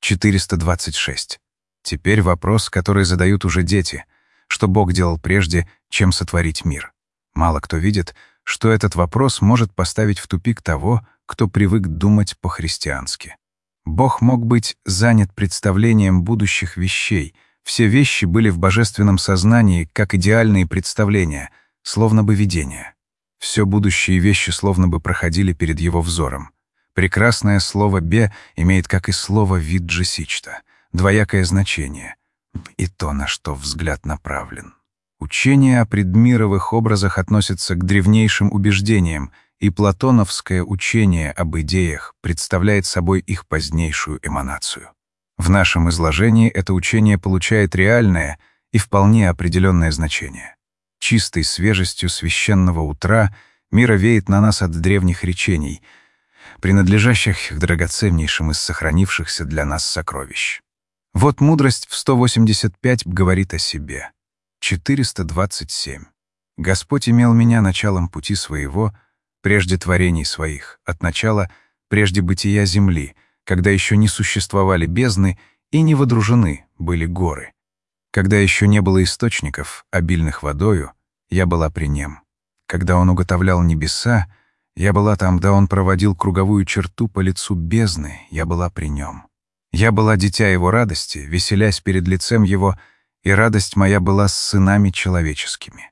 [SPEAKER 1] 426. Теперь вопрос, который задают уже дети, что Бог делал прежде, чем сотворить мир. Мало кто видит, что этот вопрос может поставить в тупик того, кто привык думать по-христиански. Бог мог быть занят представлением будущих вещей. Все вещи были в божественном сознании, как идеальные представления, словно бы видения. Все будущие вещи словно бы проходили перед его взором. Прекрасное слово «бе» имеет, как и слово «виджесичта», двоякое значение, и то, на что взгляд направлен. Учение о предмировых образах относится к древнейшим убеждениям, и платоновское учение об идеях представляет собой их позднейшую эманацию. В нашем изложении это учение получает реальное и вполне определенное значение. Чистой свежестью священного утра мир веет на нас от древних речений, принадлежащих к драгоценнейшим из сохранившихся для нас сокровищ. Вот мудрость в 185 говорит о себе. 427. «Господь имел меня началом пути своего, прежде творений своих, от начала, прежде бытия Земли, когда еще не существовали бездны и не водружены были горы. Когда еще не было источников, обильных водою, я была при нем. Когда он уготовлял небеса, я была там, да он проводил круговую черту по лицу бездны, я была при нем. Я была дитя его радости, веселясь перед лицем его, и радость моя была с сынами человеческими.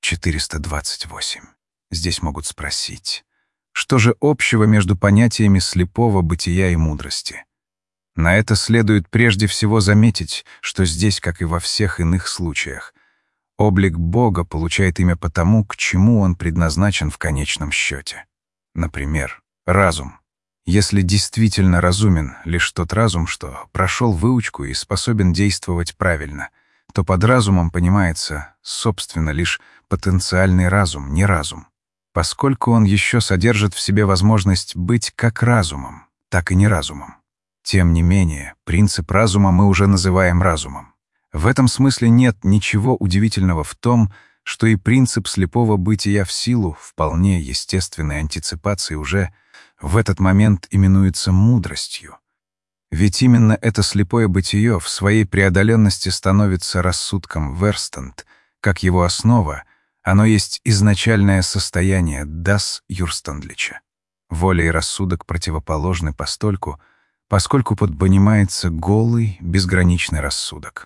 [SPEAKER 1] 428. Здесь могут спросить, что же общего между понятиями слепого бытия и мудрости? На это следует прежде всего заметить, что здесь, как и во всех иных случаях, облик Бога получает имя потому, к чему он предназначен в конечном счете. Например, разум. Если действительно разумен лишь тот разум, что прошел выучку и способен действовать правильно, то под разумом понимается, собственно, лишь потенциальный разум, не разум, поскольку он еще содержит в себе возможность быть как разумом, так и не разумом. Тем не менее, принцип разума мы уже называем разумом. В этом смысле нет ничего удивительного в том, что и принцип слепого бытия в силу вполне естественной антиципации уже в этот момент именуется мудростью. Ведь именно это слепое бытие в своей преодоленности становится рассудком Верстанд, как его основа, оно есть изначальное состояние das Юрстандлича. Воля и рассудок противоположны поскольку подпонимается голый, безграничный рассудок.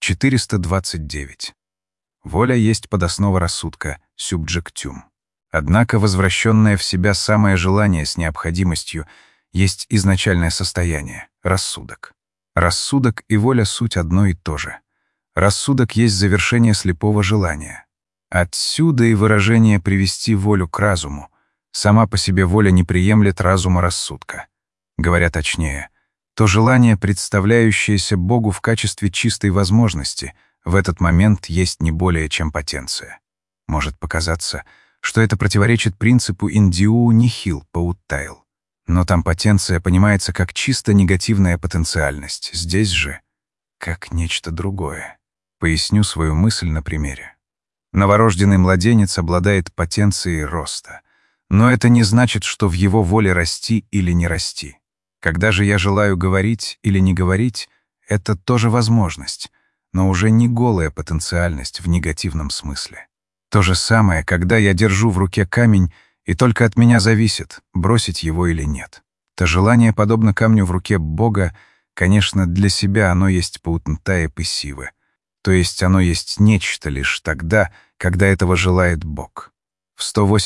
[SPEAKER 1] 429. Воля есть подоснова рассудка, subjectum. Однако возвращенное в себя самое желание с необходимостью есть изначальное состояние — рассудок. Рассудок и воля — суть одно и то же. Рассудок есть завершение слепого желания. Отсюда и выражение «привести волю к разуму». Сама по себе воля не приемлет разума рассудка. Говоря точнее, то желание, представляющееся Богу в качестве чистой возможности, в этот момент есть не более чем потенция. Может показаться, что это противоречит принципу «in duo nihil pauttail». Но там потенция понимается как чисто негативная потенциальность, здесь же как нечто другое. Поясню свою мысль на примере. Новорожденный младенец обладает потенцией роста, но это не значит, что в его воле расти или не расти. Когда же я желаю говорить или не говорить, это тоже возможность, но уже не голая потенциальность в негативном смысле. То же самое, когда я держу в руке камень, и только от меня зависит, бросить его или нет. То желание, подобно камню в руке Бога, конечно, для себя оно есть паутнтая пассивы, то есть оно есть нечто лишь тогда, когда этого желает Бог. В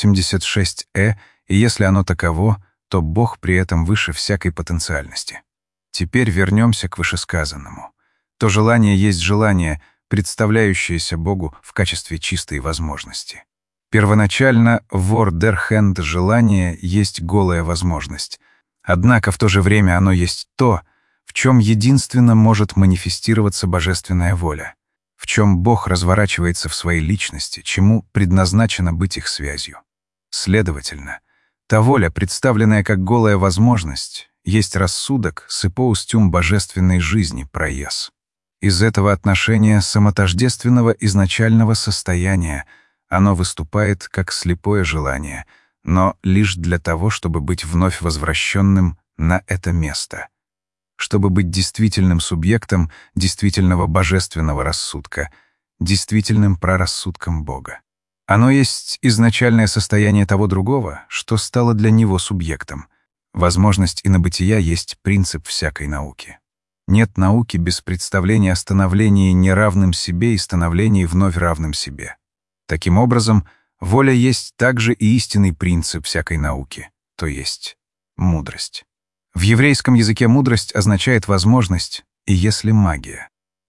[SPEAKER 1] 186 и если оно таково, то Бог при этом выше всякой потенциальности. Теперь вернемся к вышесказанному. То желание есть желание, представляющееся Богу в качестве чистой возможности. Первоначально вордерхенд желание есть голая возможность, однако в то же время оно есть то, в чем единственно может манифестироваться божественная воля, в чем Бог разворачивается в своей личности, чему предназначено быть их связью. Следовательно, та воля, представленная как голая возможность, есть рассудок сыпоустюм божественной жизни проез. Из этого отношения самотождественного изначального состояния оно выступает как слепое желание, но лишь для того, чтобы быть вновь возвращенным на это место, чтобы быть действительным субъектом действительного божественного рассудка, действительным прорассудком Бога. Оно есть изначальное состояние того другого, что стало для него субъектом. Возможность инобытия есть принцип всякой науки. Нет науки без представления о становлении неравным себе и становлении вновь равным себе. Таким образом, воля есть также и истинный принцип всякой науки, то есть мудрость. В еврейском языке мудрость означает возможность, и если магия.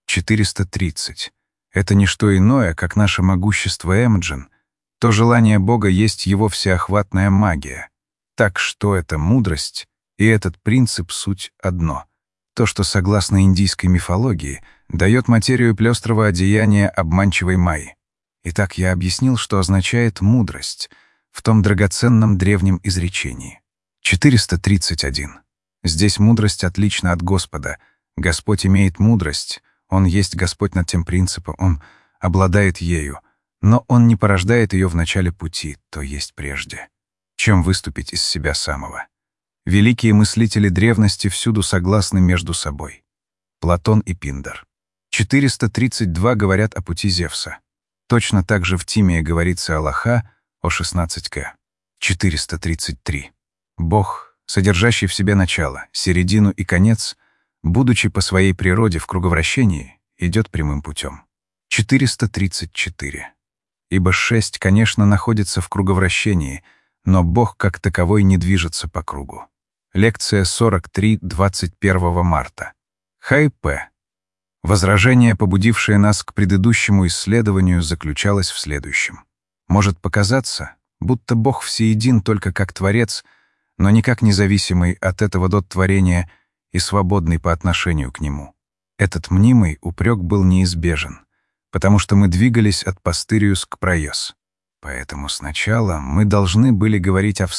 [SPEAKER 1] 430. Это не что иное, как наше могущество Эмджин. То желание Бога есть его всеохватная магия. Так что эта мудрость и этот принцип суть одно. То, что, согласно индийской мифологии, дает материю пестрого одеяния обманчивой Майи. Итак, я объяснил, что означает мудрость в том драгоценном древнем изречении. 431. Здесь мудрость отлична от Господа. Господь имеет мудрость, Он есть Господь над тем принципом, Он обладает ею, но Он не порождает ее в начале пути, то есть прежде, чем выступить из себя самого. Великие мыслители древности всюду согласны между собой. Платон и Пиндар. 432 говорят о пути Зевса. Точно так же в Тимее говорится о Лоха, о 16к. 433. Бог, содержащий в себе начало, середину и конец, будучи по своей природе в круговращении, идет прямым путем. 434. Ибо 6, конечно, находится в круговращении, но Бог как таковой не движется по кругу. Лекция 43, 21 марта. Хай П. Возражение, побудившее нас к предыдущему исследованию, заключалось в следующем. Может показаться, будто Бог всеедин только как Творец, но никак независимый от этого до творения и свободный по отношению к нему. Этот мнимый упрек был неизбежен, потому что мы двигались от постериус к проес. Поэтому сначала мы должны были говорить о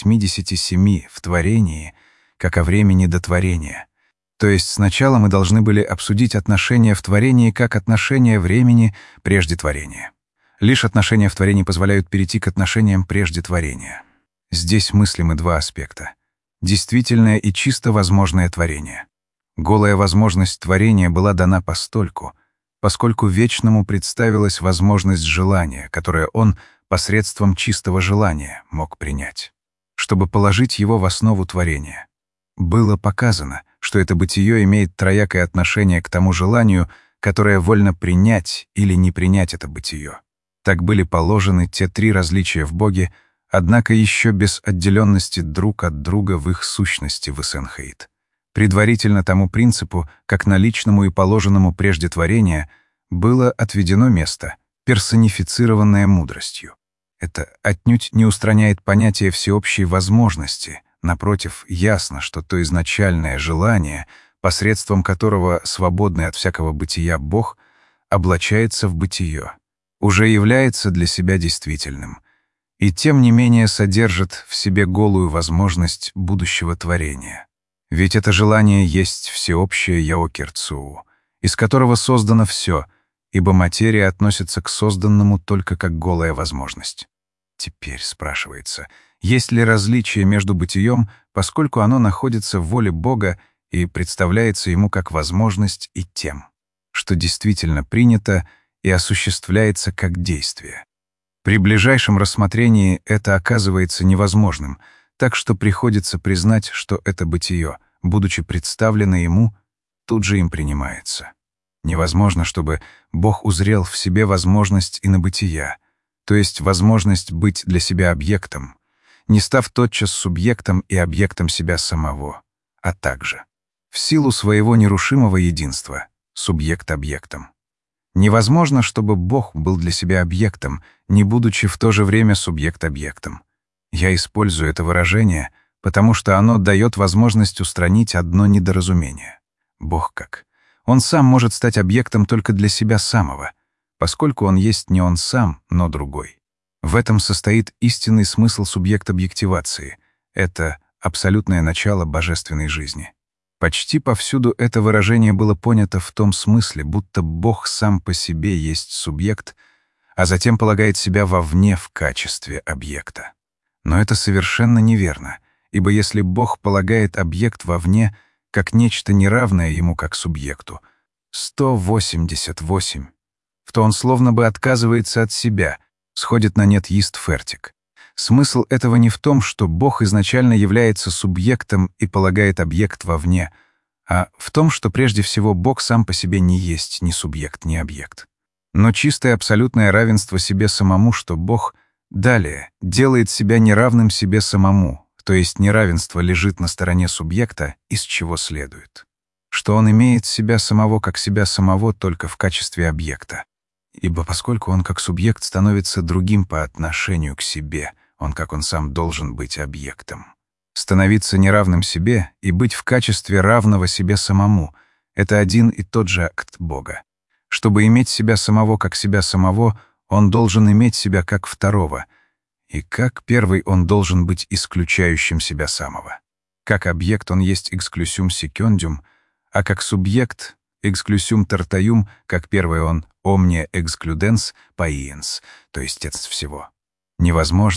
[SPEAKER 1] 187 в творении, как о времени до творения. То есть сначала мы должны были обсудить отношения в творении как отношения времени прежде творения. Лишь отношения в творении позволяют перейти к отношениям прежде творения. Здесь мыслимы два аспекта. Действительное и чисто возможное творение. Голая возможность творения была дана постольку, поскольку вечному представилась возможность желания, которое он посредством чистого желания мог принять, чтобы положить его в основу творения. Было показано, что это бытие имеет троякое отношение к тому желанию, которое вольно принять или не принять это бытие. Так были положены те три различия в Боге, однако еще без отделенности друг от друга в их сущности в Эссенхейт. Предварительно тому принципу, как наличному и положенному прежде творения, было отведено место, персонифицированное мудростью. Это отнюдь не устраняет понятие всеобщей возможности. Напротив, ясно, что то изначальное желание, посредством которого свободный от всякого бытия Бог облачается в бытие, уже является для себя действительным, и тем не менее содержит в себе голую возможность будущего творения. Ведь это желание есть всеобщее Яокерцуу, из которого создано все, ибо материя относится к созданному только как голая возможность. Теперь спрашивается, есть ли различие между бытием, поскольку оно находится в воле Бога и представляется ему как возможность, и тем, что действительно принято и осуществляется как действие. При ближайшем рассмотрении это оказывается невозможным, так что приходится признать, что это бытие, будучи представлено ему, тут же им принимается. Невозможно, чтобы Бог узрел в себе возможность инобытия, то есть возможность быть для себя объектом, не став тотчас субъектом и объектом себя самого, а также в силу своего нерушимого единства, субъект объектом. Невозможно, чтобы Бог был для себя объектом, не будучи в то же время субъект-объектом. Я использую это выражение, потому что оно дает возможность устранить одно недоразумение. Бог как? Он сам может стать объектом только для себя самого, поскольку он есть не он сам, но другой. В этом состоит истинный смысл субъект-объективации. Это абсолютное начало божественной жизни. Почти повсюду это выражение было понято в том смысле, будто Бог сам по себе есть субъект, а затем полагает себя вовне в качестве объекта. Но это совершенно неверно, ибо если Бог полагает объект вовне как нечто неравное ему как субъекту, 188, то он словно бы отказывается от себя, сходит на нет есть фертик. Смысл этого не в том, что Бог изначально является субъектом и полагает объект вовне, а в том, что прежде всего Бог сам по себе не есть ни субъект, ни объект. Но чистое абсолютное равенство себе самому, что Бог далее делает себя неравным себе самому, то есть неравенство лежит на стороне субъекта, из чего следует, что он имеет себя самого как себя самого только в качестве объекта. Ибо поскольку он как субъект становится другим по отношению к себе, он как он сам должен быть объектом. Становиться неравным себе и быть в качестве равного себе самому — это один и тот же акт Бога. Чтобы иметь себя самого как себя самого, он должен иметь себя как второго, и как первый он должен быть исключающим себя самого. Как объект он есть exclusium secundum, а как субъект exclusium tertium, как первый он omnia excludens paiens, то есть отец всего. Невозможно,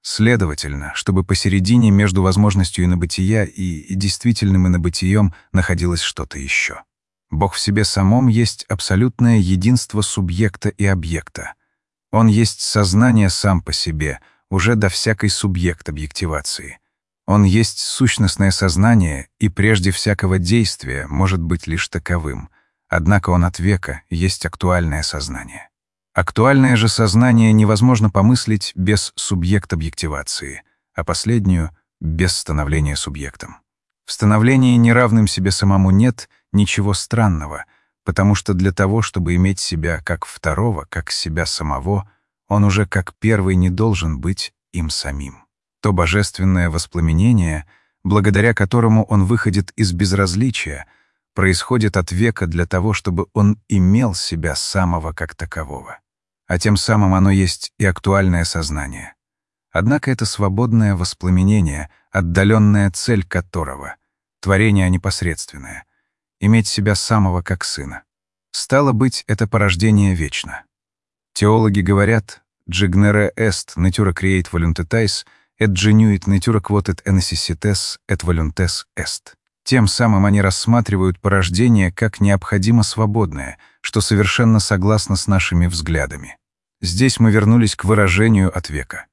[SPEAKER 1] Следовательно, чтобы посередине между возможностью инобытия и действительным инобытием находилось что-то еще. Бог в себе самом есть абсолютное единство субъекта и объекта. Он есть сознание сам по себе, уже до всякой субъект-объективации. Он есть сущностное сознание и прежде всякого действия может быть лишь таковым. Однако он от века есть актуальное сознание. Актуальное же сознание невозможно помыслить без субъект-объективации, а последнюю — без становления субъектом. В становлении неравным себе самому нет ничего странного, потому что для того, чтобы иметь себя как второго, как себя самого, он уже как первый не должен быть им самим. То божественное воспламенение, благодаря которому он выходит из безразличия, происходит от века для того, чтобы он имел себя самого как такового. А тем самым оно есть и актуальное сознание. Однако это свободное воспламенение, отдаленная цель которого — творение непосредственное, иметь себя самого как сына. Стало быть, это порождение вечно. Теологи говорят «Gignere est natura create voluntatis, et genuit natura quoted necessitas et voluntas est». Тем самым они рассматривают порождение как необходимо свободное, что совершенно согласно с нашими взглядами. Здесь мы вернулись к выражению от века.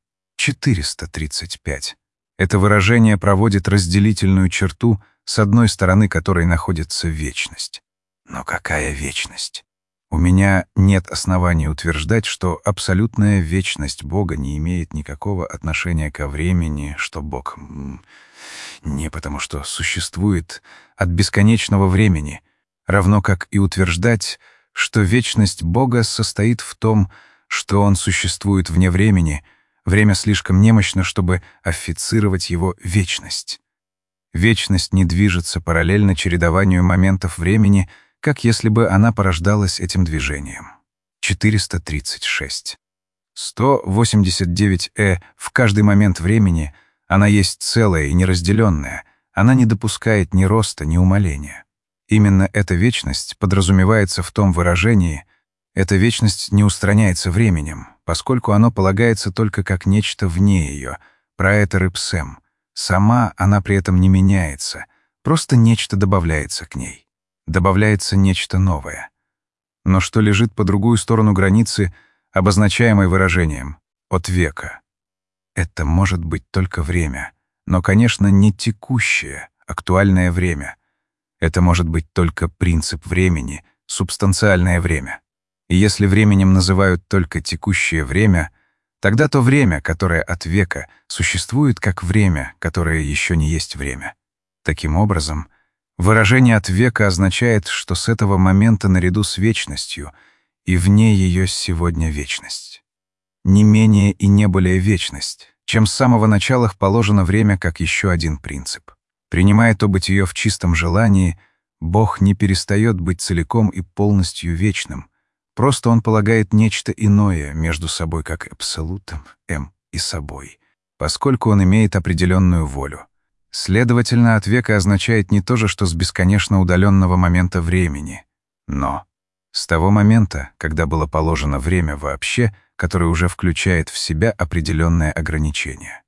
[SPEAKER 1] 435. Это выражение проводит разделительную черту, с одной стороны которой находится вечность. Но какая вечность? У меня нет оснований утверждать, что абсолютная вечность Бога не имеет никакого отношения ко времени, что Бог не потому что существует от бесконечного времени, равно как и утверждать, что вечность Бога состоит в том, что Он существует вне времени, время слишком немощно, чтобы аффицировать Его вечность. Вечность не движется параллельно чередованию моментов времени, как если бы она порождалась этим движением. 436. 189 в каждый момент времени она есть целая и неразделенная, она не допускает ни роста, ни умаления. Именно эта вечность подразумевается в том выражении, эта вечность не устраняется временем, поскольку оно полагается только как нечто вне ее, праэтер ипсем. Сама она при этом не меняется, просто нечто добавляется к ней. Добавляется нечто новое. Но что лежит по другую сторону границы, обозначаемой выражением «от века»? Это может быть только время, но, конечно, не текущее, актуальное время. Это может быть только принцип времени, субстанциальное время. И если временем называют только текущее время, тогда то время, которое от века, существует как время, которое еще не есть время. Таким образом, выражение «от века» означает, что с этого момента наряду с вечностью и вне ее сегодня вечность. Не менее и не более вечность, чем с самого начала положено время как еще один принцип. Принимая то бытие в чистом желании, Бог не перестает быть целиком и полностью вечным, просто Он полагает нечто иное между собой как абсолютом, и собой, поскольку Он имеет определенную волю. Следовательно, от века означает не то же, что с бесконечно удаленного момента времени, но с того момента, когда было положено время вообще, которое уже включает в себя определенное ограничение.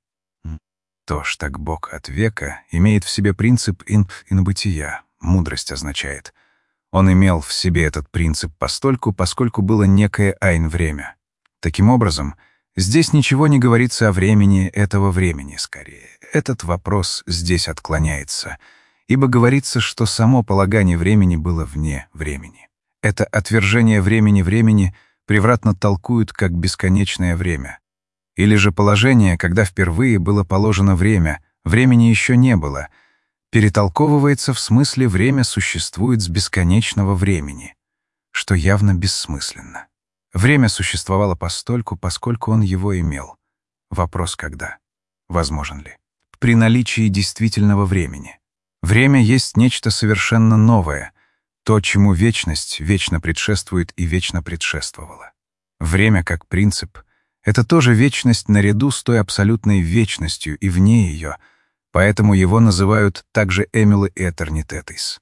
[SPEAKER 1] То ж так Бог от века имеет в себе принцип инобытия, мудрость означает. Он имел в себе этот принцип поскольку было некое айн-время. Таким образом, здесь ничего не говорится о времени этого времени, скорее. Этот вопрос здесь отклоняется, ибо говорится, что само полагание времени было вне времени. Это отвержение времени превратно толкуют как бесконечное время. Или же положение, когда впервые было положено время, времени еще не было, перетолковывается в смысле «время существует с бесконечного времени», что явно бессмысленно. Время существовало поскольку он его имел. Вопрос когда? Возможен ли? При наличии действительного времени. Время есть нечто совершенно новое, то, чему вечность вечно предшествует и вечно предшествовала. Время как принцип — это тоже вечность наряду с той абсолютной вечностью и вне ее, поэтому его называют также эмилы этернитетис.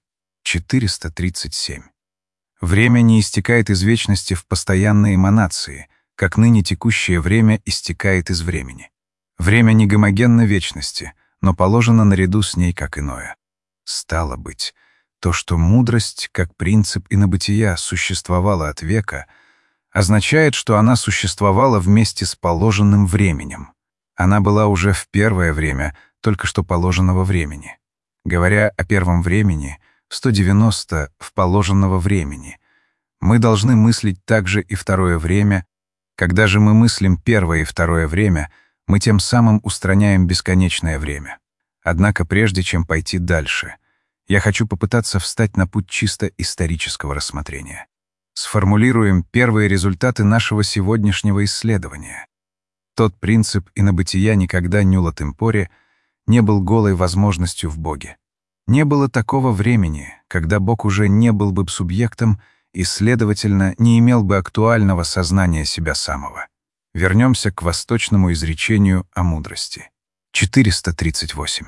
[SPEAKER 1] 437. Время не истекает из вечности в постоянной эманации, как ныне текущее время истекает из времени. Время не гомогенно вечности, но положено наряду с ней как иное. Стало быть, то, что мудрость, как принцип инобытия, существовала от века, означает, что она существовала вместе с положенным временем. Она была уже в первое время только что положенного времени. Говоря о первом времени, 190 в положенного времени. Мы должны мыслить также и второе время. Когда же мы мыслим первое и второе время, мы тем самым устраняем бесконечное время. Однако прежде чем пойти дальше, я хочу попытаться встать на путь чисто исторического рассмотрения. Сформулируем первые результаты нашего сегодняшнего исследования. Тот принцип инобытия никогда нюла темпоре не был голой возможностью в Боге. Не было такого времени, когда Бог уже не был бы субъектом и, следовательно, не имел бы актуального сознания себя самого. Вернемся к восточному изречению о мудрости. 438.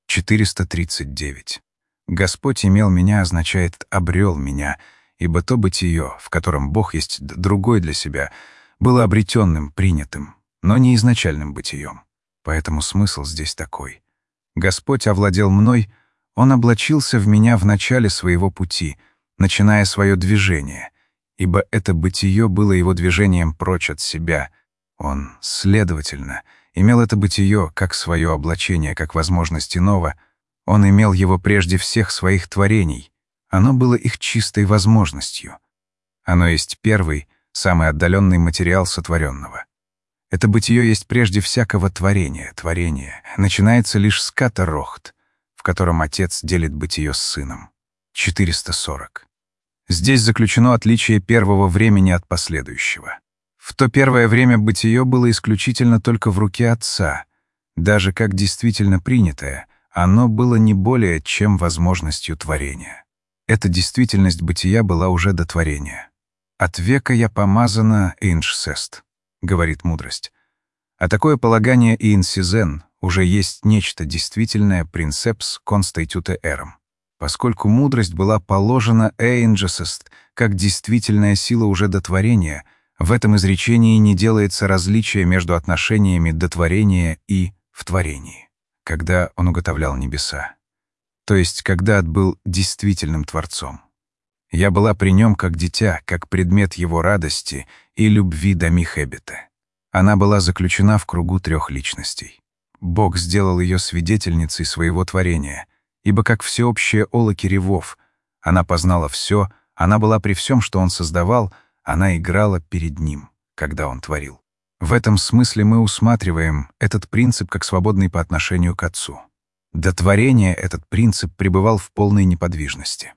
[SPEAKER 1] 439. «Господь имел меня» означает «обрел меня», ибо то бытие, в котором Бог есть другой для себя, было обретенным, принятым, но не изначальным бытием. Поэтому смысл здесь такой. Господь овладел мной, Он облачился в меня в начале своего пути, начиная свое движение, ибо это бытие было его движением прочь от себя. Он, следовательно, имел это бытие как свое облачение, как возможность иного. Он имел его прежде всех своих творений. Оно было их чистой возможностью. Оно есть первый, самый отдаленный материал сотворенного. Это бытие есть прежде всякого творения. Творение начинается лишь с ката-рохт, в котором Отец делит бытие с Сыном. 440. Здесь заключено отличие первого времени от последующего. В то первое время бытие было исключительно только в руке Отца. Даже как действительно принятое, оно было не более чем возможностью творения. Эта действительность бытия была уже до творения. «От века я помазана иншсест», — говорит мудрость. А такое полагание инсизен уже есть нечто действительное принцепс constitute эром. Поскольку мудрость была положена эйнджесест как действительная сила уже до творения, в этом изречении не делается различия между отношениями до творения и в творении, когда он уготовлял небеса. То есть, когда был действительным Творцом. Я была при нем как дитя, как предмет его радости и любви до Михебете. Она была заключена в кругу трех личностей. Бог сделал ее свидетельницей своего творения, ибо как всеобщее олоки ревов, она познала все, она была при всем, что он создавал, она играла перед ним, когда он творил. В этом смысле мы усматриваем этот принцип как свободный по отношению к Отцу. До творения этот принцип пребывал в полной неподвижности.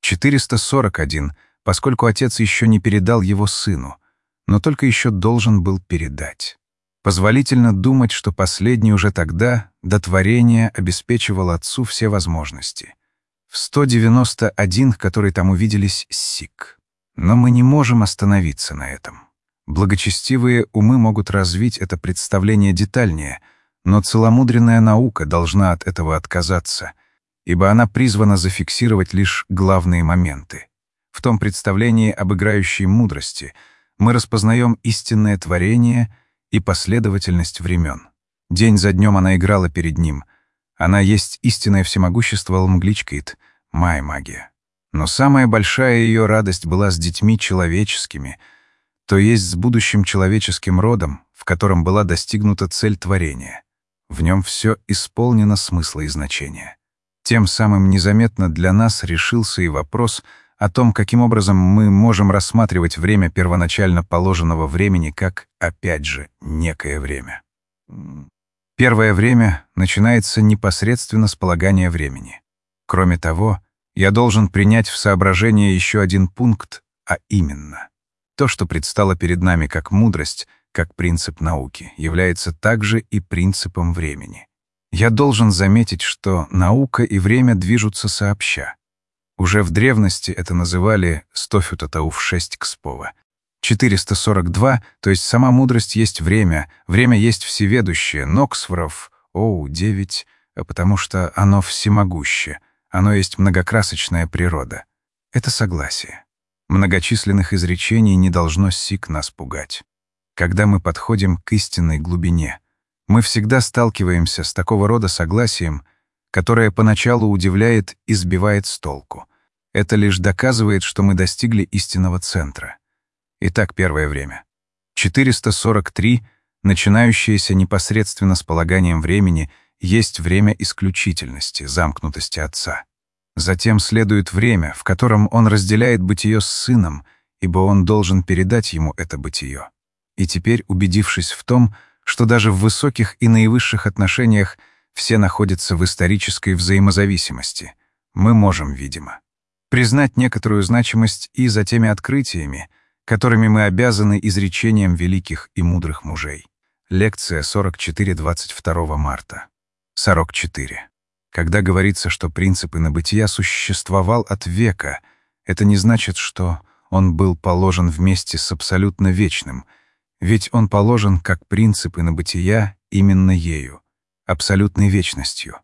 [SPEAKER 1] 441, поскольку Отец еще не передал его Сыну, но только еще должен был передать. Позволительно думать, что последний уже тогда, до творения, обеспечивал Отцу все возможности. В 191, которые там увиделись, сик. Но мы не можем остановиться на этом. Благочестивые умы могут развить это представление детальнее, но целомудренная наука должна от этого отказаться, ибо она призвана зафиксировать лишь главные моменты. В том представлении об играющей мудрости мы распознаем истинное творение и последовательность времен. День за днем она играла перед ним. Она есть истинное всемогущество Алмгличкит, Май-магия. Но самая большая ее радость была с детьми человеческими, то есть с будущим человеческим родом, в котором была достигнута цель творения. В нем все исполнено смысла и значения. Тем самым незаметно для нас решился и вопрос о том, каким образом мы можем рассматривать время первоначально положенного времени как, опять же, некое время. Первое время начинается непосредственно с полагания времени. Кроме того, я должен принять в соображение еще один пункт, а именно, то, что предстало перед нами как мудрость, как принцип науки, является также и принципом времени. Я должен заметить, что наука и время движутся сообща. Уже в древности это называли «стофютатауф 6 кспова». 442, то есть сама мудрость есть время есть всеведущее, ноксвров, 9, потому что оно всемогуще, оно есть многокрасочная природа. Это согласие. Многочисленных изречений не должно сик нас пугать. Когда мы подходим к истинной глубине, Мы всегда сталкиваемся с такого рода согласием, которое поначалу удивляет и сбивает с толку. Это лишь доказывает, что мы достигли истинного центра. Итак, первое время. 443, начинающееся непосредственно с полаганием времени, есть время исключительности, замкнутости Отца. Затем следует время, в котором Он разделяет бытие с Сыном, ибо Он должен передать Ему это бытие. И теперь, убедившись в том, что даже в высоких и наивысших отношениях все находятся в исторической взаимозависимости, мы можем, видимо, признать некоторую значимость и за теми открытиями, которыми мы обязаны изречением великих и мудрых мужей. Лекция 44, 22 марта. 44. Когда говорится, что принцип инобытия существовал от века, это не значит, что он был положен вместе с абсолютно вечным, ведь он положен как принцип инобытия именно ею, абсолютной вечностью.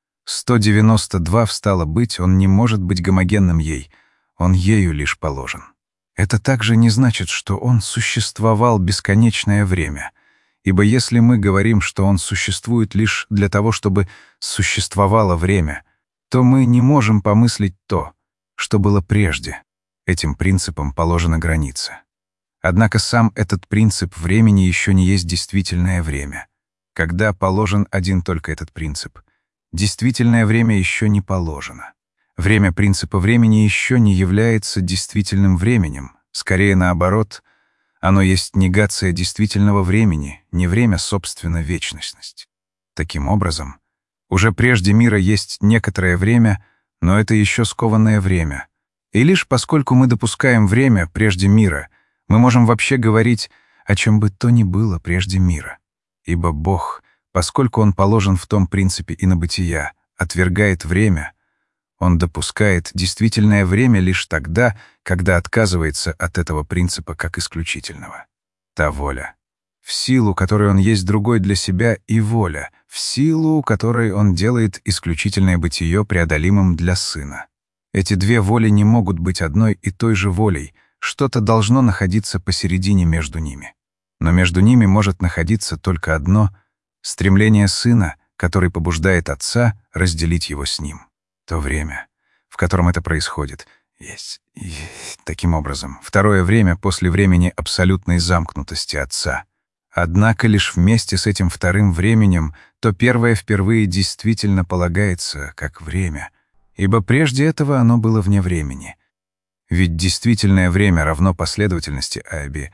[SPEAKER 1] 192 встало быть, он не может быть гомогенным ей, он ею лишь положен. Это также не значит, что он существовал бесконечное время, ибо если мы говорим, что он существует лишь для того, чтобы существовало время, то мы не можем помыслить то, что было прежде. Этим принципом положена граница. Однако сам этот принцип времени еще не есть действительное время. Когда положен один только этот принцип, действительное время еще не положено. Время принципа времени еще не является действительным временем, скорее наоборот, оно есть негация действительного времени, не время, собственно, вечность. Таким образом, уже прежде мира есть некоторое время, но это еще скованное время. И лишь поскольку мы допускаем время прежде мира, мы можем вообще говорить о чем бы то ни было прежде мира. Ибо Бог, поскольку Он положен в том принципе инобытия, отвергает время, Он допускает действительное время лишь тогда, когда отказывается от этого принципа как исключительного. Та воля, в силу которой Он есть другой для себя, и воля, в силу которой Он делает исключительное бытие преодолимым для Сына. Эти две воли не могут быть одной и той же волей, что-то должно находиться посередине между ними. Но между ними может находиться только одно — стремление Сына, который побуждает Отца разделить его с Ним. То время, в котором это происходит, есть. Таким образом, второе время после времени абсолютной замкнутости Отца. Однако лишь вместе с этим вторым временем то первое впервые действительно полагается как время, ибо прежде этого оно было вне времени. Ведь действительное время равно последовательности аби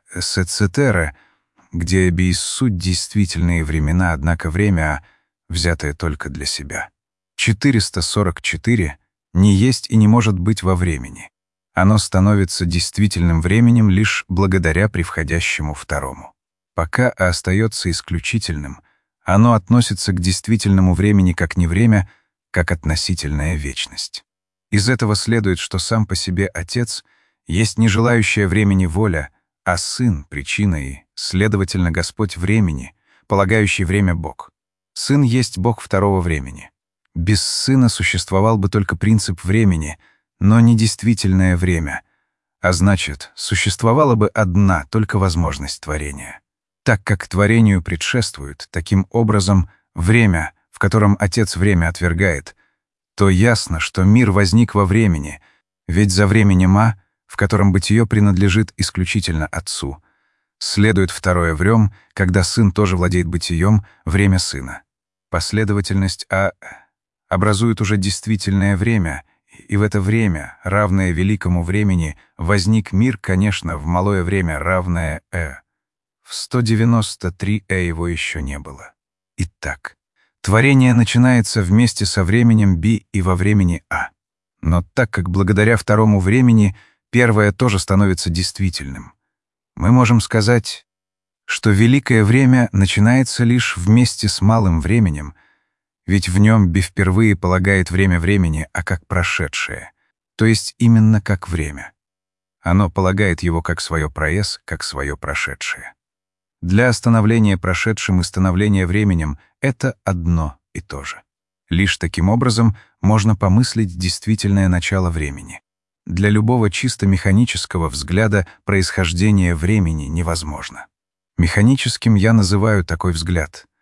[SPEAKER 1] сецетера, где аби суть действительные времена, однако время, взятое только для себя. 444 не есть и не может быть во времени. Оно становится действительным временем лишь благодаря превходящему второму. Пока остается исключительным, оно относится к действительному времени как не время, как относительная вечность. Из этого следует, что сам по себе Отец есть не желающая времени воля, а Сын — причина и, следовательно, Господь времени, полагающий время Бог. Сын есть Бог второго времени. Без Сына существовал бы только принцип времени, но не действительное время, а значит, существовала бы одна только возможность творения. Так как творению предшествует, таким образом, время, в котором Отец время отвергает, то ясно, что мир возник во времени, ведь за временем в котором бытие принадлежит исключительно Отцу, следует второе врем, когда Сын тоже владеет бытием, время Сына. Последовательность образует уже действительное время, и в это время, равное великому времени, возник мир, конечно, в малое время, равное В 193 его еще не было. Итак, творение начинается вместе со временем B и во времени А. Но так как благодаря второму времени первое тоже становится действительным, мы можем сказать, что великое время начинается лишь вместе с малым временем, ведь в нем Би впервые полагает время времени, а как прошедшее, то есть именно как время. Оно полагает его как свое проэс, как свое прошедшее. Для становления прошедшим и становления временем — это одно и то же. Лишь таким образом можно помыслить действительное начало времени. Для любого чисто механического взгляда происхождение времени невозможно. Механическим я называю такой взгляд,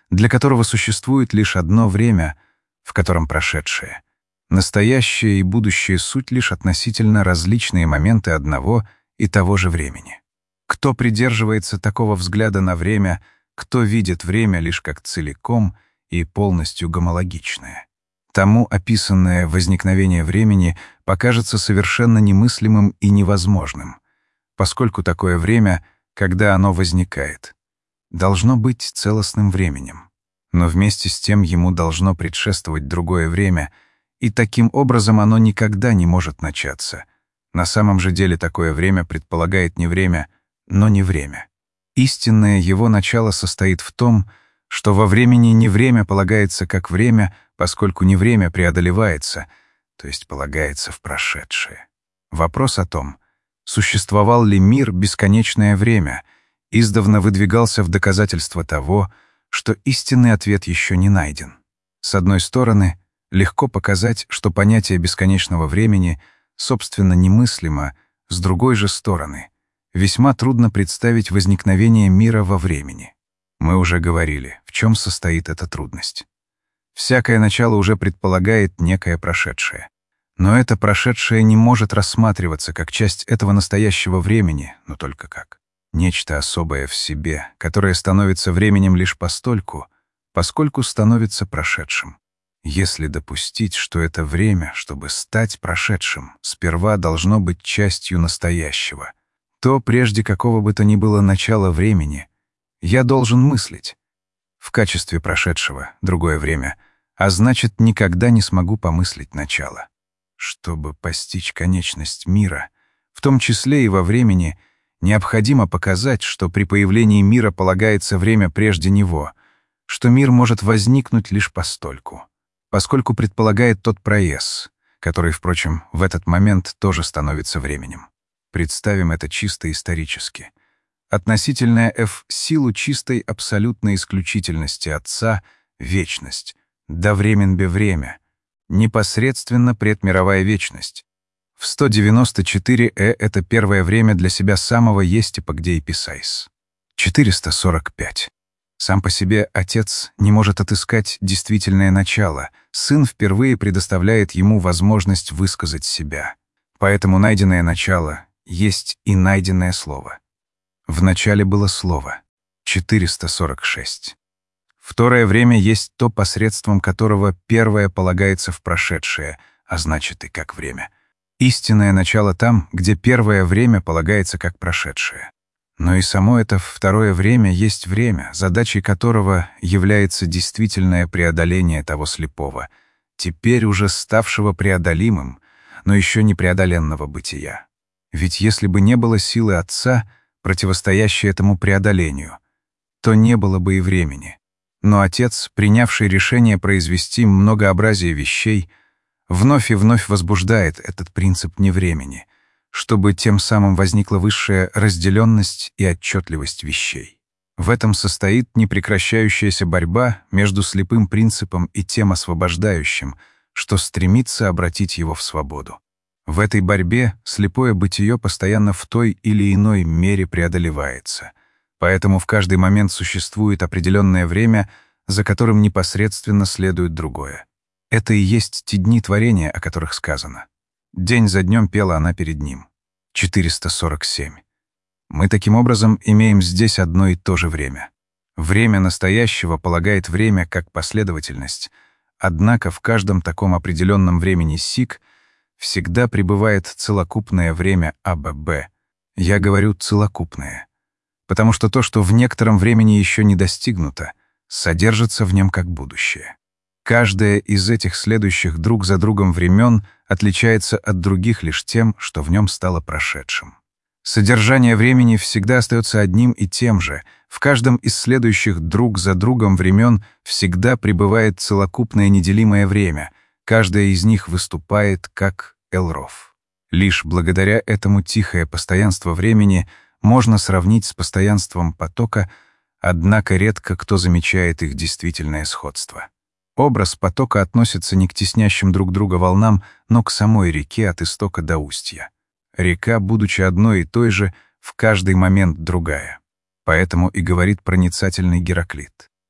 [SPEAKER 1] для которого существует лишь одно время, в котором прошедшее. Настоящее и будущее — суть лишь относительно различные моменты одного и того же времени. Кто придерживается такого взгляда на время, кто видит время лишь как целиком и полностью гомологичное, тому описанное возникновение времени покажется совершенно немыслимым и невозможным, поскольку такое время, когда оно возникает, должно быть целостным временем. Но вместе с тем ему должно предшествовать другое время, и таким образом оно никогда не может начаться. На самом же деле такое время предполагает не время, но не время. Истинное его начало состоит в том, что во времени не время полагается как время, поскольку не время преодолевается, то есть полагается в прошедшее. Вопрос о том, существовал ли мир бесконечное время, издавна выдвигался в доказательство того, что истинный ответ еще не найден. С одной стороны, легко показать, что понятие бесконечного времени собственно немыслимо, с другой же стороны, весьма трудно представить возникновение мира во времени. Мы уже говорили, в чем состоит эта трудность. Всякое начало уже предполагает некое прошедшее. Но это прошедшее не может рассматриваться как часть этого настоящего времени, но только как нечто особое в себе, которое становится временем лишь постольку, поскольку становится прошедшим. Если допустить, что это время, чтобы стать прошедшим, сперва должно быть частью настоящего, то прежде какого бы то ни было начала времени я должен мыслить в качестве прошедшего другое время, а значит, никогда не смогу помыслить начало. Чтобы постичь конечность мира, в том числе и во времени, необходимо показать, что при появлении мира полагается время прежде него, что мир может возникнуть лишь постольку, поскольку предполагает тот проезд, который, впрочем, в этот момент тоже становится временем. Представим это чисто исторически. Относительная F силу чистой абсолютной исключительности Отца — вечность, да времен бе время, непосредственно предмировая вечность. В 194 это первое время для себя самого естипа, где и писайс. 445. Сам по себе Отец не может отыскать действительное начало, Сын впервые предоставляет ему возможность высказать себя. Поэтому найденное начало есть и найденное слово. В начале было слово. 446. Второе время есть то, посредством которого первое полагается в прошедшее, а значит и как время. Истинное начало там, где первое время полагается как прошедшее. Но и само это второе время есть время, задачей которого является действительное преодоление того слепого, теперь уже ставшего преодолимым, но еще не преодоленного бытия. Ведь если бы не было силы Отца, противостоящей этому преодолению, то не было бы и времени. Но Отец, принявший решение произвести многообразие вещей, вновь и вновь возбуждает этот принцип невремени, чтобы тем самым возникла высшая разделенность и отчетливость вещей. В этом состоит непрекращающаяся борьба между слепым принципом и тем освобождающим, что стремится обратить его в свободу. В этой борьбе слепое бытие постоянно в той или иной мере преодолевается, поэтому в каждый момент существует определенное время, за которым непосредственно следует другое. Это и есть те дни творения, о которых сказано. День за днем пела она перед ним. 447. Мы таким образом имеем здесь одно и то же время. Время настоящего полагает время как последовательность, однако в каждом таком определенном времени сик всегда пребывает целокупное время АББ. Я говорю «целокупное», потому что то, что в некотором времени еще не достигнуто, содержится в нем как будущее. Каждое из этих следующих друг за другом времен отличается от других лишь тем, что в нем стало прошедшим. Содержание времени всегда остается одним и тем же. В каждом из следующих друг за другом времен всегда пребывает целокупное неделимое время. Каждое из них выступает как Элров. Лишь благодаря этому тихое постоянство времени можно сравнить с постоянством потока, однако редко кто замечает их действительное сходство. Образ потока относится не к теснящим друг друга волнам, но к самой реке от истока до устья. Река, будучи одной и той же, в каждый момент другая. Поэтому и говорит проницательный Гераклит.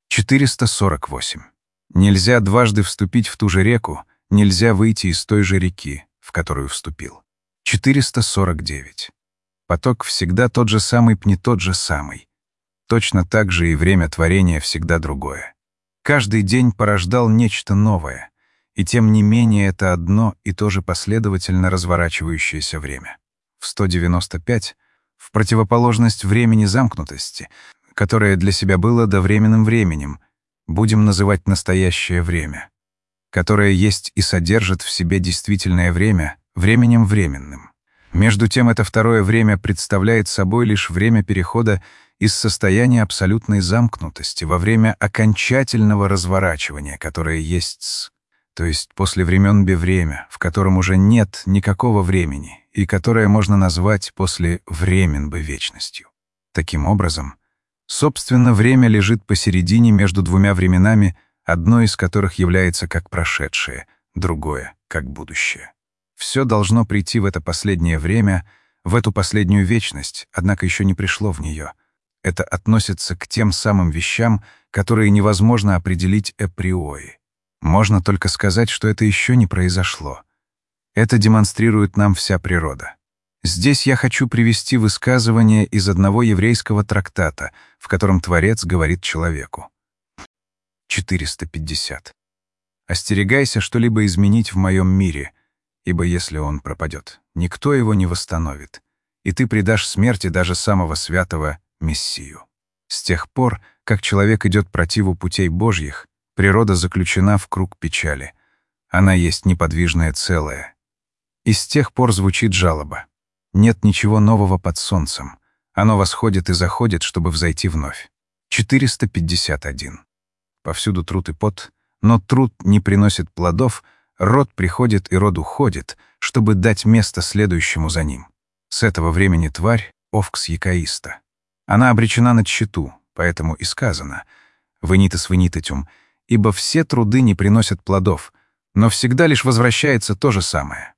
[SPEAKER 1] 448. Нельзя дважды вступить в ту же реку, нельзя выйти из той же реки, в которую вступил. 449. Поток всегда тот же самый, пни тот же самый. Точно так же и время творения всегда другое. Каждый день порождал нечто новое, и тем не менее это одно и то же последовательно разворачивающееся время. В 195, в противоположность времени замкнутости, которое для себя было довременным временем, будем называть настоящее время, которое есть и содержит в себе действительное время, временем временным. Между тем, это второе время представляет собой лишь время перехода из состояния абсолютной замкнутости во время окончательного разворачивания, которое есть то есть после времен бевремя, в котором уже нет никакого времени, и которое можно назвать после времен бы вечностью. Таким образом, собственно, время лежит посередине между двумя временами, одно из которых является как прошедшее, другое — как будущее. Все должно прийти в это последнее время, в эту последнюю вечность, однако еще не пришло в нее. Это относится к тем самым вещам, которые невозможно определить априори. Можно только сказать, что это еще не произошло. Это демонстрирует нам вся природа. Здесь я хочу привести высказывание из одного еврейского трактата, в котором Творец говорит человеку. 450. «Остерегайся что-либо изменить в моем мире, ибо если он пропадет, никто его не восстановит, и ты предашь смерти даже самого святого Мессию». С тех пор, как человек идет противу путей Божьих, природа заключена в круг печали. Она есть неподвижное целое. И с тех пор звучит жалоба. Нет ничего нового под солнцем. Оно восходит и заходит, чтобы взойти вновь. 451. Повсюду труд и пот, но труд не приносит плодов, род приходит и род уходит, чтобы дать место следующему за ним. С этого времени тварь — овкс якаиста. Она обречена на тщету, поэтому и сказано «вынитас вынитатюм», ибо все труды не приносят плодов, но всегда лишь возвращается то же самое.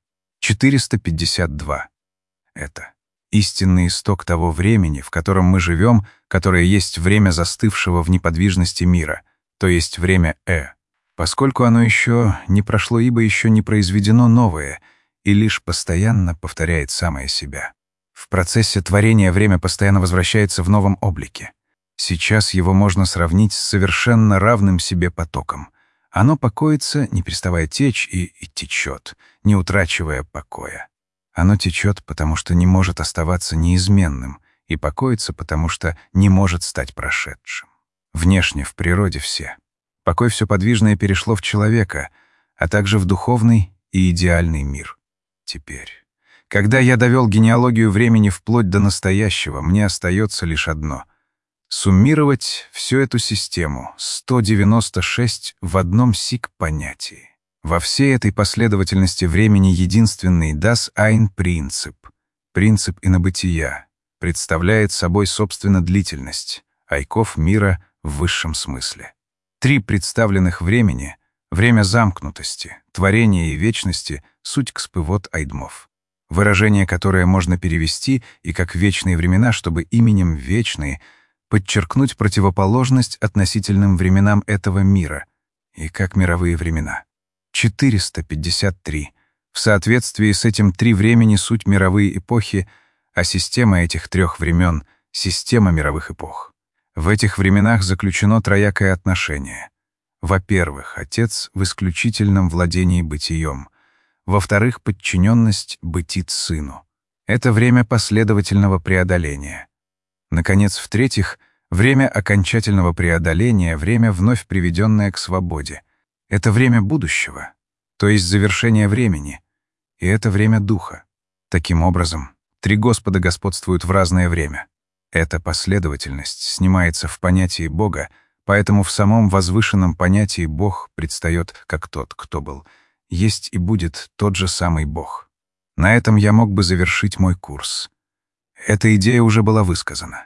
[SPEAKER 1] 452. Это истинный исток того времени, в котором мы живем, которое есть время застывшего в неподвижности мира, то есть время поскольку оно еще не прошло, ибо еще не произведено новое, и лишь постоянно повторяет самое себя. В процессе творения время постоянно возвращается в новом облике. Сейчас его можно сравнить с совершенно равным себе потоком. Оно покоится, не переставая течь, и течет, не утрачивая покоя. Оно течет, потому что не может оставаться неизменным, и покоится, потому что не может стать прошедшим. Внешне в природе все. Покой все подвижное перешло в человека, а также в духовный и идеальный мир. Теперь, когда я довел генеалогию времени вплоть до настоящего, мне остается лишь одно — суммировать всю эту систему, 196, в одном сик-понятии. Во всей этой последовательности времени единственный das ein принцип, принцип инобытия, представляет собой, собственно, длительность, айков мира в высшем смысле. Три представленных времени — время замкнутости, творения и вечности — суть кспывот айдмов. Выражение, которое можно перевести и как вечные времена, чтобы именем «вечные» подчеркнуть противоположность относительным временам этого мира и как мировые времена. 453. В соответствии с этим три времени суть мировые эпохи, а система этих трех времен — система мировых эпох. В этих временах заключено троякое отношение. Во-первых, Отец в исключительном владении бытием. Во-вторых, подчиненность бытит Сыну. Это время последовательного преодоления. Наконец, в-третьих, время окончательного преодоления, время, вновь приведенное к свободе. Это время будущего, то есть завершение времени, и это время Духа. Таким образом, три Господа господствуют в разное время. Эта последовательность снимается в понятии Бога, поэтому в самом возвышенном понятии Бог предстает как тот, кто был, есть и будет тот же самый Бог. На этом я мог бы завершить мой курс. Эта идея уже была высказана.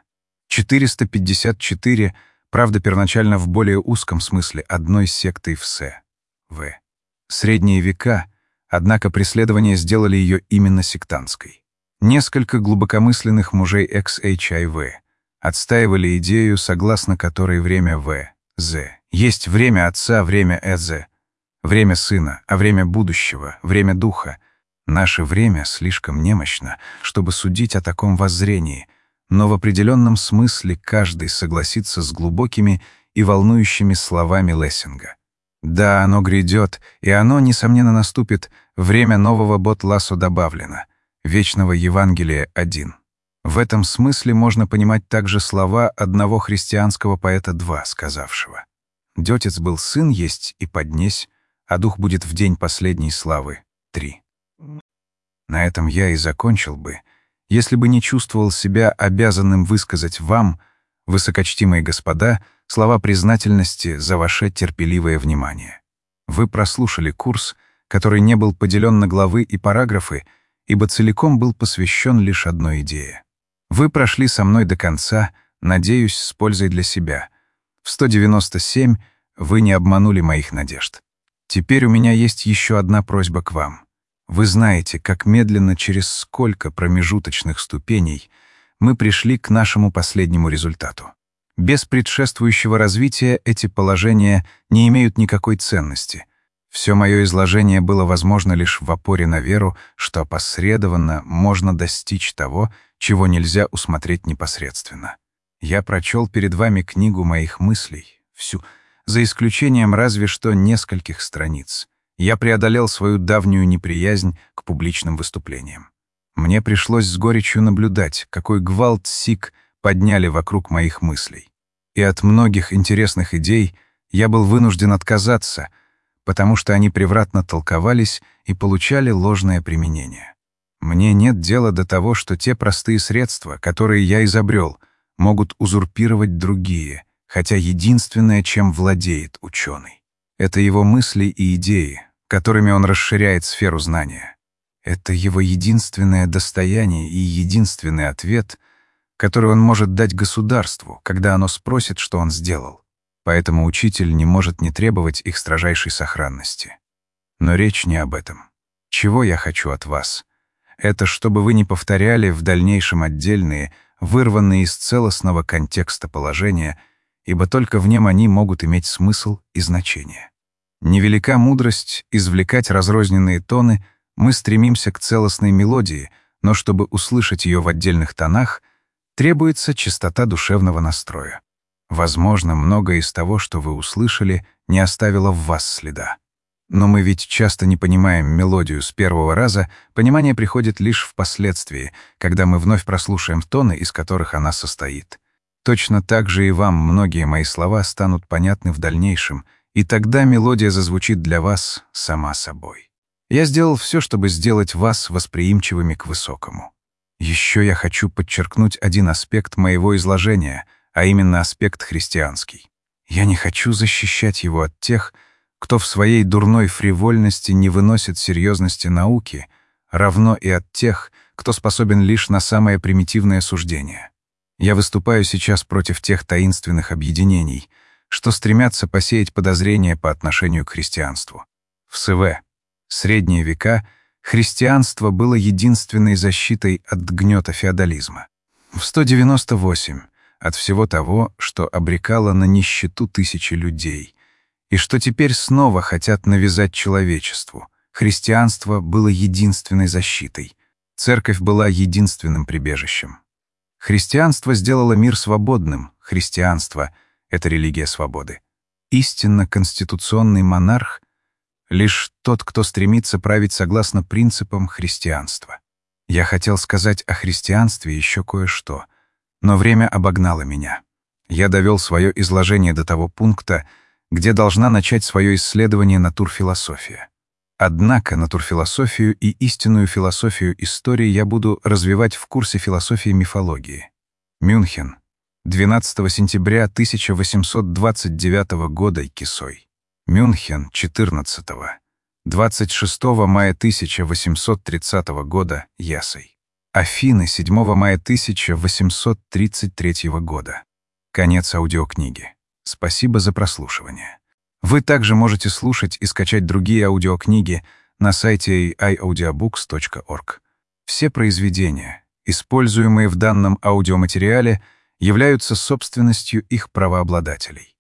[SPEAKER 1] 454, правда, первоначально в более узком смысле одной сектой в средние века, однако преследования сделали ее именно сектантской. Несколько глубокомысленных мужей XHIV отстаивали идею, согласно которой время Есть время Отца, время Эзе, время Сына, а время будущего, время Духа. Наше время слишком немощно, чтобы судить о таком воззрении, но в определенном смысле каждый согласится с глубокими и волнующими словами Лессинга. Да, оно грядет, и оно, несомненно, наступит, время нового Бот-Лассо добавлено, вечного Евангелия 1. В этом смысле можно понимать также слова одного христианского поэта 2, сказавшего: «Детец был сын есть и поднесь, а дух будет в день последней славы 3». На этом я и закончил бы, если бы не чувствовал себя обязанным высказать вам, высокочтимые господа, слова признательности за ваше терпеливое внимание. Вы прослушали курс, который не был поделен на главы и параграфы, ибо целиком был посвящен лишь одной идее. Вы прошли со мной до конца, надеюсь, с пользой для себя. В 197 вы не обманули моих надежд. Теперь у меня есть еще одна просьба к вам. Вы знаете, как медленно, через сколько промежуточных ступеней мы пришли к нашему последнему результату. Без предшествующего развития эти положения не имеют никакой ценности. Все мое изложение было возможно лишь в опоре на веру, что опосредованно можно достичь того, чего нельзя усмотреть непосредственно. Я прочел перед вами книгу моих мыслей, всю, за исключением разве что нескольких страниц. Я преодолел свою давнюю неприязнь к публичным выступлениям. Мне пришлось с горечью наблюдать, какой гвалт сик подняли вокруг моих мыслей. И от многих интересных идей я был вынужден отказаться, потому что они превратно толковались и получали ложное применение. Мне нет дела до того, что те простые средства, которые я изобрел, могут узурпировать другие, хотя единственное, чем владеет ученый, это его мысли и идеи, которыми он расширяет сферу знания. Это его единственное достояние и единственный ответ, который он может дать государству, когда оно спросит, что он сделал. Поэтому учитель не может не требовать их строжайшей сохранности. Но речь не об этом. Чего я хочу от вас? Это чтобы вы не повторяли в дальнейшем отдельные, вырванные из целостного контекста положения, ибо только в нем они могут иметь смысл и значение. Невелика мудрость извлекать разрозненные тоны, мы стремимся к целостной мелодии, но чтобы услышать ее в отдельных тонах, требуется чистота душевного настроя. Возможно, многое из того, что вы услышали, не оставило в вас следа. Но мы ведь часто не понимаем мелодию с первого раза, понимание приходит лишь впоследствии, когда мы вновь прослушаем тоны, из которых она состоит. Точно так же и вам многие мои слова станут понятны в дальнейшем, и тогда мелодия зазвучит для вас сама собой. Я сделал все, чтобы сделать вас восприимчивыми к высокому. Еще я хочу подчеркнуть один аспект моего изложения, а именно аспект христианский. Я не хочу защищать его от тех, кто в своей дурной фривольности не выносит серьезности науки, равно и от тех, кто способен лишь на самое примитивное суждение. Я выступаю сейчас против тех таинственных объединений, что стремятся посеять подозрения по отношению к христианству. В средние века христианство было единственной защитой от гнета феодализма. В 198 от всего того, что обрекало на нищету тысячи людей, и что теперь снова хотят навязать человечеству. Христианство было единственной защитой, церковь была единственным прибежищем. Христианство сделало мир свободным, христианство — это религия свободы. Истинно конституционный монарх — лишь тот, кто стремится править согласно принципам христианства. Я хотел сказать о христианстве еще кое-что, но время обогнало меня. Я довел свое изложение до того пункта, где должна начать свое исследование натурфилософия. Однако натурфилософию и истинную философию истории я буду развивать в курсе философии мифологии. Мюнхен, 12 сентября 1829 года Кисой. Мюнхен, 14-го. 26 мая 1830 года Ясой. Афины, 7 мая 1833 года. Конец аудиокниги. Спасибо за прослушивание. Вы также можете слушать и скачать другие аудиокниги на сайте iaudiobooks.org. Все произведения, используемые в данном аудиоматериале, являются собственностью их правообладателей.